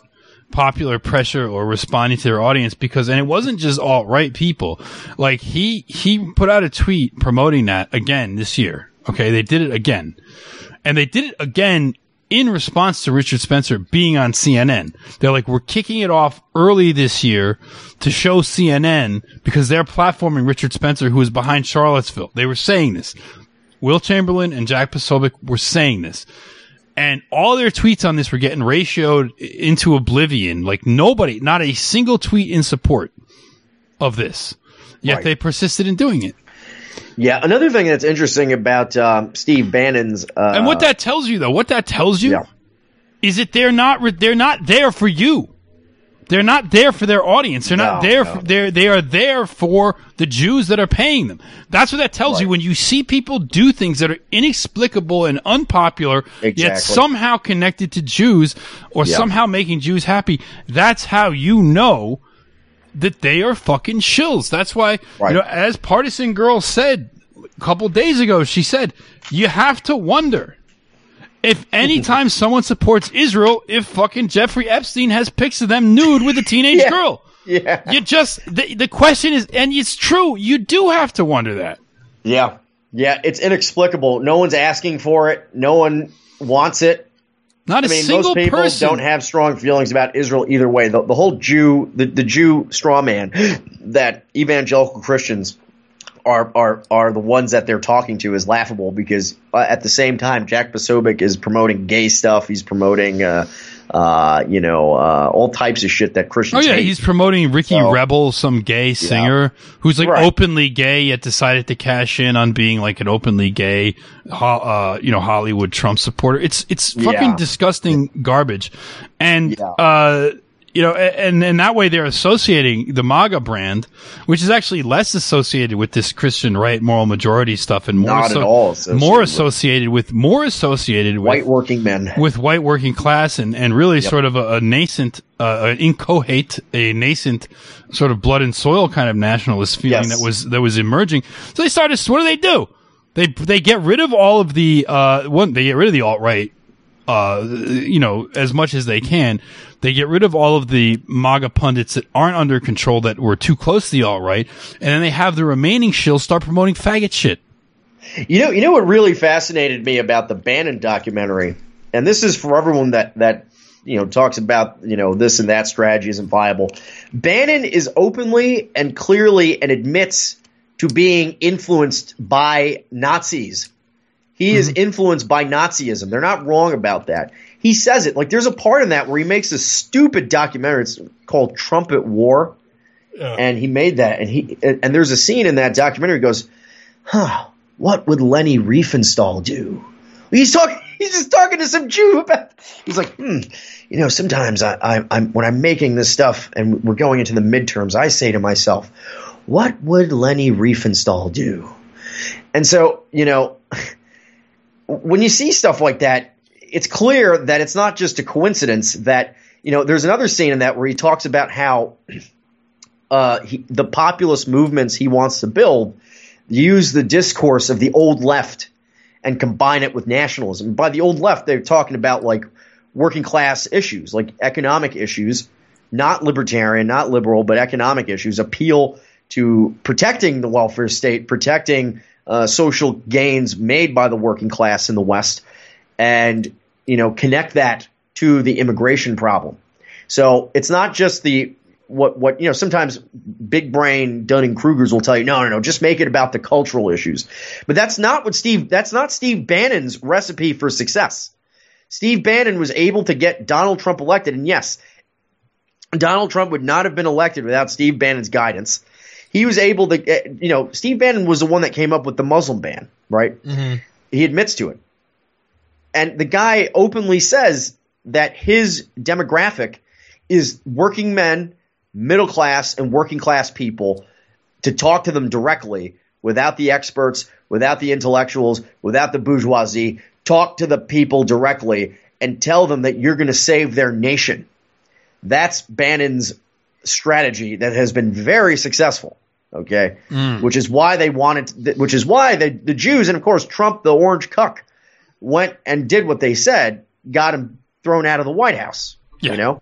popular pressure or responding to their audience and it wasn't just alt-right people. Like he put out a tweet promoting that again this year. Okay. They did it again, and they did it again in response to Richard Spencer being on CNN. They're like, we're kicking it off early this year to show CNN because they're platforming Richard Spencer, who is behind Charlottesville. They were saying this. Will Chamberlain and Jack Posobiec were saying this. And all their tweets on this were getting ratioed into oblivion. Like nobody, not a single tweet in support of this. Yet They persisted in doing it. Yeah, another thing that's interesting about Steve Bannon's and what that tells you, is that they're not there for you. They're not there for their audience. They're not there. They are there for the Jews that are paying them. That's what that tells you when you see people do things that are inexplicable and unpopular, yet somehow connected to Jews or somehow making Jews happy. That's how you know that they are fucking shills. That's why, as Partisan Girl said a couple days ago, she said, you have to wonder if anytime someone supports Israel, if fucking Jeffrey Epstein has pics of them nude with a teenage girl. Yeah. You just, the question is, and it's true, you do have to wonder that. Yeah. Yeah, it's inexplicable. No one's asking for it. No one wants it. Not a single most people person. don't have strong feelings about Israel either way. The whole Jew, the Jew straw man that evangelical Christians are the ones that they're talking to is laughable because at the same time, Jack Posobiec is promoting gay stuff. He's promoting, all types of shit that Christians hate. He's promoting Ricky Rebel, some gay singer who's like openly gay yet decided to cash in on being like an openly gay, Hollywood Trump supporter. It's fucking disgusting garbage. And, and that way they're associating the MAGA brand, which is actually less associated with this Christian right moral majority stuff and more associated with white working men, with white working class and really sort of a nascent, inchoate, a nascent sort of blood and soil kind of nationalist feeling that was emerging. So they started, what do? They get rid of all of the, they get rid of the alt-right, as much as they can. They get rid of all of the MAGA pundits that aren't under control, that were too close to the alt-right, and then they have the remaining shills start promoting faggot shit. You know what really fascinated me about the Bannon documentary, and this is for everyone that talks about this and that strategy isn't viable. Bannon is openly and clearly and admits to being influenced by Nazis. He is influenced by Nazism. They're not wrong about that. He says it. Like, there's a part in that where he makes a stupid documentary. It's called Trump at War. And he made that. And there's a scene in that documentary. He goes, what would Leni Riefenstahl do? He's just talking to some Jew about. He's like, sometimes I'm when I'm making this stuff and we're going into the midterms, I say to myself, what would Leni Riefenstahl do? And so, when you see stuff like that, it's clear that it's not just a coincidence that, there's another scene in that where he talks about how the populist movements he wants to build use the discourse of the old left and combine it with nationalism. By the old left, they're talking about like working class issues, like economic issues, not libertarian, not liberal, but economic issues, appeal to protecting the welfare state, protecting social gains made by the working class in the West, and connect that to the immigration problem. So it's not just what sometimes big brain Dunning-Krugers will tell you, no, just make it about the cultural issues. But that's not Steve Bannon's recipe for success. Steve Bannon was able to get Donald Trump elected, and yes, Donald Trump would not have been elected without Steve Bannon's guidance. He was able to, Steve Bannon was the one that came up with the Muslim ban, right? Mm-hmm. He admits to it. And the guy openly says that his demographic is working men, middle class, and working class people, to talk to them directly without the experts, without the intellectuals, without the bourgeoisie. Talk to the people directly and tell them that you're going to save their nation. That's Bannon's strategy that has been very successful. Okay, which is why they wanted, which is why the Jews, and of course Trump, the orange cuck, went and did what they said, got him thrown out of the White House.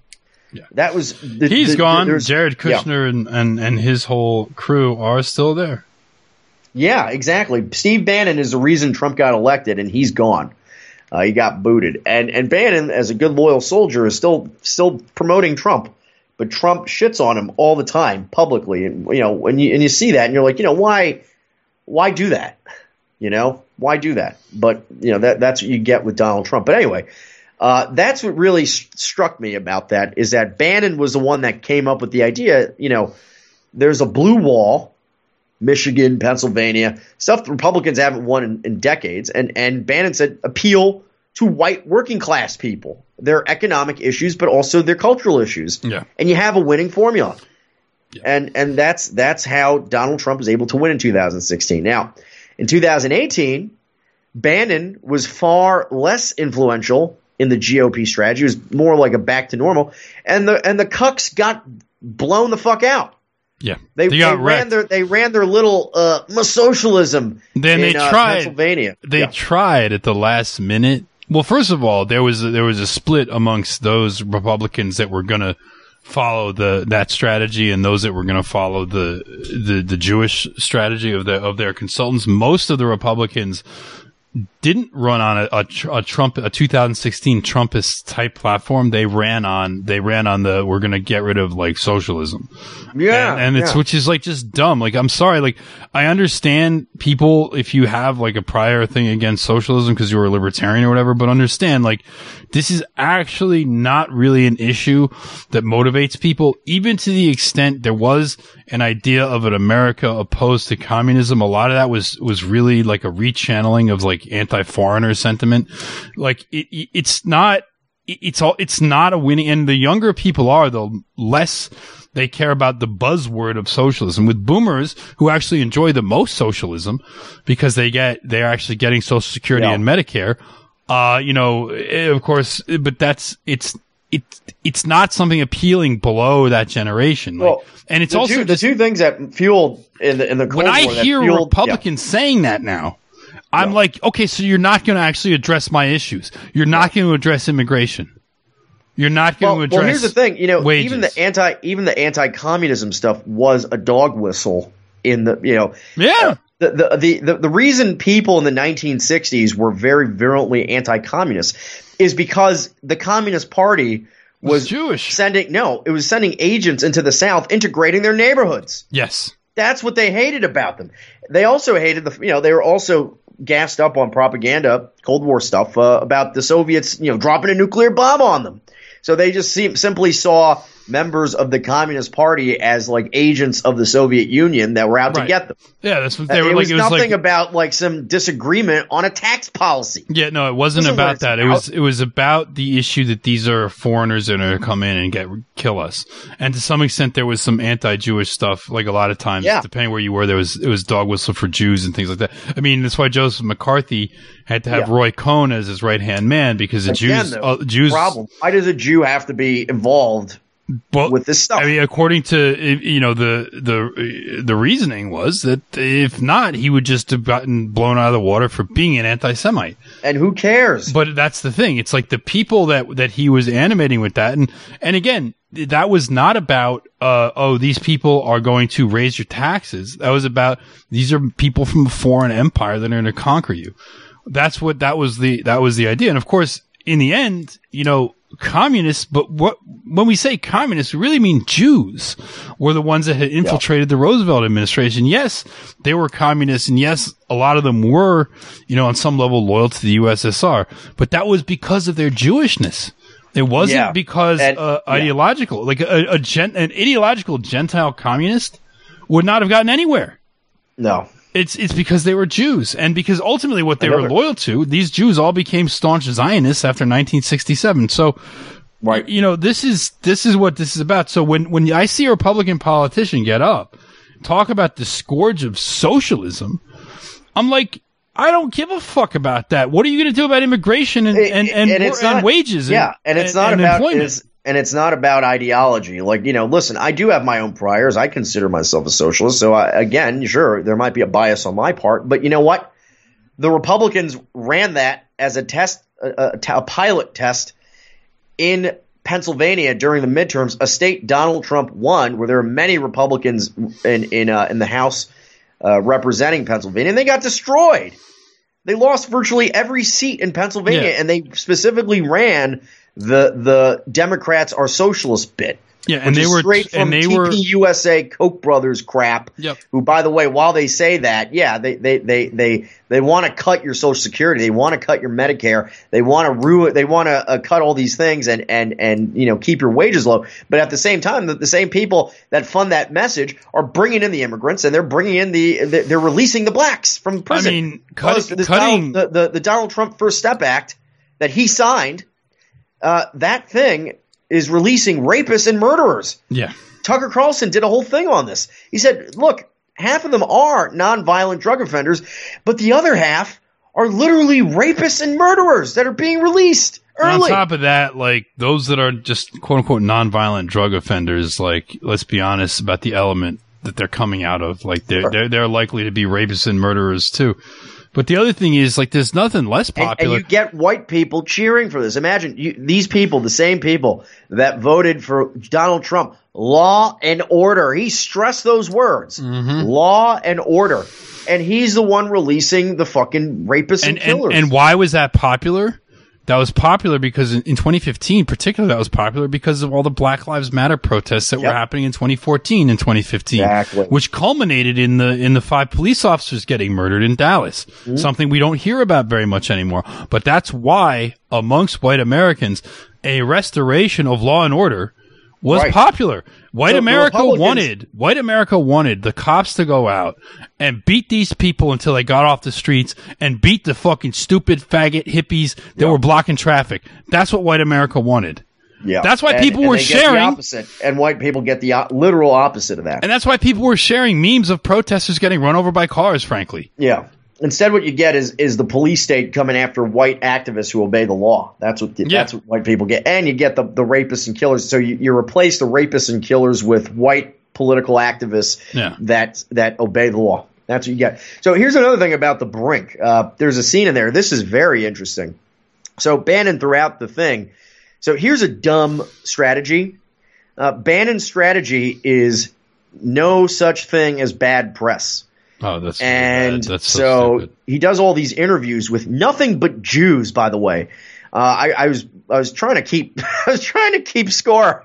That was he's gone. Jared Kushner and his whole crew are still there. Yeah, exactly. Steve Bannon is the reason Trump got elected, and he's gone. He got booted, and Bannon, as a good loyal soldier, is still promoting Trump, but Trump shits on him all the time publicly, and when you see that, and you're like, why do that? Why do that? But that's what you get with Donald Trump. But anyway, that's what really struck me about that is that Bannon was the one that came up with the idea. There's a blue wall, Michigan, Pennsylvania, stuff the Republicans haven't won in decades. And Bannon said appeal to white working class people, their economic issues, but also their cultural issues. Yeah. And you have a winning formula. Yeah. And that's how Donald Trump was able to win in 2016. Now, in 2018, Bannon was far less influential in the GOP strategy. It was more like a back to normal. And the cucks got blown the fuck out. Yeah, they ran their little socialism. Then they tried Pennsylvania. They tried at the last minute. Well, first of all, there was a split amongst those Republicans that were going to follow that strategy and those that were going to follow the Jewish strategy of their consultants. Most of the Republicans didn't run on a 2016 Trumpist type platform. They ran on the we're going to get rid of like socialism. Yeah. And it's which is like just dumb. Like, I'm sorry. Like, I understand people if you have like a prior thing against socialism because you were a libertarian or whatever, but understand like this is actually not really an issue that motivates people, even to the extent there was an idea of an America opposed to communism. A lot of that was really like a rechanneling of like anti-foreigner sentiment. Like it's not a winning, and the younger people are, the less they care about the buzzword of socialism. With boomers who actually enjoy the most socialism because they're actually getting Social Security and Medicare. Of course, but it's not something appealing below that generation. Like, and it's the two things that fueled in the Cold War. When I hear Republicans saying that now, I'm like, okay, so you're not going to actually address my issues. You're not going to address immigration. You're not going to address. Well, here's the thing. Wages. even the anti-communism stuff was a dog whistle in the. The reason people in the 1960s were very virulently anti-communist is because the Communist Party was Jewish. It was sending agents into the South, integrating their neighborhoods. Yes. That's what they hated about them. They also hated they were also gassed up on propaganda, Cold War stuff, about the Soviets, dropping a nuclear bomb on them. So they just simply saw members of the Communist Party as like agents of the Soviet Union that were out to get them. Yeah, that's what they were. It was nothing like, about like some disagreement on a tax policy. Yeah, no, it wasn't about that. It was about the issue that these are foreigners that are going to come in and kill us. And to some extent, there was some anti-Jewish stuff. Like a lot of times, depending where you were, it was dog whistle for Jews and things like that. I mean, that's why Joseph McCarthy had to have Roy Cohn as his right-hand man because the Jews. Problem. Why does a Jew have to be involved? Well, with this stuff, I mean, according to the reasoning was that if not, he would just have gotten blown out of the water for being an anti-Semite. And who cares? But that's the thing; it's like the people that he was animating with that, and again, that was not about these people are going to raise your taxes. That was about these are people from a foreign empire that are going to conquer you. That was the idea, and of course, in the end, communists, but when we say communists, we really mean Jews were the ones that had infiltrated the Roosevelt administration. Yes, they were communists, and yes, a lot of them were, on some level loyal to the USSR, but that was because of their Jewishness. It wasn't because ideological. Like an ideological Gentile communist would not have gotten anywhere. No. It's because they were Jews, and because ultimately what they were loyal to, these Jews all became staunch Zionists after 1967. So, right, this is what this is about. So when I see a Republican politician get up, talk about the scourge of socialism, I'm like, I don't give a fuck about that. What are you going to do about immigration and wages? And it's not about employment. And it's not about ideology. Like, listen, I do have my own priors. I consider myself a socialist. So, again, sure, there might be a bias on my part. But you know what? The Republicans ran that as a test, a pilot test in Pennsylvania during the midterms, a state Donald Trump won, where there are many Republicans in the House representing Pennsylvania, and they got destroyed. They lost virtually every seat in Pennsylvania, and they specifically ran the Democrats are socialist bit. Yeah, and they were straight from USA Koch brothers crap. Yep. Who, by the way, while they say that, they want to cut your Social Security, they want to cut your Medicare, they want to ruin, they want to cut all these things and keep your wages low. But at the same time, the same people that fund that message are bringing in the immigrants, and they're bringing in they're releasing the blacks from prison. I mean, the Donald Trump First Step Act that he signed, that thing is releasing rapists and murderers. Yeah. Tucker Carlson did a whole thing on this. He said, look, half of them are nonviolent drug offenders, but the other half are literally rapists and murderers that are being released early. And on top of that, like, those that are just quote unquote nonviolent drug offenders, like, let's be honest about the element that they're coming out of. Like, they're likely to be rapists and murderers too. But the other thing is, like, there's nothing less popular. And you get white people cheering for this. Imagine these people, the same people that voted for Donald Trump, law and order. He stressed those words, law and order. And he's the one releasing the fucking rapists and killers. And why was that popular? That was popular because in 2015, particularly, that was popular because of all the Black Lives Matter protests that were happening in 2014 and 2015, which culminated in the 5 police officers getting murdered in Dallas. Something we don't hear about very much anymore. But that's why, amongst white Americans, a restoration of law and order was popular. White America wanted the cops to go out and beat these people until they got off the streets and beat the fucking stupid faggot hippies that were blocking traffic. That's what white America wanted. Yeah. That's why people were sharing. The opposite, and white people get the literal opposite of that. And that's why people were sharing memes of protesters getting run over by cars, frankly. Yeah. Instead, what you get is the police state coming after white activists who obey the law. That's what white people get, and you get the rapists and killers. So you replace the rapists and killers with white political activists that obey the law. That's what you get. So here's another thing about the brink. There's a scene in there. This is very interesting. So Bannon throughout the thing. So here's a dumb strategy. Bannon's strategy is no such thing as bad press. Oh, that's and that's so he does all these interviews with nothing but Jews. By the way, I was trying to keep score.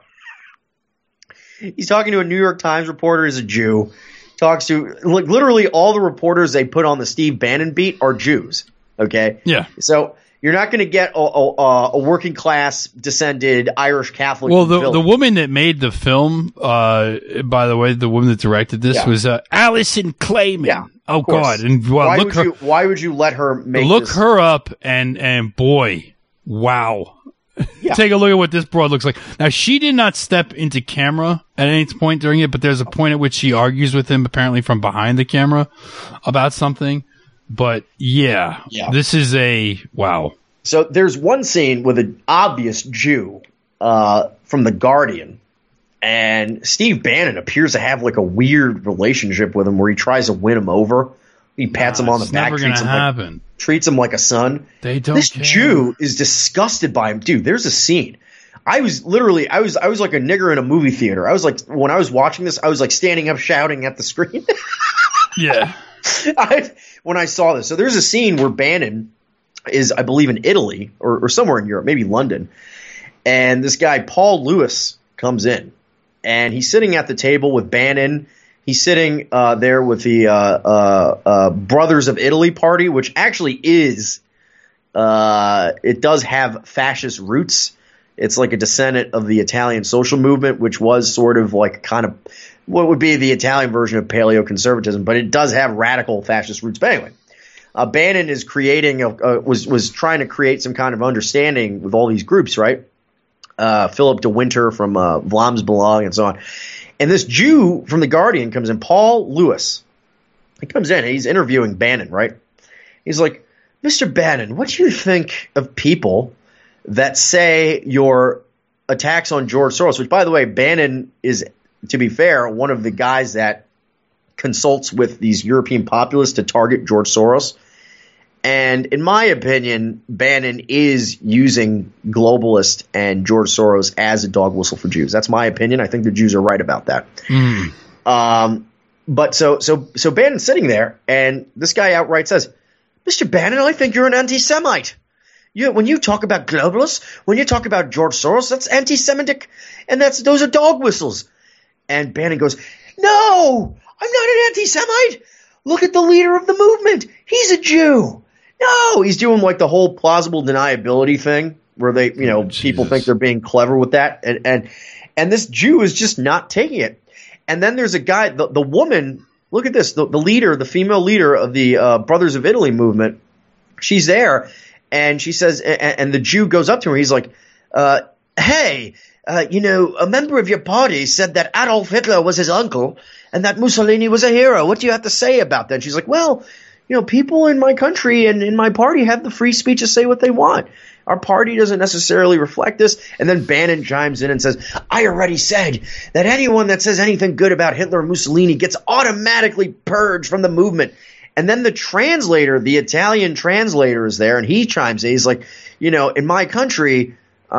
He's talking to a New York Times reporter who's a Jew. Talks to literally all the reporters they put on the Steve Bannon beat are Jews. Okay, yeah. So you're not going to get a working class descended Irish Catholic. Well, the woman that made the film, by the way, the woman that directed this was Alison Klayman. Yeah, oh God! And why would you let her make her up? And boy, wow! Yeah. Take a look at what this broad looks like. Now, she did not step into camera at any point during it, but there's a point at which she argues with him, apparently from behind the camera, about something. But yeah, this is wow. So there's one scene with an obvious Jew from The Guardian, and Steve Bannon appears to have like a weird relationship with him where he tries to win him over. He pats him on the back, treats him like a son. They don't. This Jew is disgusted by him, dude. There's a scene. I was like a nigger in a movie theater. I was like, when I was watching this, I was like standing up shouting at the screen. Yeah. When I saw this. So there's a scene where Bannon is, I believe, in Italy or somewhere in Europe, maybe London. And this guy, Paul Lewis, comes in. And he's sitting at the table with Bannon. He's sitting there with the Brothers of Italy party, which actually is it does have fascist roots. It's like a descendant of the Italian social movement, which was sort of like kind of what would be the Italian version of paleoconservatism, but it does have radical fascist roots. But anyway, Bannon is creating was trying to create some kind of understanding with all these groups, right? Philip de Winter from Vlaams Belang and so on. And this Jew from The Guardian comes in, Paul Lewis. He comes in and he's interviewing Bannon, right? He's like, Mr. Bannon, what do you think of people that say your attacks on George Soros, which, by the way, Bannon is, to be fair, one of the guys that consults with these European populists to target George Soros. And in my opinion, Bannon is using globalists and George Soros as a dog whistle for Jews. That's my opinion. I think the Jews are right about that. But so Bannon's sitting there, and this guy outright says, Mr. Bannon, I think you're an anti-Semite. When you talk about globalists, when you talk about George Soros, that's anti-Semitic, and those are dog whistles. And Bannon goes, no, I'm not an anti-Semite. Look at the leader of the movement. He's a Jew. No, he's doing like the whole plausible deniability thing where they, people think they're being clever with that. And this Jew is just not taking it. And then there's a guy, the woman, look at this, the leader, the female leader of the Brothers of Italy movement. She's there and she says, and the Jew goes up to her. He's like, hey, a member of your party said that Adolf Hitler was his uncle and that Mussolini was a hero. What do you have to say about that? And she's like, well, people in my country and in my party have the free speech to say what they want. Our party doesn't necessarily reflect this. And then Bannon chimes in and says, I already said that anyone that says anything good about Hitler or Mussolini gets automatically purged from the movement. And then the translator, the Italian translator, is there, and he chimes in. He's like, in my country,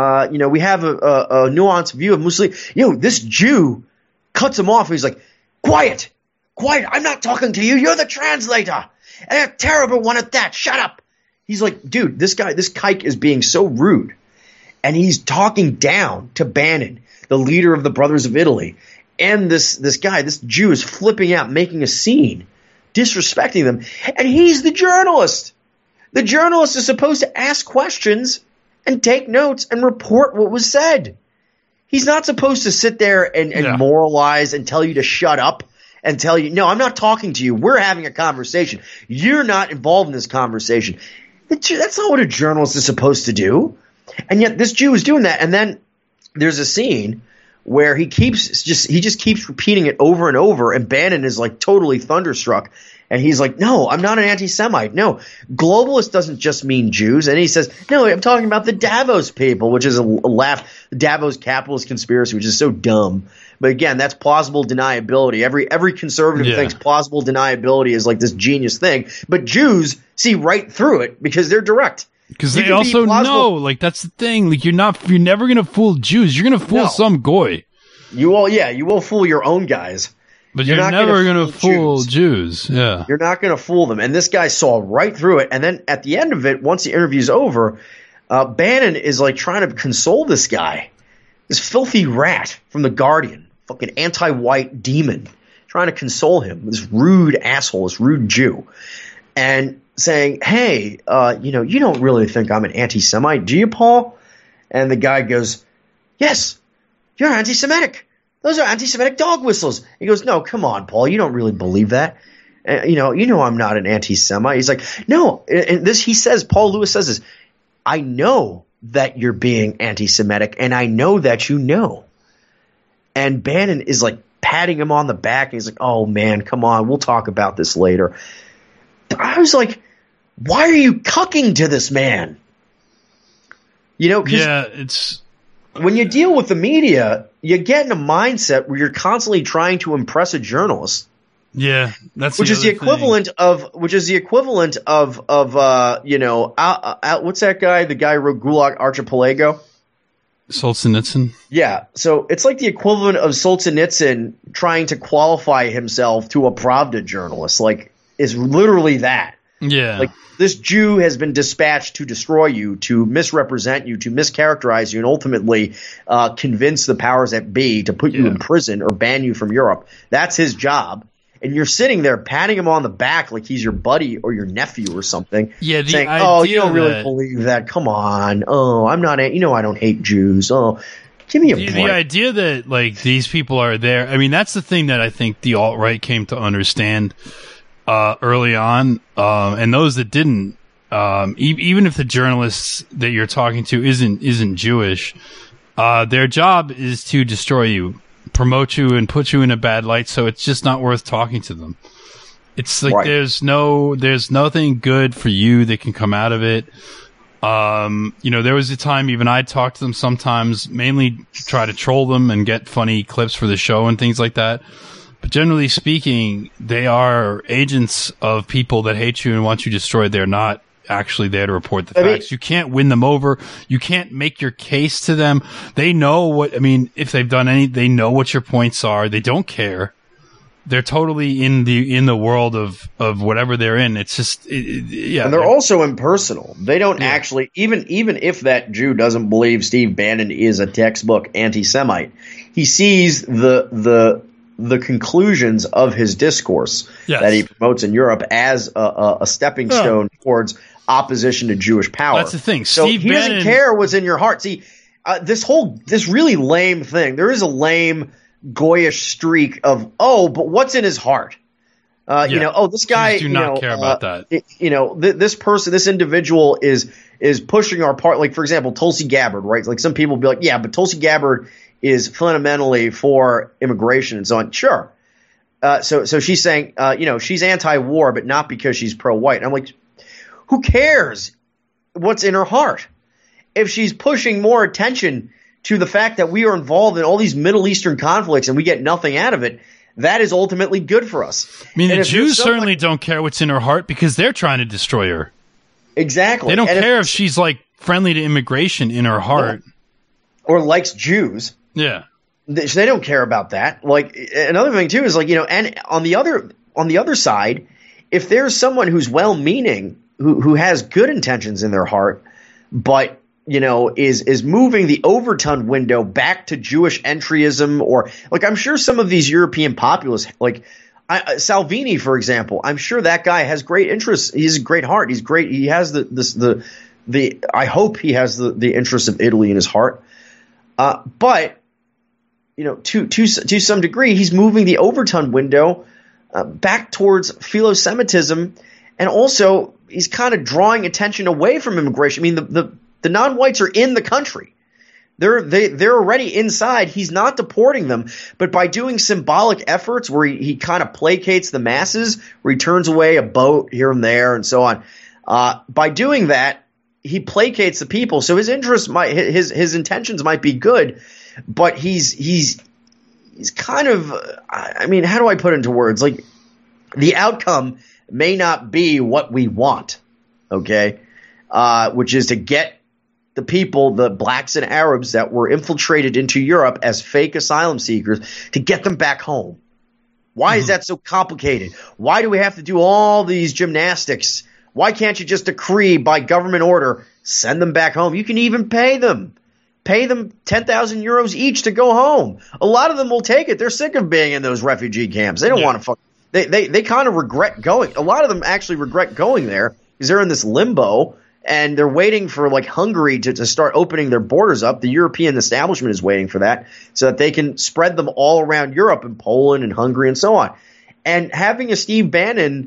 we have a nuanced view of Mussolini. This Jew cuts him off. He's like, quiet, I'm not talking to you. You're the translator. And a terrible one at that. Shut up. He's like, dude, this kike is being so rude. And he's talking down to Bannon, the leader of the Brothers of Italy. And this guy, this Jew, is flipping out, making a scene, disrespecting them. And he's the journalist. The journalist is supposed to ask questions and take notes and report what was said. He's not supposed to sit there and moralize and tell you to shut up. And tell you, no, I'm not talking to you. We're having a conversation. You're not involved in this conversation. That's not what a journalist is supposed to do. And yet this Jew is doing that. And then there's a scene where he just keeps repeating it over and over. And Bannon is like totally thunderstruck. And he's like, no, I'm not an anti-Semite. No, globalist doesn't just mean Jews. And he says, no, I'm talking about the Davos people, which is a laugh. Davos capitalist conspiracy, which is so dumb. But again, that's plausible deniability. Every conservative thinks plausible deniability is like this genius thing. But Jews see right through it because they're direct. Because they also know, like, that's the thing. Like, you're never going to fool Jews. You're going to fool some goy. You will fool your own guys. But you're never going to fool Jews. Yeah. You're not going to fool them. And this guy saw right through it. And then at the end of it, once the interview's over, Bannon is like trying to console this guy, this filthy rat from The Guardian, fucking anti-white demon, trying to console him, this rude asshole, this rude Jew, and saying, hey, you don't really think I'm an anti-Semite, do you, Paul? And the guy goes, yes, you're anti-Semitic. Those are anti-Semitic dog whistles. He goes, no, come on, Paul. You don't really believe that. You know I'm not an anti-Semite. He's like, no. And Paul Lewis says this, I know that you're being anti-Semitic, and I know that you know. And Bannon is like patting him on the back. And he's like, oh, man, come on. We'll talk about this later. I was like, why are you cucking to this man? It's when you deal with the media, you get in a mindset where you're constantly trying to impress a journalist. Yeah, that's which is the equivalent of what's that guy? The guy who wrote Gulag Archipelago. Solzhenitsyn. Yeah, so it's like the equivalent of Solzhenitsyn trying to qualify himself to a Pravda journalist. Like, is literally that. Yeah, like this Jew has been dispatched to destroy you, to misrepresent you, to mischaracterize you, and ultimately convince the powers that be to put you in prison or ban you from Europe. That's his job. And you're sitting there patting him on the back like he's your buddy or your nephew or something. Yeah, saying, "Oh, you don't really believe that? Come on. Oh, I'm not. I don't hate Jews. Oh, give me a break." The idea that like these people are there. I mean, that's the thing that I think the alt-right came to understand early on, and those that didn't. Even if the journalists that you're talking to isn't Jewish, their job is to destroy you, promote you, and put you in a bad light, so it's just not worth talking to them. It's like there's nothing good for you that can come out of it. There was a time even I'd talk to them sometimes, mainly try to troll them and get funny clips for the show and things like that. But generally speaking, they are agents of people that hate you and want you destroyed. They're not actually there to report the facts. You can't win them over. You can't make your case to them. They know if they've done they know what your points are. They don't care. They're totally in the world of whatever they're in. It's just, yeah. And they're also impersonal. They don't actually, even if that Jew doesn't believe Steve Bannon is a textbook anti-Semite, he sees the conclusions of his discourse that he promotes in Europe as a stepping stone towards opposition to Jewish power. That's the thing. So Steve Bannon doesn't care what's in your heart. See, this really lame thing. There is a lame goyish streak of, but what's in his heart? This guy. Jews do not care about that. This person, this individual is pushing our part. Like, for example, Tulsi Gabbard, right? Like, some people be like, yeah, but Tulsi Gabbard is fundamentally for immigration and so on. Sure. So she's saying, she's anti-war, but not because she's pro-white. And I'm like, who cares what's in her heart? If she's pushing more attention to the fact that we are involved in all these Middle Eastern conflicts and we get nothing out of it, that is ultimately good for us. I mean, the Jews certainly don't care what's in her heart because they're trying to destroy her. Exactly. They don't care if she's like friendly to immigration in her heart. Or likes Jews. Yeah. They don't care about that. Like, another thing too is like, and on the other side, if there's someone who's well-meaning, who has good intentions in their heart, but is moving the Overton window back to Jewish entryism, or like, I'm sure some of these European populists, like Salvini, for example, I'm sure that guy has great interests. He's a great heart. He's great. He has I hope he has the interests of Italy in his heart. But to some degree, he's moving the Overton window back towards philo-Semitism, and also he's kind of drawing attention away from immigration. I mean, the non-whites are in the country. They're already inside. He's not deporting them, but by doing symbolic efforts where he kind of placates the masses, where he turns away a boat here and there and so on. By doing that, he placates the people. So his interests his intentions might be good, but he's kind of, I mean, how do I put it into words? Like, the outcome may not be what we want, okay? Which is to get the people, the blacks and Arabs that were infiltrated into Europe as fake asylum seekers, to get them back home. Why is that so complicated? Why do we have to do all these gymnastics? Why can't you just decree by government order, send them back home? You can even pay them 10,000 euros each to go home. A lot of them will take it. They're sick of being in those refugee camps. They don't want to fuck. They kind of regret going. A lot of them actually regret going there because they're in this limbo. And they're waiting for, like, Hungary to start opening their borders up. The European establishment is waiting for that so that they can spread them all around Europe and Poland and Hungary and so on. And having a Steve Bannon,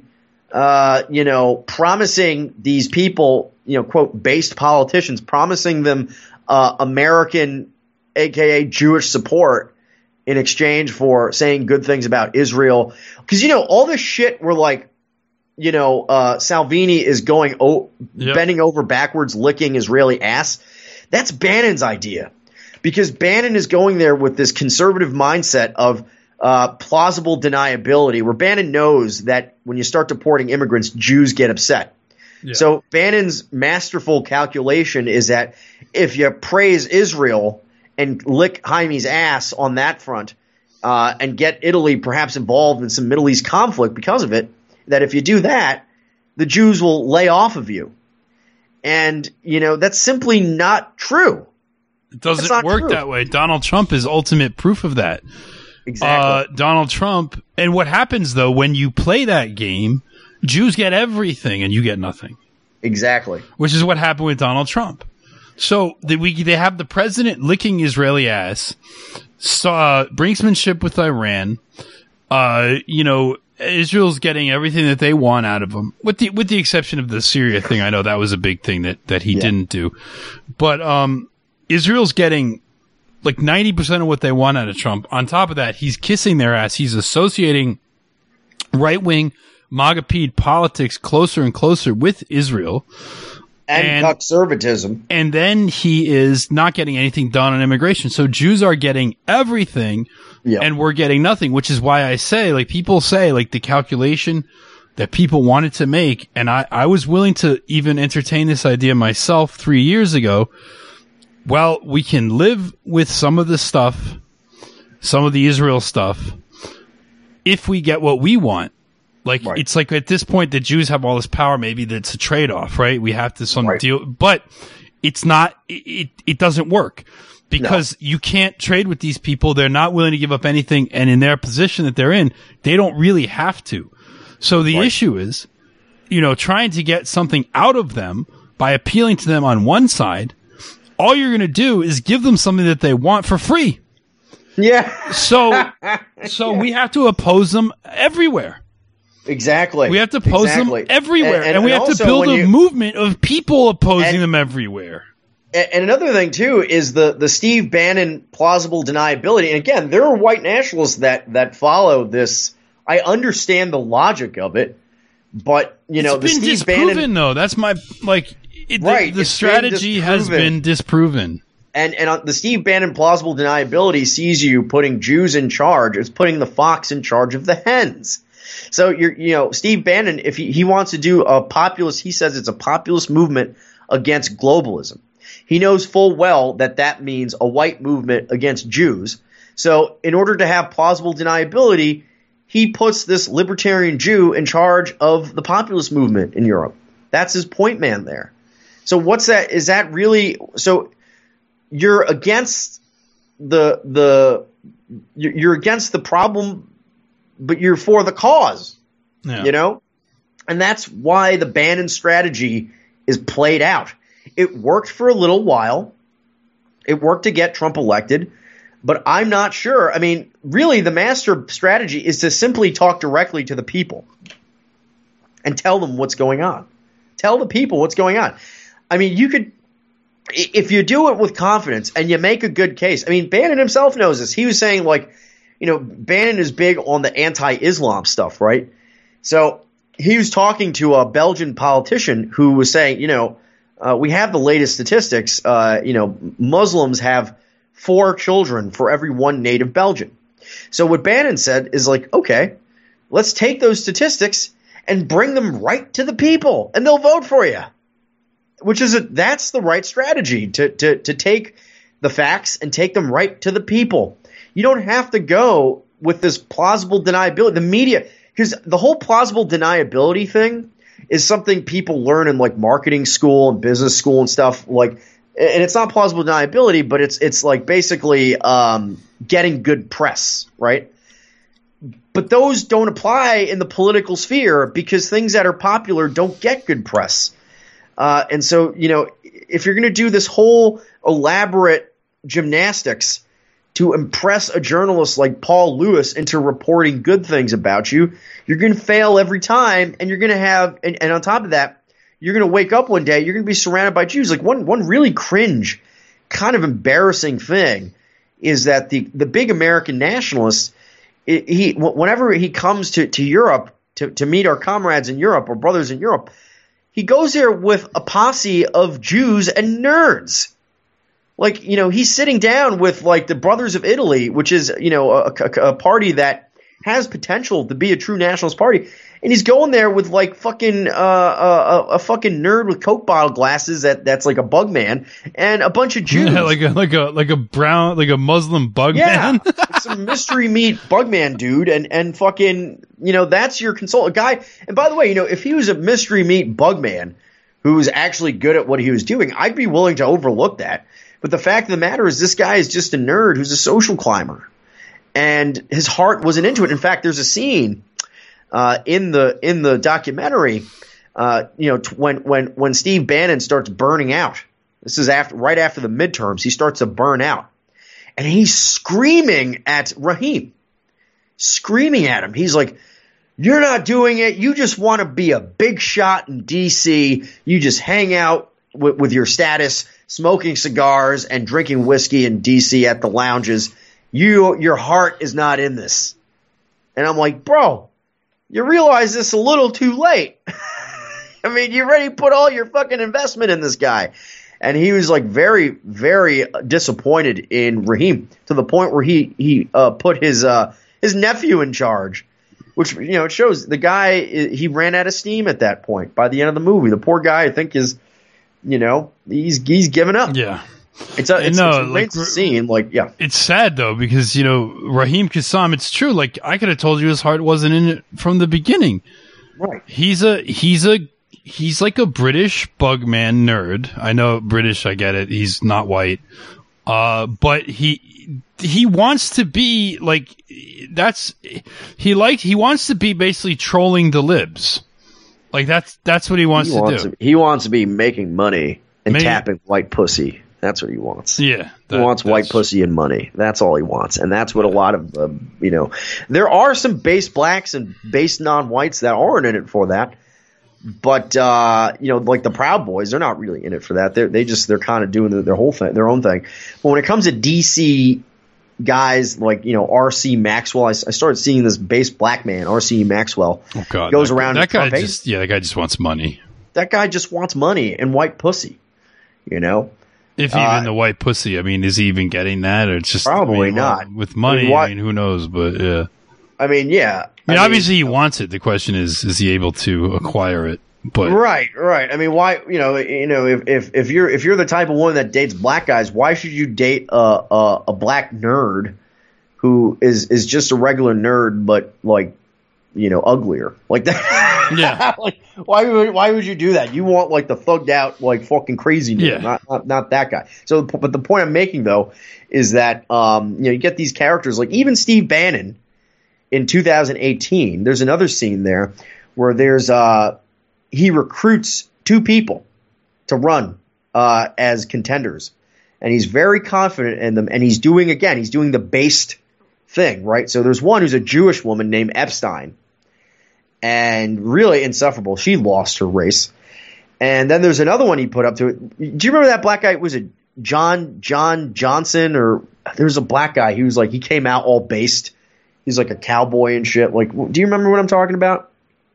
promising these people, quote, based politicians, promising them American, a.k.a. Jewish support in exchange for saying good things about Israel. Because, all this shit we're like, Salvini is bending over backwards, licking Israeli ass. That's Bannon's idea, because Bannon is going there with this conservative mindset of plausible deniability, where Bannon knows that when you start deporting immigrants, Jews get upset. Yeah. So Bannon's masterful calculation is that if you praise Israel and lick Jaime's ass on that front, and get Italy perhaps involved in some Middle East conflict because of it, that if you do that, the Jews will lay off of you. And, that's simply not true. It doesn't work that way. Donald Trump is ultimate proof of that. Exactly. Donald Trump. And what happens, though, when you play that game, Jews get everything and you get nothing. Exactly. Which is what happened with Donald Trump. So they have the president licking Israeli ass, brinksmanship with Iran, Israel's getting everything that they want out of them, with the exception of the Syria thing. I know that was a big thing that he didn't do, but Israel's getting like 90% of what they want out of Trump. On top of that, he's kissing their ass. He's associating right-wing MAGA-pede politics closer and closer with Israel. And conservatism. And then he is not getting anything done on immigration. So Jews are getting everything, and we're getting nothing, which is why I say, like, people say, like, the calculation that people wanted to make, and I was willing to even entertain this idea myself 3 years ago. Well, we can live with some of the stuff, some of the Israel stuff, if we get what we want. Like, right. It's like at this point, the Jews have all this power. Maybe that's a trade-off, right? We have to some deal, but it's not, it doesn't work because you can't trade with these people. They're not willing to give up anything. And in their position that they're in, they don't really have to. So the issue is, trying to get something out of them by appealing to them on one side. All you're going to do is give them something that they want for free. Yeah. So we have to oppose them everywhere. Exactly. We have to oppose them everywhere. And we have to build a movement of people opposing them everywhere. And another thing, too, is the Steve Bannon plausible deniability. And again, there are white nationalists that follow this. I understand the logic of it. But, it's been Steve disproven, Bannon, though. That's my, the strategy has been disproven. And the Steve Bannon plausible deniability sees you putting Jews in charge. It's putting the fox in charge of the hens. So Steve Bannon, if he wants to do a populist, he says it's a populist movement against globalism. He knows full well that means a white movement against Jews. So in order to have plausible deniability, he puts this libertarian Jew in charge of the populist movement in Europe. That's his point man there. So what's that? Is that really so? You're against you're against the problem, but you're for the cause. Yeah. And that's why the Bannon strategy is played out. It worked for a little while. It worked to get Trump elected, but I'm not sure. I mean, really, the master strategy is to simply talk directly to the people and tell them what's going on. Tell the people what's going on. I mean, you could, if you do it with confidence and you make a good case. I mean, Bannon himself knows this. He was saying, Bannon is big on the anti-Islam stuff, right? So he was talking to a Belgian politician who was saying, we have the latest statistics. Muslims have 4 children for every 1 native Belgian. So what Bannon said is okay, let's take those statistics and bring them right to the people, and they'll vote for you. That's the right strategy to take the facts and take them right to the people. You don't have to go with this plausible deniability. The media, because the whole plausible deniability thing is something people learn in marketing school and business school and stuff. And it's not plausible deniability, but it's basically getting good press, right? But those don't apply in the political sphere because things that are popular don't get good press. And so, if you're going to do this whole elaborate gymnastics to impress a journalist like Paul Lewis into reporting good things about you, you're going to fail every time. And you're going to have, and on top of that, you're going to wake up one day, you're going to be surrounded by Jews. One really cringe, kind of embarrassing thing is that the big American nationalist, whenever he comes to Europe to meet our comrades in Europe or brothers in Europe, he goes there with a posse of Jews and nerds. He's sitting down with the Brothers of Italy, which is, a party that has potential to be a true nationalist party. And he's going there with a fucking nerd with Coke bottle glasses that's like a bug man and a bunch of Jews. Yeah, like a Muslim bug man. It's a mystery meat bug man dude and fucking, that's your consultant guy. And by the way, if he was a mystery meat bug man who was actually good at what he was doing, I'd be willing to overlook that. But the fact of the matter is this guy is just a nerd who's a social climber. And his heart wasn't into it. In fact, there's a scene in the documentary, when Steve Bannon starts burning out. This is right after the midterms. He starts to burn out, and he's screaming at Rahim, screaming at him. He's like, "You're not doing it. You just want to be a big shot in D.C. You just hang out with your status, smoking cigars and drinking whiskey in D.C. at the lounges. Your heart is not in this." And I'm like, bro, you realize this a little too late. I mean, you already put all your fucking investment in this guy. And he was very, very disappointed in Rahim to the point where he put his nephew in charge. which, you know, it shows the guy, he ran out of steam at that point by the end of the movie. The poor guy, I think, is, you know, he's given up. Yeah. It's a great scene. Like, yeah. It's sad, though, because, you know, Raheem Kassam, it's true. Like, I could have told you his heart wasn't in it from the beginning. Right. He's like a British Bugman nerd. I know British, I get it. He's not white. But he wants to be like, he wants to be basically trolling the libs. Like that's what he wants to do. He wants to be making money and tapping white pussy. That's what he wants. Yeah. He wants white pussy and money. That's all he wants. And that's what a lot of, you know, there are some base blacks and base non-whites that aren't in it for that. But, you know, like the Proud Boys, they're not really in it for that. They're kind of doing their whole thing, their own thing. But when it comes to DC guys like, you know, R.C. Maxwell, I started seeing this base black man, R.C. Maxwell. Oh, God. Goes around. That guy that guy just wants money. That guy just wants money and white pussy, you know? If even the white pussy, I mean, is he even getting that? Or it's just probably not. With money, I mean, who knows? But, yeah. I mean, yeah. I mean, obviously he wants it. The question is he able to acquire it? But right. I mean, why? You know, if you're the type of woman that dates black guys, why should you date a black nerd who is just a regular nerd, but like, you know, uglier like that? Yeah. Like, why would you do that? You want like the thugged out, like fucking crazy nerd, not that guy. So, but the point I'm making though is that you know, you get these characters like even Steve Bannon. In 2018, there's another scene there where he recruits two people to run as contenders, and he's very confident in them. And he's doing the based thing, right? So there's one who's a Jewish woman named Epstein, and really insufferable. She lost her race, and then there's another one he put up to it. Do you remember that black guy? Was it John Johnson, or there was a black guy? He was like he came out all based. He's like a cowboy and shit. Like, do you remember what I'm talking about?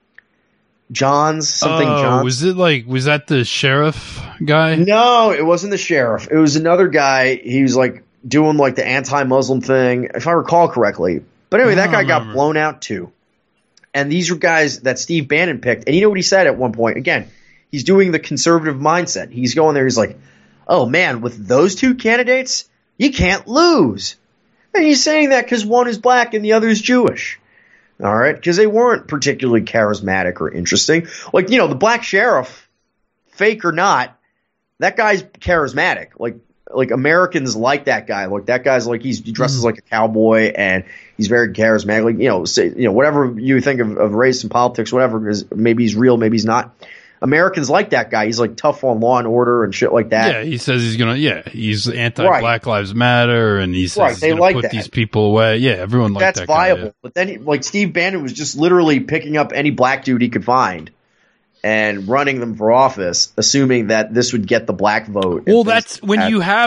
Johns. Was that the sheriff guy? No, it wasn't the sheriff. It was another guy. He was like doing like the anti-Muslim thing, if I recall correctly. But anyway, that guy got blown out too. And these were guys that Steve Bannon picked. And you know what he said at one point? Again, he's doing the conservative mindset. He's going there. He's like, oh man, with those two candidates, you can't lose. And he's saying that because one is black and the other is Jewish. All right? Because they weren't particularly charismatic or interesting. Like, you know, the black sheriff, fake or not, that guy's charismatic. Like Americans like that guy. Like that guy's like he dresses like a cowboy and he's very charismatic. Like, you know, whatever you think of race and politics, whatever, because maybe he's real, maybe he's not. Americans like that guy. He's like tough on Law and Order and shit like that. Yeah, he says he's anti-Black Lives Matter, and he says he's going to put these people away. Yeah, everyone likes that guy. That's viable. But then, Steve Bannon was just literally picking up any black dude he could find and running them for office, assuming that this would get the black vote. Well, that's when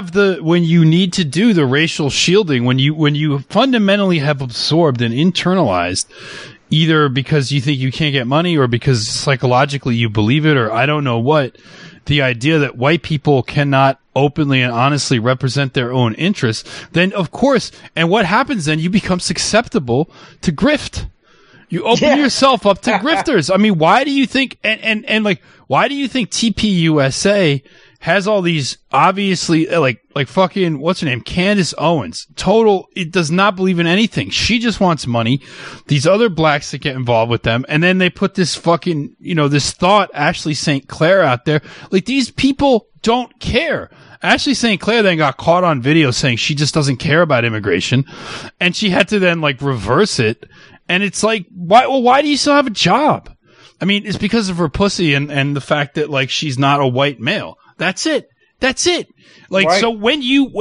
you need to do the racial shielding, when you fundamentally have absorbed and internalized, either because you think you can't get money or because psychologically you believe it, or I don't know what, the idea that white people cannot openly and honestly represent their own interests, then of course, and what happens then, you become susceptible to grift. You open yourself up to grifters. I mean, why do you think, why do you think TPUSA has all these obviously like fucking, what's her name? Candace Owens. It does not believe in anything. She just wants money. These other blacks that get involved with them. And then they put this fucking, this thought, Ashley St. Clair out there. Like, these people don't care. Ashley St. Clair then got caught on video saying she just doesn't care about immigration. And she had to then reverse it. And it's like, why do you still have a job? I mean, it's because of her pussy and the fact that she's not a white male. That's it. Right. So when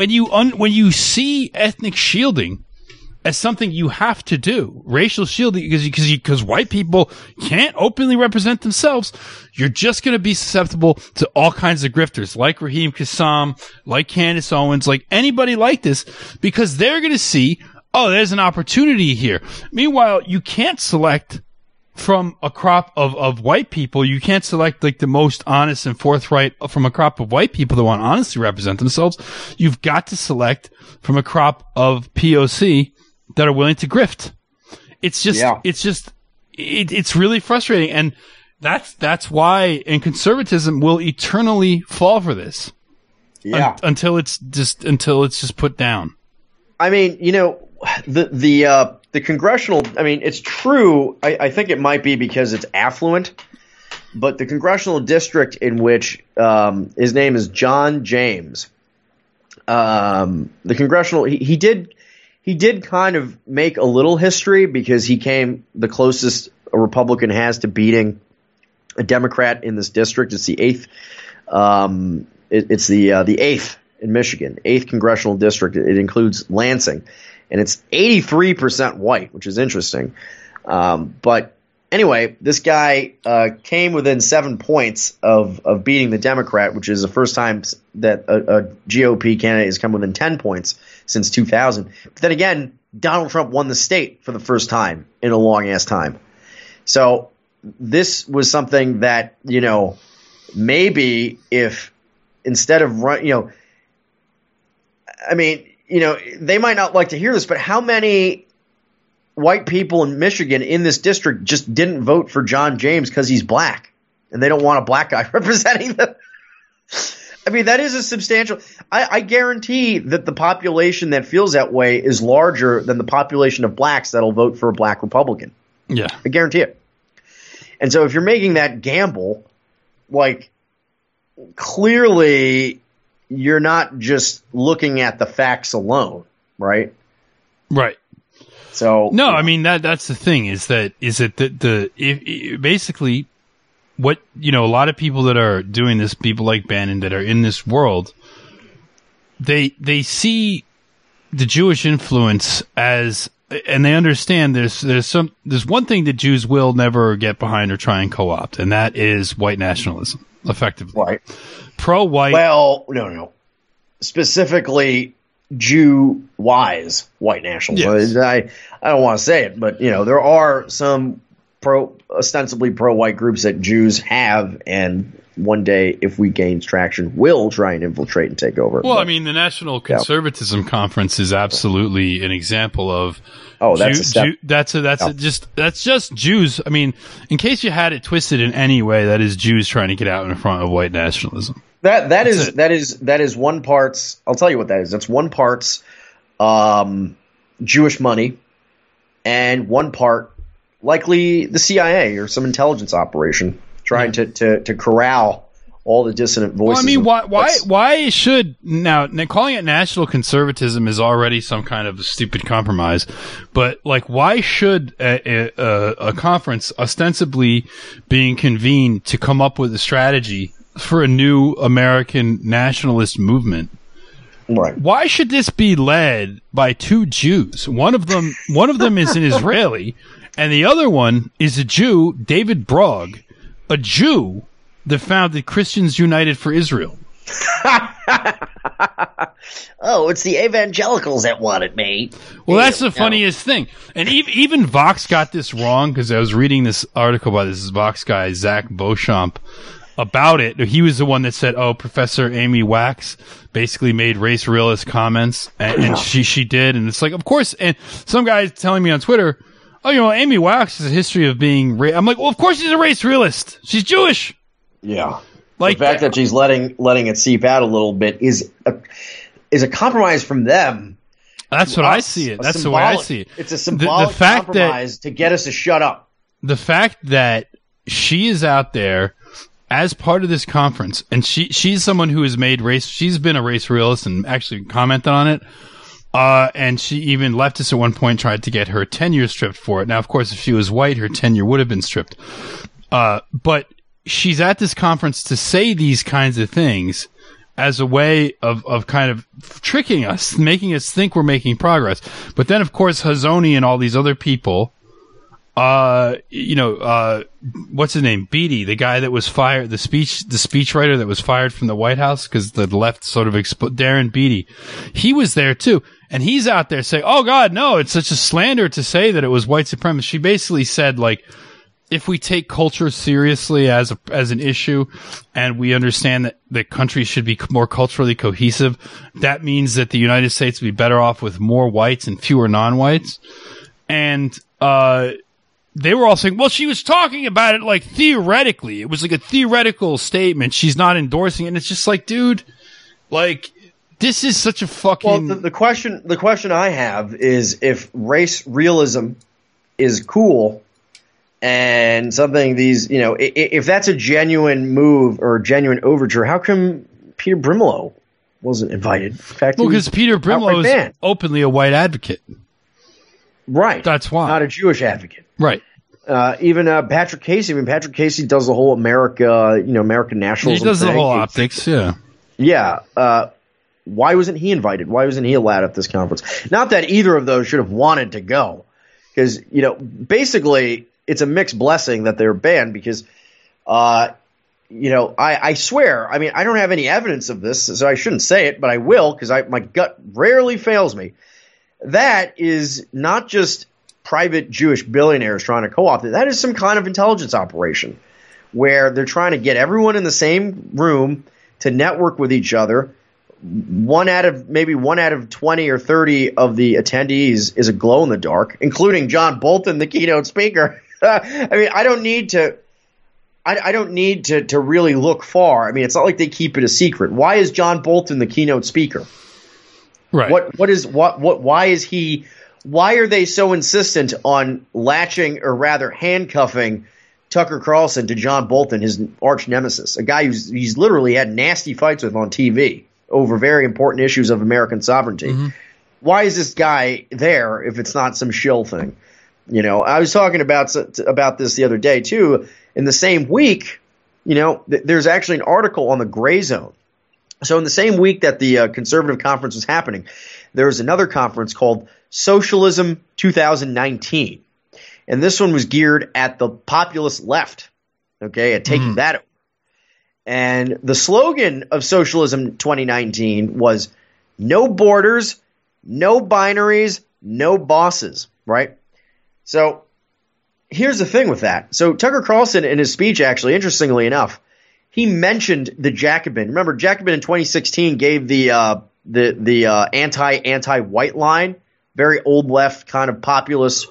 you see ethnic shielding as something you have to do, racial shielding, because white people can't openly represent themselves, you're just going to be susceptible to all kinds of grifters, like Raheem Kassam, like Candace Owens, like anybody like this, because they're going to see, oh, there's an opportunity here. Meanwhile, you can't select from a crop of white people. You can't select the most honest and forthright from a crop of white people that want to honestly represent themselves. You've got to select from a crop of POC that are willing to grift. It's just it's really frustrating, and that's why, and conservatism will eternally fall for this. Yeah, until it's just put down. I mean, the congressional. I mean, it's true. I think it might be because it's affluent, but the congressional district in which his name is John James. The congressional he did kind of make a little history because he came the closest a Republican has to beating a Democrat in this district. It's the eighth. It's the 8th in Michigan, 8th congressional district. It includes Lansing, and it's 83% white, which is interesting. But anyway, this guy came within 7 points of beating the Democrat, which is the first time that a GOP candidate has come within 10 points since 2000. But then again, Donald Trump won the state for the first time in a long-ass time. So this was something that, maybe if instead of they might not like to hear this, but how many white people in Michigan in this district just didn't vote for John James because he's black and they don't want a black guy representing them? I mean, that is a substantial. I guarantee that the population that feels that way is larger than the population of blacks that'll vote for a black Republican. Yeah. I guarantee it. And so if you're making that gamble, clearly you're not just looking at the facts alone, right? Right. So no, I mean that's the thing is that basically what a lot of people that are doing this, people like Bannon that are in this world, they see the Jewish influence as, and they understand there's one thing that Jews will never get behind or try and co-opt, and that is white nationalism. Effectively, right? Pro-white. Well, no. Specifically, Jew-wise white nationalism. Yes. I don't want to say it, but there are some ostensibly pro-white groups that Jews have, and one day, if we gain traction, will try and infiltrate and take over. Well, I mean, the National Conservatism Conference is absolutely an example of. Oh, that's that's just Jews. I mean, in case you had it twisted in any way, that is Jews trying to get out in front of white nationalism. That is one part's. I'll tell you what that is. That's one part's Jewish money, and one part likely the CIA or some intelligence operation trying to corral all the dissident voices. Well, I mean, why should now calling it national conservatism is already some kind of a stupid compromise, but why should a conference ostensibly being convened to come up with a strategy for a new American nationalist movement? Right. Why should this be led by two Jews? One of them is an Israeli, and the other one is a Jew, David Brog, a Jew that founded Christians United for Israel. Oh, it's the evangelicals that wanted me. Well, that's the funniest thing. And even Vox got this wrong, because I was reading this article by this Vox guy, Zach Beauchamp, about it. He was the one that said, Professor Amy Wax basically made race realist comments, and she did. And it's like, of course, and some guy's telling me on Twitter, Amy Wax has a history of being I'm like, well, of course she's a race realist. She's Jewish. Yeah. The fact that she's letting it seep out a little bit is a compromise from them. That's what I see it. That's the way I see it. It's a symbolic compromise to get us to shut up. The fact that she is out there as part of this conference, and she's someone who has made she's been a race realist and actually commented on it. And she even leftists at one point tried to get her tenure stripped for it. Now, of course, if she was white, her tenure would have been stripped. But she's at this conference to say these kinds of things as a way of kind of tricking us, making us think we're making progress. But then, of course, Hazony and all these other people, what's his name? Beatty, the guy that was fired, the speechwriter that was fired from the White House because the left sort of Darren Beatty, he was there too. And he's out there saying, oh God, no, it's such a slander to say that it was white supremacy. She basically said, if we take culture seriously as an issue, and we understand that the country should be more culturally cohesive, that means that the United States would be better off with more whites and fewer non-whites. And they were all saying, well, she was talking about it like theoretically. It was like a theoretical statement. She's not endorsing it. And it's just like, dude, like, this is such a fucking... Well, the question I have is if race realism is cool and something these, you know, if that's a genuine move or a genuine overture, how come Peter Brimelow wasn't invited? In fact, well, because Peter Brimelow is openly a white advocate. Right. That's why. Not a Jewish advocate. Right. Even Patrick Casey. I mean, Patrick Casey does the whole American nationalism He does thing. the whole optics, yeah. Yeah. Why wasn't he invited? Why wasn't he allowed at this conference? Not that either of those should have wanted to go. Because, you know, basically it's a mixed blessing that they're banned because, you know, I swear, I mean, I don't have any evidence of this, so I shouldn't say it, but I will because my gut rarely fails me. That is not just private Jewish billionaires trying to co-opt it. That is some kind of intelligence operation where they're trying to get everyone in the same room to network with each other. One out of 20 or 30 of the attendees is a glow in the dark, including John Bolton, the keynote speaker. I mean, I don't need to really look far. I mean, it's not like they keep it a secret. Why is John Bolton the keynote speaker? Right. Why are they so insistent on latching or rather handcuffing Tucker Carlson to John Bolton, his arch nemesis, a guy he's literally had nasty fights with on TV over very important issues of American sovereignty? Mm-hmm. Why is this guy there if it's not some shill thing? You know, I was talking about this the other day too. In the same week, you know, there's actually an article on the Gray Zone. So in the same week that the conservative conference was happening, there was another conference called Socialism 2019. And this one was geared at the populist left, okay, at taking that over. And the slogan of Socialism 2019 was no borders, no binaries, no bosses, right? So here's the thing with that. So Tucker Carlson in his speech, actually, interestingly enough, he mentioned the Jacobin. Remember, Jacobin in 2016 gave the anti-white line, very old left kind of populist,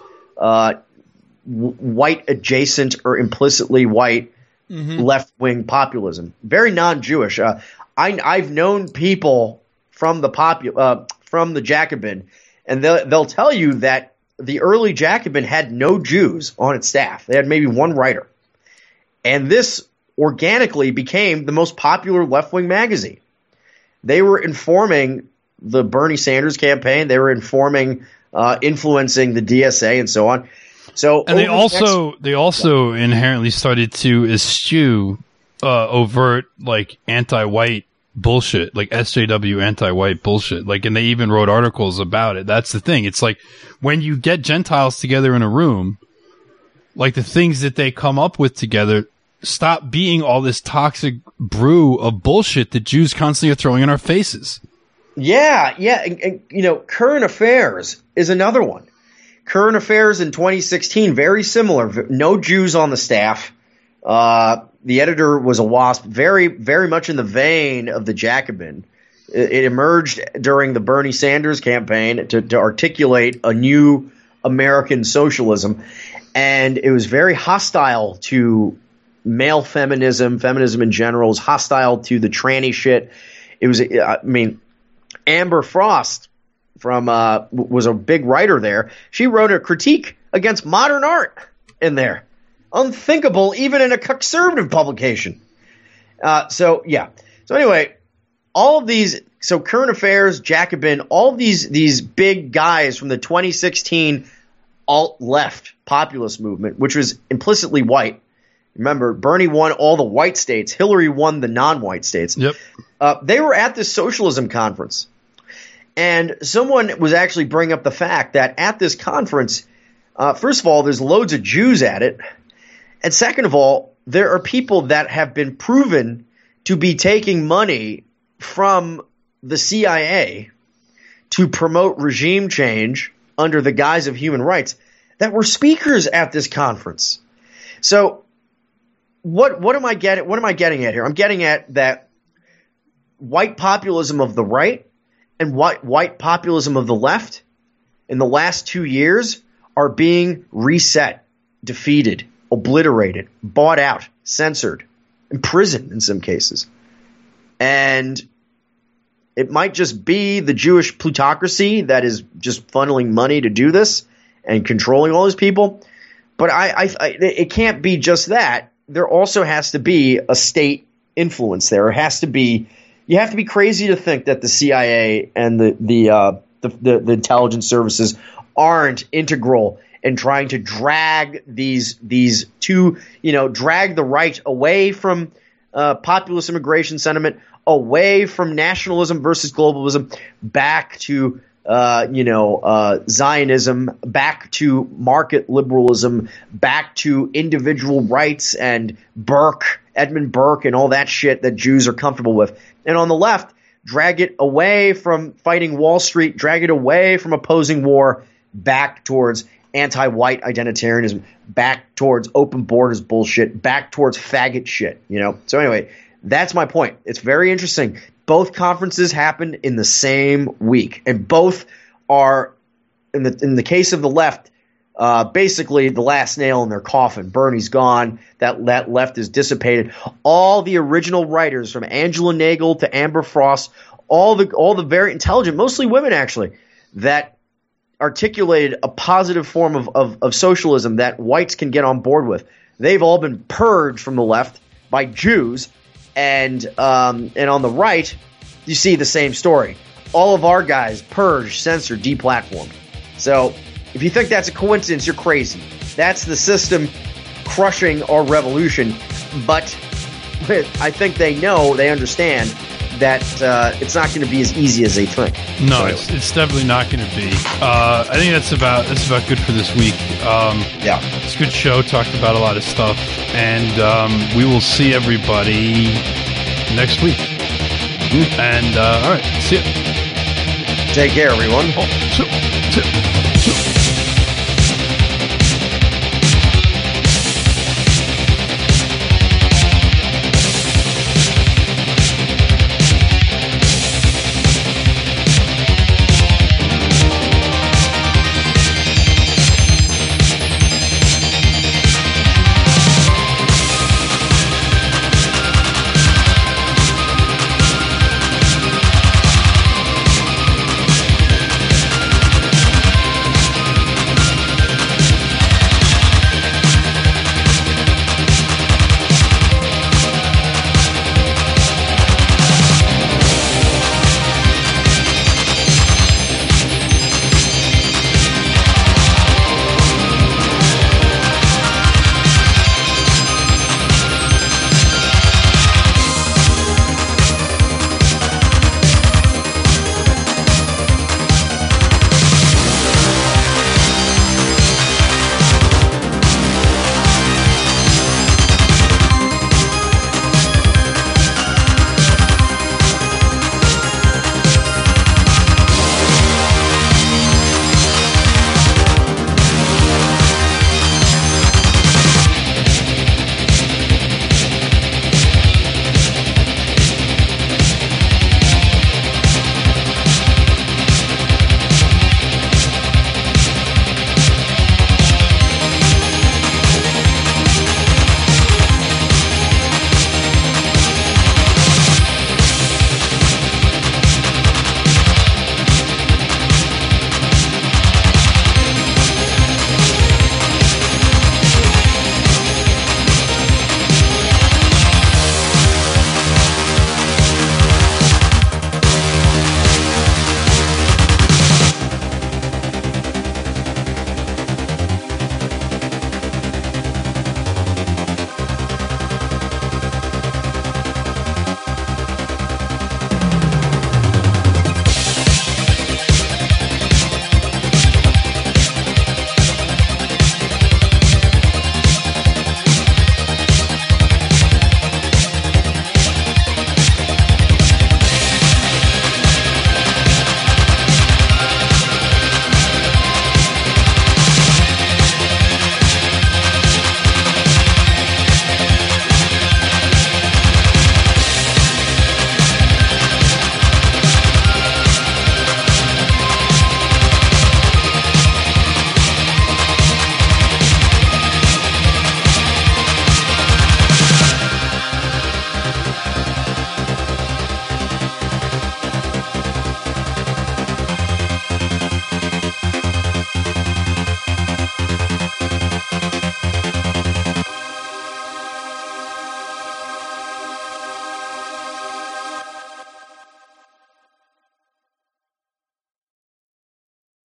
white adjacent or implicitly white left wing populism, very non-Jewish. I've known people from the Jacobin, and they'll tell you that the early Jacobin had no Jews on its staff. They had maybe one writer, and this organically became the most popular left-wing magazine. They were informing the Bernie Sanders campaign. They were influencing the DSA and so on. So, and they also inherently started to eschew overt like anti-white bullshit, like SJW anti-white bullshit. Like, and they even wrote articles about it. That's the thing. It's like when you get Gentiles together in a room, like the things that they come up with together stop being all this toxic brew of bullshit that Jews constantly are throwing in our faces. Yeah. And, you know, Current Affairs is another one. Current Affairs in 2016, very similar. No Jews on the staff. The editor was a WASP, very, very much in the vein of the Jacobin. It emerged during the Bernie Sanders campaign to articulate a new American socialism. And it was very hostile to male feminism in general, is hostile to the tranny shit. It was, Amber Frost was a big writer there. She wrote a critique against modern art in there. Unthinkable, even in a conservative publication. So anyway, all of these, so Current Affairs, Jacobin, all of these big guys from the 2016 alt-left populist movement, which was implicitly white. Remember, Bernie won all the white states. Hillary won the non-white states. Yep. They were at this socialism conference. And someone was actually bringing up the fact that at this conference, first of all, there's loads of Jews at it. And second of all, there are people that have been proven to be taking money from the CIA to promote regime change under the guise of human rights that were speakers at this conference. So what am I getting at here? I'm getting at that white populism of the right and white populism of the left in the last 2 years are being reset. defeated, obliterated, bought out, censored, imprisoned in some cases. And it might just be the Jewish plutocracy that is just funneling money to do this and controlling all these people. But it can't be just that. There also has to be a state influence there. It has to be. You have to be crazy to think that the CIA and the intelligence services aren't integral in trying to drag these two, drag the right away from populist immigration sentiment, away from nationalism versus globalism, back to Zionism, back to market liberalism, back to individual rights and Edmund Burke and all that shit that Jews are comfortable with. And on the left, drag it away from fighting Wall Street, drag it away from opposing war, back towards anti-white identitarianism, back towards open borders bullshit, back towards faggot shit, So anyway, that's my point. It's very interesting. Both conferences happened in the same week, and both are, in the case of the left, basically the last nail in their coffin. Bernie's gone. That left is dissipated. All the original writers, from Angela Nagel to Amber Frost, all the very intelligent, mostly women actually, that articulated a positive form of socialism that whites can get on board with. They've all been purged from the left by Jews. And on the right, you see the same story. All of our guys purged, censored, deplatformed. So if you think that's a coincidence, you're crazy. That's the system crushing our revolution. But I think they understand that it's not going to be as easy as they think. No, it's definitely not going to be. I think that's about good for this week. Yeah, it's a good show. Talked about a lot of stuff, and we will see everybody next week. And all right, see you. Take care, everyone. Oh,